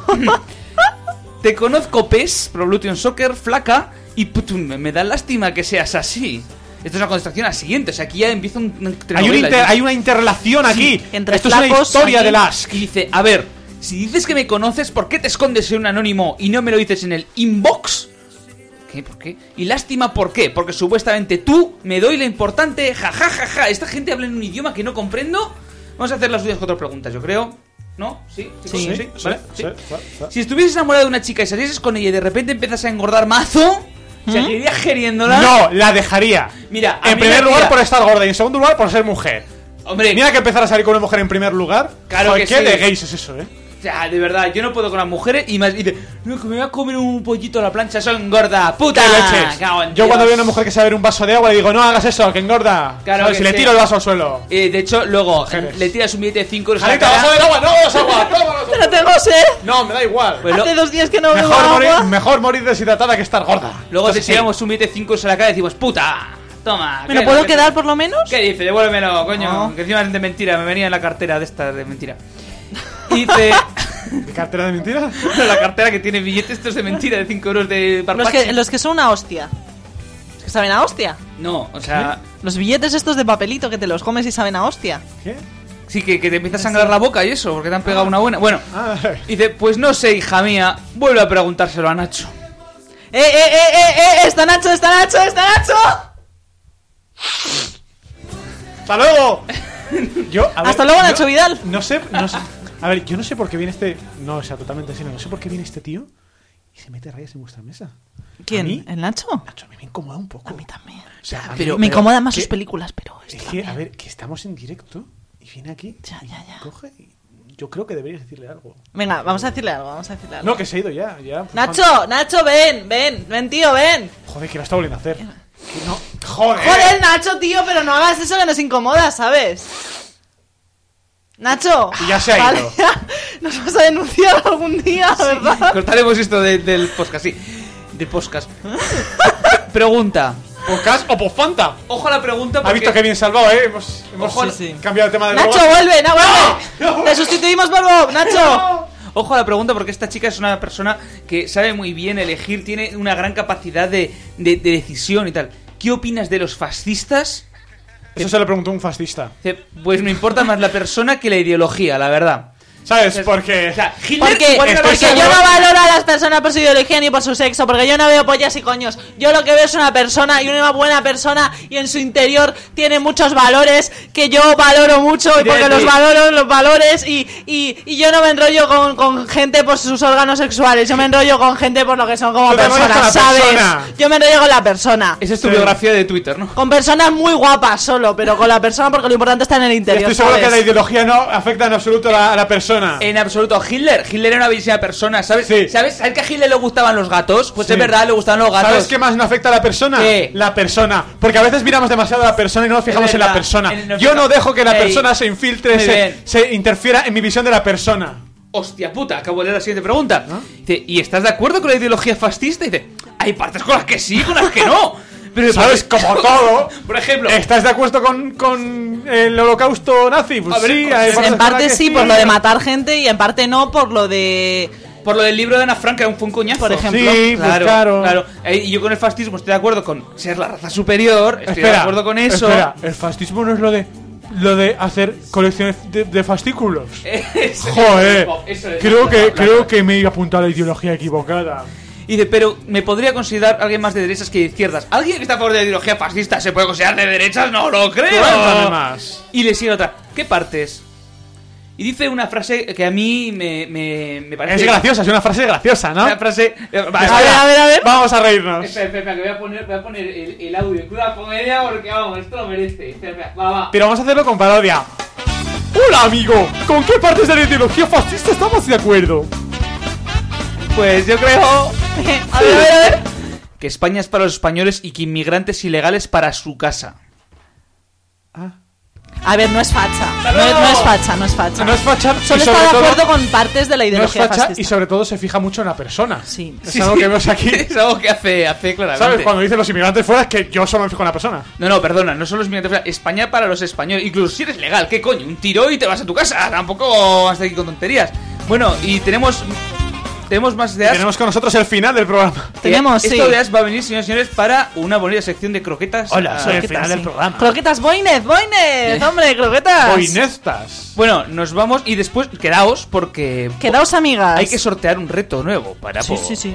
Te conozco, PES, Pro Evolution Soccer, flaca. Y putum, me da lástima que seas así. Esto es una contestación a la siguiente. O sea, aquí ya empieza un Hay una interrelación aquí. Entre Esto es una flacos, historia aquí. de Ask. Y dice, a ver, si dices que me conoces, ¿por qué te escondes en un anónimo y no me lo dices en el inbox? ¿Qué? ¿Por qué? Y lástima, ¿por qué? Porque supuestamente tú me doy la importante, jajajaja. Esta gente habla en un idioma que no comprendo. Vamos a hacer las suyas 4 preguntas, yo creo. ¿No? ¿Sí? Sí. ¿Vale? Sí. Si estuvieses enamorado de una chica y salieses con ella y de repente empiezas a engordar mazo, ¿seguirías queriéndola? No, la dejaría. Mira, En primer lugar por estar gorda y en segundo lugar por ser mujer. Hombre, Mira que empezar a salir con una mujer en primer lugar. Claro Joder, que ¿qué sí. de gays es eso, ya, de verdad, yo no puedo con las mujeres y más dice, no, que me voy a comer un pollito a la plancha, eso engorda, puta. ¿Qué leches? Cago en Yo Dios. cuando veo a una mujer que se abre un vaso de agua le digo, no hagas eso, que engorda. Claro ¿Sabes? que Si le sí. tiro el vaso al suelo. De hecho, luego Mujeres. le tiras un billete de 5 euros a la Anita, cara. vaso de agua, no, vaso de agua, tómalo. Pero tengo sed. No, me da igual. Pues Hace 2 días que no bebo Mejor agua. morir deshidratada que estar gorda. Luego te Entonces, sí. tiramos un billete de 5 euros a la cara y decimos, puta, toma. ¿Me lo ¿qué- puedo qué- quedar por lo menos? ¿Qué dice? Devuélvemelo, coño. No. Que encima es de mentira, me venía en la cartera de esta de mentira. Y dice... ¿Mi cartera de mentira? la cartera que tiene billetes estos de mentira de 5 euros de Parpachi. Los que son una hostia. ¿Los que saben a hostia? No, o sea... Los billetes estos de papelito que te los comes y saben a hostia. ¿Qué? Sí, que te empieza a sangrar la boca y eso, porque te han pegado una buena... Bueno, dice, pues no sé, hija mía, vuelve a preguntárselo a Nacho. ¡Está Nacho, está Nacho, está Nacho! ¡Hasta luego! Yo, a ver, Hasta luego, yo Nacho Vidal. No sé. A ver, yo no sé por qué viene este... No, o sea, totalmente serio. No sé por qué viene este tío y se mete rayas en vuestra mesa. ¿Quién? ¿A mí? ¿El Nacho? Nacho, a mí me incomoda un poco. A mí también. O sea, Me incomodan más sus películas, pero... Es que, a ver, que estamos en directo y viene aquí y coge y... Yo creo que deberías decirle algo. Venga, vamos a decirle algo, No, que se ha ido ya. Nacho, ven, tío, ven. Joder, que lo está volviendo a hacer. Que no... Joder, Nacho, tío, pero no hagas eso que nos incomoda, ¿sabes? Nacho. Y ya se ha ido. Nos vas a denunciar algún día, ¿verdad? Cortaremos esto del podcast, sí. De podcast. Pregunta. ¿Podcast o postfanta? Ojo a la pregunta porque... Ha visto que bien salvado, ¿eh? Hemos cambiado el tema de Nacho, vuelve, vuelve. Te sustituimos por Bob, Nacho. Ojo a la pregunta porque esta chica es una persona que sabe muy bien elegir, tiene una gran capacidad de decisión y tal. ¿Qué opinas de los fascistas? Eso se lo preguntó un fascista. Pues me importa más la persona que la ideología, la verdad. ¿Sabes? Porque... O sea, Hitler, porque yo no valoro a las personas por su ideología ni por su sexo, porque yo no veo pollas y coños. Yo lo que veo es una persona y una buena persona y en su interior tiene muchos valores que yo valoro mucho y porque los valoro, los valores y yo no me enrollo con gente por sus órganos sexuales, yo me enrollo con gente por lo que son como personas, ¿sabes? Yo me enrollo con la persona. Esa es tu biografía de Twitter, ¿no? Con personas muy guapas solo, pero con la persona porque lo importante está en el interior. Estoy seguro que la ideología no afecta en absoluto a la persona. En absoluto. Hitler era una bellísima persona, ¿sabes? Sí. ¿Sabes que a Hitler le gustaban los gatos? Pues es verdad, le gustaban los gatos. ¿Sabes qué más no afecta a la persona? ¿Qué? La persona. Porque a veces miramos demasiado a la persona y no nos fijamos en la persona. Yo no dejo que la persona se infiltre, se interfiera en mi visión de la persona. Hostia puta, acabo de leer la siguiente pregunta. Dice, ¿y estás de acuerdo con la ideología fascista? Y dice, hay partes con las que sí, con las que no. Pero ¿sabes? Como todo. Por ejemplo, ¿estás de acuerdo con el holocausto nazi? Pues sí, en parte sí, por lo de matar gente y en parte no, por lo de... Por lo del libro de Ana Frank, que fue un coñazo. Por ejemplo. Sí, claro. Y yo con el fascismo estoy de acuerdo con ser la raza superior. Estoy de acuerdo con eso. Espera, el fascismo no es lo de hacer colecciones de fascículos. Joder, creo que me he apuntado a la ideología equivocada. Y dice, pero me podría considerar alguien más de derechas que de izquierdas. ¿Alguien que está a favor de la ideología fascista se puede considerar de derechas? No lo creo. Más. Y le sigue otra. ¿Qué partes? Y dice una frase que a mí me parece... Es graciosa, es una frase graciosa, ¿no? Una frase... A ver. Vamos a reírnos. Espera, que voy a poner el audio en cruda comedia porque, vamos, esto lo merece. Espera, va. Pero vamos a hacerlo con parodia. Hola, amigo. ¿Con qué partes de la ideología fascista estamos de acuerdo? Pues yo creo... A ver. Que España es para los españoles y que inmigrantes ilegales para su casa. A ver, no es facha. No es facha. Solo está de acuerdo con partes de la ideología no es facha fascista. Y sobre todo se fija mucho en la persona. Sí. Es algo que vemos aquí. Es algo que hace claramente. ¿Sabes? Cuando dicen los inmigrantes fuera es que yo solo me fijo en la persona. No, perdona, no son los inmigrantes fuera. España para los españoles. Incluso si eres legal, ¿qué coño? Un tiro y te vas a tu casa. Tampoco hasta aquí con tonterías. Bueno, y tenemos más ideas. Tenemos con nosotros el final del programa. Tenemos, sí. Esto va a venir, señores y señores, para una bonita sección de croquetas. Hola, soy el final del programa. Croquetas Boinez, hombre, croquetas. Boineztas. Bueno, nos vamos y después quedaos porque... Quedaos, amigas. Hay que sortear un reto nuevo para... Sí.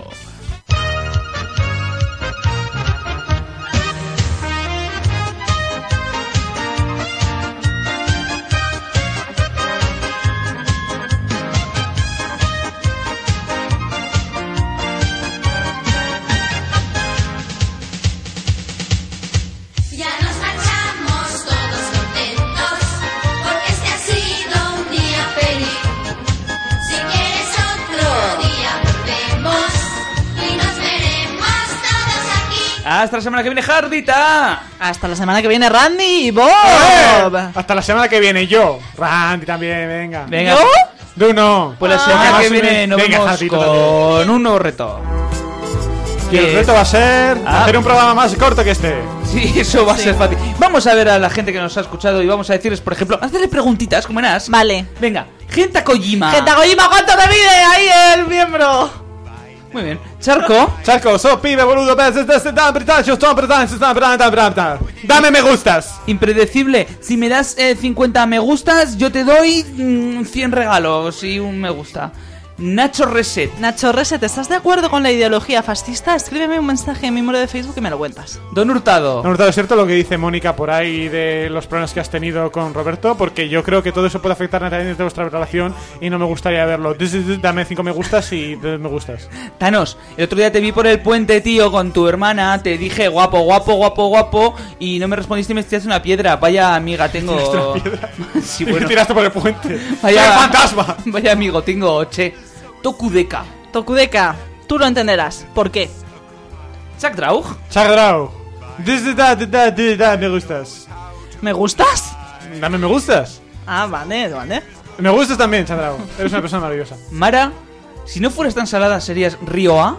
Ya nos marchamos todos contentos, porque este ha sido un día feliz. Si quieres otro día volvemos y nos veremos todos aquí. Hasta la semana que viene, Jardita. Hasta la semana que viene, Randy y Bob. Hasta la semana que viene yo. Randy también, venga. Venga. ¿Yo? Duno. Pues la semana que viene nos vemos con un nuevo reto. Y el reto va a ser hacer un programa más corto que este. Sí, eso va a ser fácil. Vamos a ver a la gente que nos ha escuchado y vamos a decirles, por ejemplo, hacerle preguntitas, ¿cómo eras? Vale. Venga, Genta Kojima. ¿Cuánto te mide ahí el miembro? Muy bien. Charco, sos pibe, boludo. Dame me gustas. impredecible. Si me das 50 me gustas, yo te doy 100 regalos y un me gusta. Nacho Reset. Nacho Reset, ¿estás de acuerdo con la ideología fascista? Escríbeme un mensaje en mi muro de Facebook y me lo cuentas. Don Hurtado. Don Hurtado, ¿es cierto lo que dice Mónica por ahí de los problemas que has tenido con Roberto? Porque yo creo que todo eso puede afectar netamente a vuestra relación y no me gustaría verlo. Dame 5 me gustas y 3 me gustas. Thanos, el otro día te vi por el puente, tío, con tu hermana. Te dije guapo, guapo, guapo, guapo. Y no me respondiste y me tiraste una piedra. Vaya amiga, tengo... ¿Tiraste una piedra? Sí, ¿Y bueno. me tiraste por el puente? Vaya fantasma. Vaya amigo, tengo, che. Tokudeka. Tokudeka, tú lo entenderás. ¿Por qué? Chuck Draug. Chuck Draug. Me gustas. ¿Me gustas? Dame me gustas. Ah, vale, vale. Me gustas también, Chuck Draug. Eres una persona maravillosa. Mara, si no fueras tan salada, ¿serías Río A?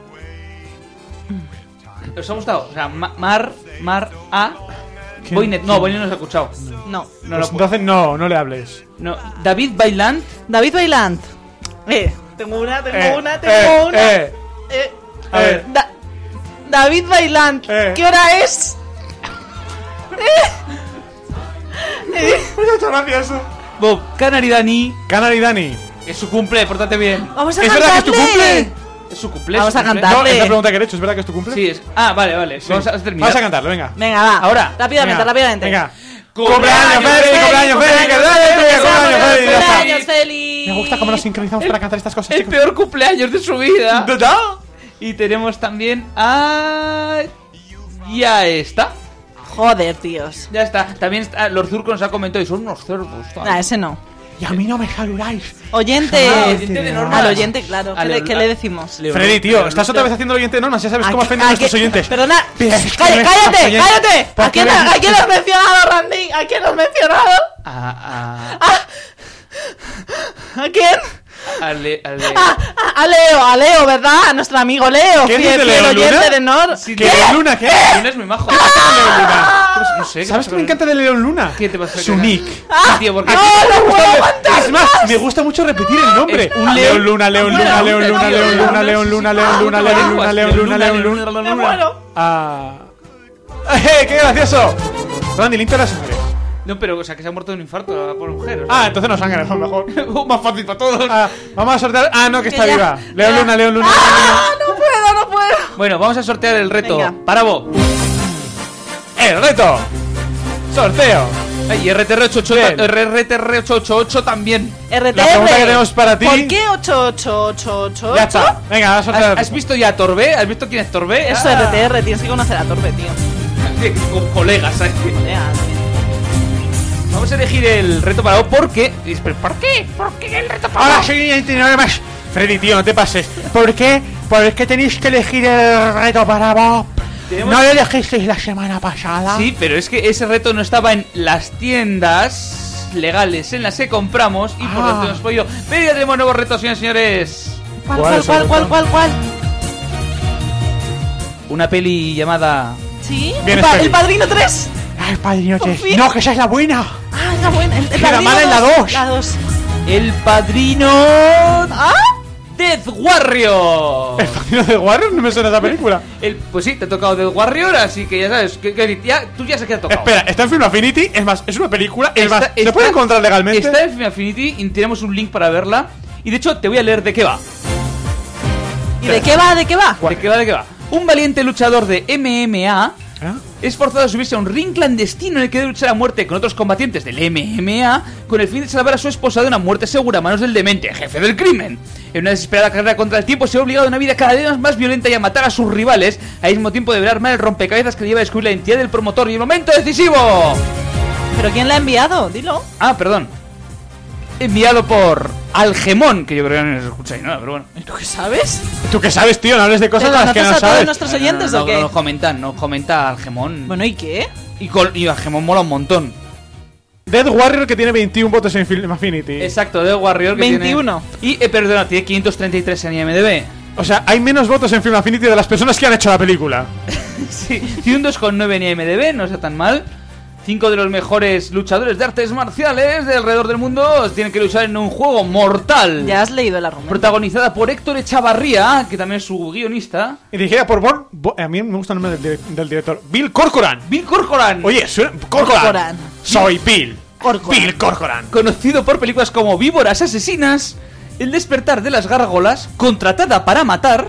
¿Os ha gustado? O sea, Mar A. Boynet, no, Boynet no se ha escuchado. No. Pues entonces no le hables. No. David Bailant. David Bailant. Tengo una. A ver. David Bailant. ¿Qué hora es? Muchas gracias. Bob, Canary Dani. Canary Dani. Es su cumple, pórtate bien. Vamos a ¿Es cantarle. verdad que es tu cumple? Es su cumple. Vamos su a cumple. cantarle. No, es la pregunta que he hecho. ¿Es verdad que es tu cumple? Sí, es. Ah, vale. Sí. Vamos a terminar. Vamos a cantarlo, venga. Venga, va. Ahora. Rápidamente. Venga. ¡Cumpleaños feliz! ¡Cumpleaños ¡Cumpleaños feliz! Me gusta cómo nos sincronizamos para cantar estas cosas, El chicos. peor cumpleaños de su vida. ¿Verdad? Y tenemos también a... Ya está. Joder, tíos. Ya está. También está, los Zurcos nos ha comentado y son unos cerdos. Nah, ese no. Y a mí no me saludáis. Oyente. oyente de normas. Al oyente, claro. ¿Qué le decimos? Freddy, tío, estás otra vez haciendo el oyente de normas. Ya sabes cómo ofenden a nuestros oyentes. Perdona. Cállate. ¡Cállate! ¿A quién has mencionado, Randy? ¿A quién has mencionado? ¿A quién? A Leo. A Leo, ¿verdad? A nuestro amigo Leo. ¿Quién fiel es de Leo oyente Luna? de Nor. Sí, ¿Qué? ¿León Luna qué? Luna es muy majo. ¿Qué pasa con León Luna? No sé. ¿Sabes qué me encanta de León Luna? ¿Qué te pasa? Su nick. Sí, tío, porque... ¡No puedo aguantar! Es más, me gusta mucho repetir el nombre. Es un León Luna, León Luna, León Luna, León Luna, León Luna, León Luna, León Luna, León Luna, León Luna. ¡Me muero! ¡Qué gracioso! Randy, limpia la sangre. No, pero, o sea, que se ha muerto de un infarto por mujer. O sea. Ah, entonces no sangre, mejor. Más fácil para todos. Vamos a sortear. Ah, no, que está Que ya. viva. León Luna, León Luna. ¡Ah! No puedo. Bueno, vamos a sortear el reto. Venga. Para vos. El reto. Sorteo. Y RTR888 también. RTR. La pregunta que tenemos para ti. ¿Por qué 8888? Ya está. Venga, vamos a sortear. ¿Has visto ya a Torbe? ¿Has visto quién es Torbe? Eso es RTR, tienes que conocer a Torbe, tío. Con colegas, ¿sabes? Vamos a elegir el reto para vos porque... ¿Por qué? ¿Por qué el reto para Ahora vos? soy nada más. Freddy, tío, no te pases. ¿Por qué? ¿Por qué tenéis que elegir el reto para Bob? ¿No lo elegisteis la semana pasada? Sí, pero es que ese reto no estaba en las tiendas legales en las que compramos y por lo tanto hemos podido. Pero ya tenemos nuevos retos, señores y señores. ¿Cuál? Una peli llamada... ¿Sí? Bien, El Padrino 3. ¡Ay, Padrino Por 3! fin. ¡No, que esa es la buena! Ah, es la buena. El Que la Padrino mala es la 2. La 2. El Padrino... ¿Ah? Death Warrior. ¿El Padrino de Warrior? No me suena esa película. Pues sí, te ha tocado Death Warrior, así que ya sabes, tú ya sabes que te ha tocado. Espera, está en Film Affinity. Es más, es una película. Es más, ¿se puede está- encontrar legalmente? Está en Film Affinity y tenemos un link para verla. Y de hecho, te voy a leer de qué va. ¿Y de qué va? ¿De qué va? Un valiente luchador de MMA es forzado a subirse a un ring clandestino en el que debe luchar a muerte con otros combatientes del MMA con el fin de salvar a su esposa de una muerte segura a manos del demente, jefe del crimen. En una desesperada carrera contra el tiempo se ve obligado a una vida cada vez más violenta y a matar a sus rivales. Al mismo tiempo deberá armar el rompecabezas que le lleva a descubrir la identidad del promotor y el momento decisivo. ¿Pero quién la ha enviado? Dilo. Ah, perdón. Enviado por Algemón, que yo creo que no se escucha ahí nada, pero bueno. ¿Tú qué sabes? ¿Tú qué sabes, tío? No hables de cosas ¿Te a las que no conoces a todos sabes. nuestros oyentes No, o qué? Nos comenta Algemón. Bueno, ¿y qué? Y Algemón mola un montón. Dead Warrior, que tiene 21 votos en Film Affinity. Exacto, Death Warrior que 21. Tiene... Y, perdona, tiene 533 en IMDb. O sea, hay menos votos en Film Affinity de las personas que han hecho la película. Sí, tiene un 2,9 en IMDb, no está tan mal. 5 de los mejores luchadores de artes marciales de alrededor del mundo tienen que luchar en un juego mortal. Ya has leído el argumento. Protagonizada por Héctor Echavarría, que también es su guionista. Y dirigida por a mí me gusta el nombre del director. Bill Corcoran. Bill Corcoran. Oye, suena... Corcoran. Soy Bill. Corcoran. Bill Corcoran. Conocido por películas como Víboras Asesinas El despertar de las gárgolas, Contratada para matar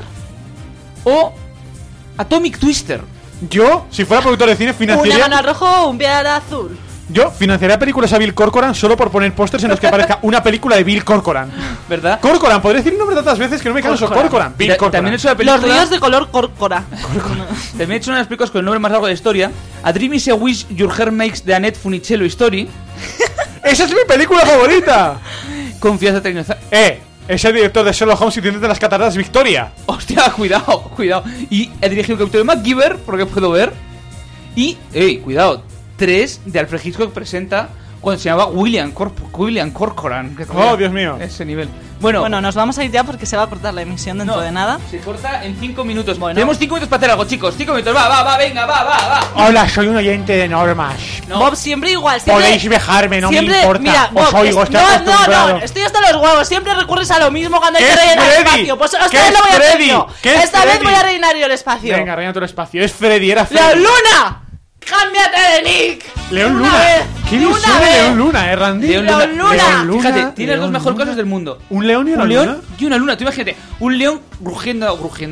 o Atomic Twister. Yo, si fuera productor de cine, Una financiaría... mano rojo, un pie azul. Yo financiaría películas a Bill Corcoran solo por poner pósters en los que aparezca una película de Bill Corcoran. ¿Verdad? Corcoran, podría decir el nombre tantas veces que no me canso. Corcoran. Bill Corcoran. También he hecho la película... Los ríos de color córcora. También he hecho una de las películas con el nombre más largo de la historia. A Dream is a Wish Your Heart Makes de Annette Funicello Story. ¡Esa es mi película favorita! Confianza Tecnozar. Es el director de Sherlock Holmes y Cientos de las Cataratas Victoria. Hostia, cuidado. Y he dirigido Capitán MacGyver, porque puedo ver. Y, cuidado, 3 de Alfred Hitchcock presenta cuando se llamaba William Corcoran. Oh, Dios mío. Ese nivel. Bueno, nos vamos a ir ya porque se va a cortar la emisión dentro de nada. Se corta en 5 minutos. Bueno. Tenemos 5 minutos para hacer algo, chicos. 5 minutos. Venga, va. Hola, soy un oyente de normas. No. Bob, siempre igual. Siempre, podéis dejarme, no siempre, me importa. Mira, Bob, os oigo, estoy acostumbrado. No, estoy hasta los huevos. Siempre recurres a lo mismo cuando hay que ¿Qué es rellenar Freddy? espacio. Pues esta ¿Qué vez es lo voy a hacer Freddy? yo. ¿Qué es Esta vez Freddy? voy a rellenar yo el espacio. Venga, reina tu espacio. Es Freddy, era Freddy. ¡León Luna! ¡Cámbiate de nick! León Una Luna. vez, ¿Qué una ilusión de vez. León Luna, Randy? León Luna. Fíjate, tiene los mejores casos del mundo. ¿Un león y una Un luna? león y una luna. Tú imagínate, un león rugiendo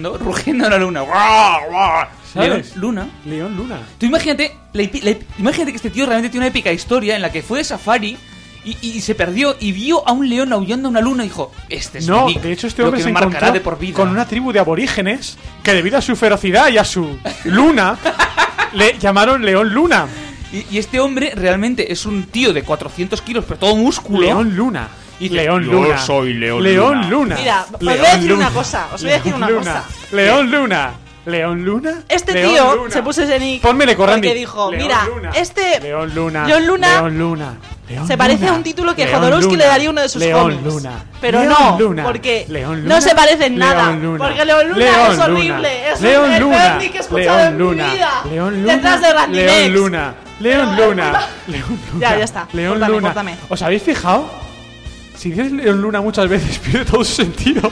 a una luna. ¿Sabes? León Luna. Tú imagínate, imagínate que este tío realmente tiene una épica historia en la que fue de safari y se perdió y vio a un león aullando a una luna y dijo, este es No, mi nick, de hecho este lo hombre que se me marcará de encontró por vida. con una tribu de aborígenes que debido a su ferocidad y a su luna le llamaron León Luna. Y este hombre realmente es un tío de 400 kilos, pero todo músculo. León Luna. Y dice, León Yo Luna. soy León León Luna. Mira, os voy León a decir Luna. una cosa. Os voy a decir una León cosa. Luna. León Luna. León Luna. Este León tío Luna. se puso ese nick Pónmele, Corrandy. porque dijo, León mira, Luna. este León Luna. León Luna León Luna. León se parece Luna. a un título que León Jodorowsky Luna. le daría a uno de sus León cómics. Luna. Pero León no, Luna. porque León Luna. no se parece en nada. León Luna. Porque León Luna León es Luna. horrible. Es León el Luna. peor nick que he escuchado León en mi Luna. vida. León Luna. Detrás de Randy León Next. Luna. León Luna. León Luna. Ya está. León Córtame, Luna. córtame. ¿Os habéis fijado? Si dices León Luna muchas veces pierde todo su sentido.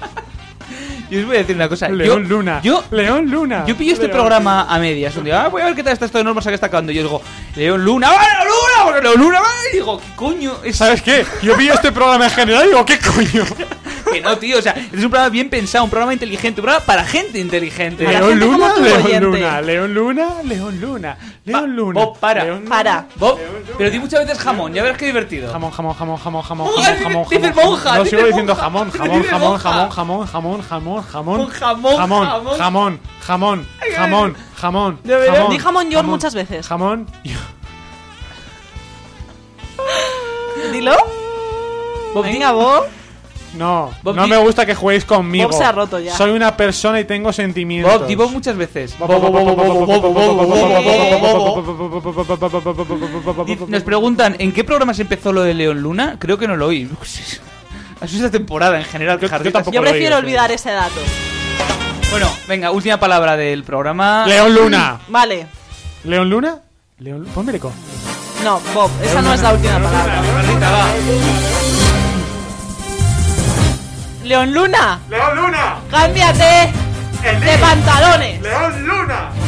Yo os voy a decir una cosa. León Luna. Yo Luna. pillo este León programa a medias. Un día, voy a ver qué tal está esto de normas que está acabando. Y yo digo, León Luna, ¡va, León Luna! Porque León Luna, ¡va! Y digo, ¿qué coño? ¿Sabes qué? Yo pillo este programa en general y digo, ¿qué coño? Que no, tío, o sea, es un programa bien pensado, un programa inteligente, un programa para gente inteligente. León gente Luna, como tu León oyente. Luna, León Luna, León Luna, León Luna. Bob, para. León Luna. Para. Bob, pero di muchas veces jamón, ya verás qué divertido. Jamón. Ay, dice monja, No dice sigo diciendo monja. jamón. Dice monja. Jamón. De verdad, di jamón york muchas veces. Jamón. Dilo. Venga, Bob. No, Bob, no di- me gusta que juguéis conmigo. Bob se ha roto ya. Soy una persona y tengo sentimientos. Bob, di Bob muchas veces. Nos preguntan, ¿en qué programa se empezó lo de León Luna? Creo que no lo oí. Así es la temporada en general. tampoco Yo lo prefiero oí, olvidar ese dato. Bueno, venga, última palabra del programa. León Luna. Vale. ¿León Luna? León Luna. Ponme eco. No, Bob, esa no es la última palabra. León Luna, ¡León Luna! cámbiate de pantalones. ¡León Luna!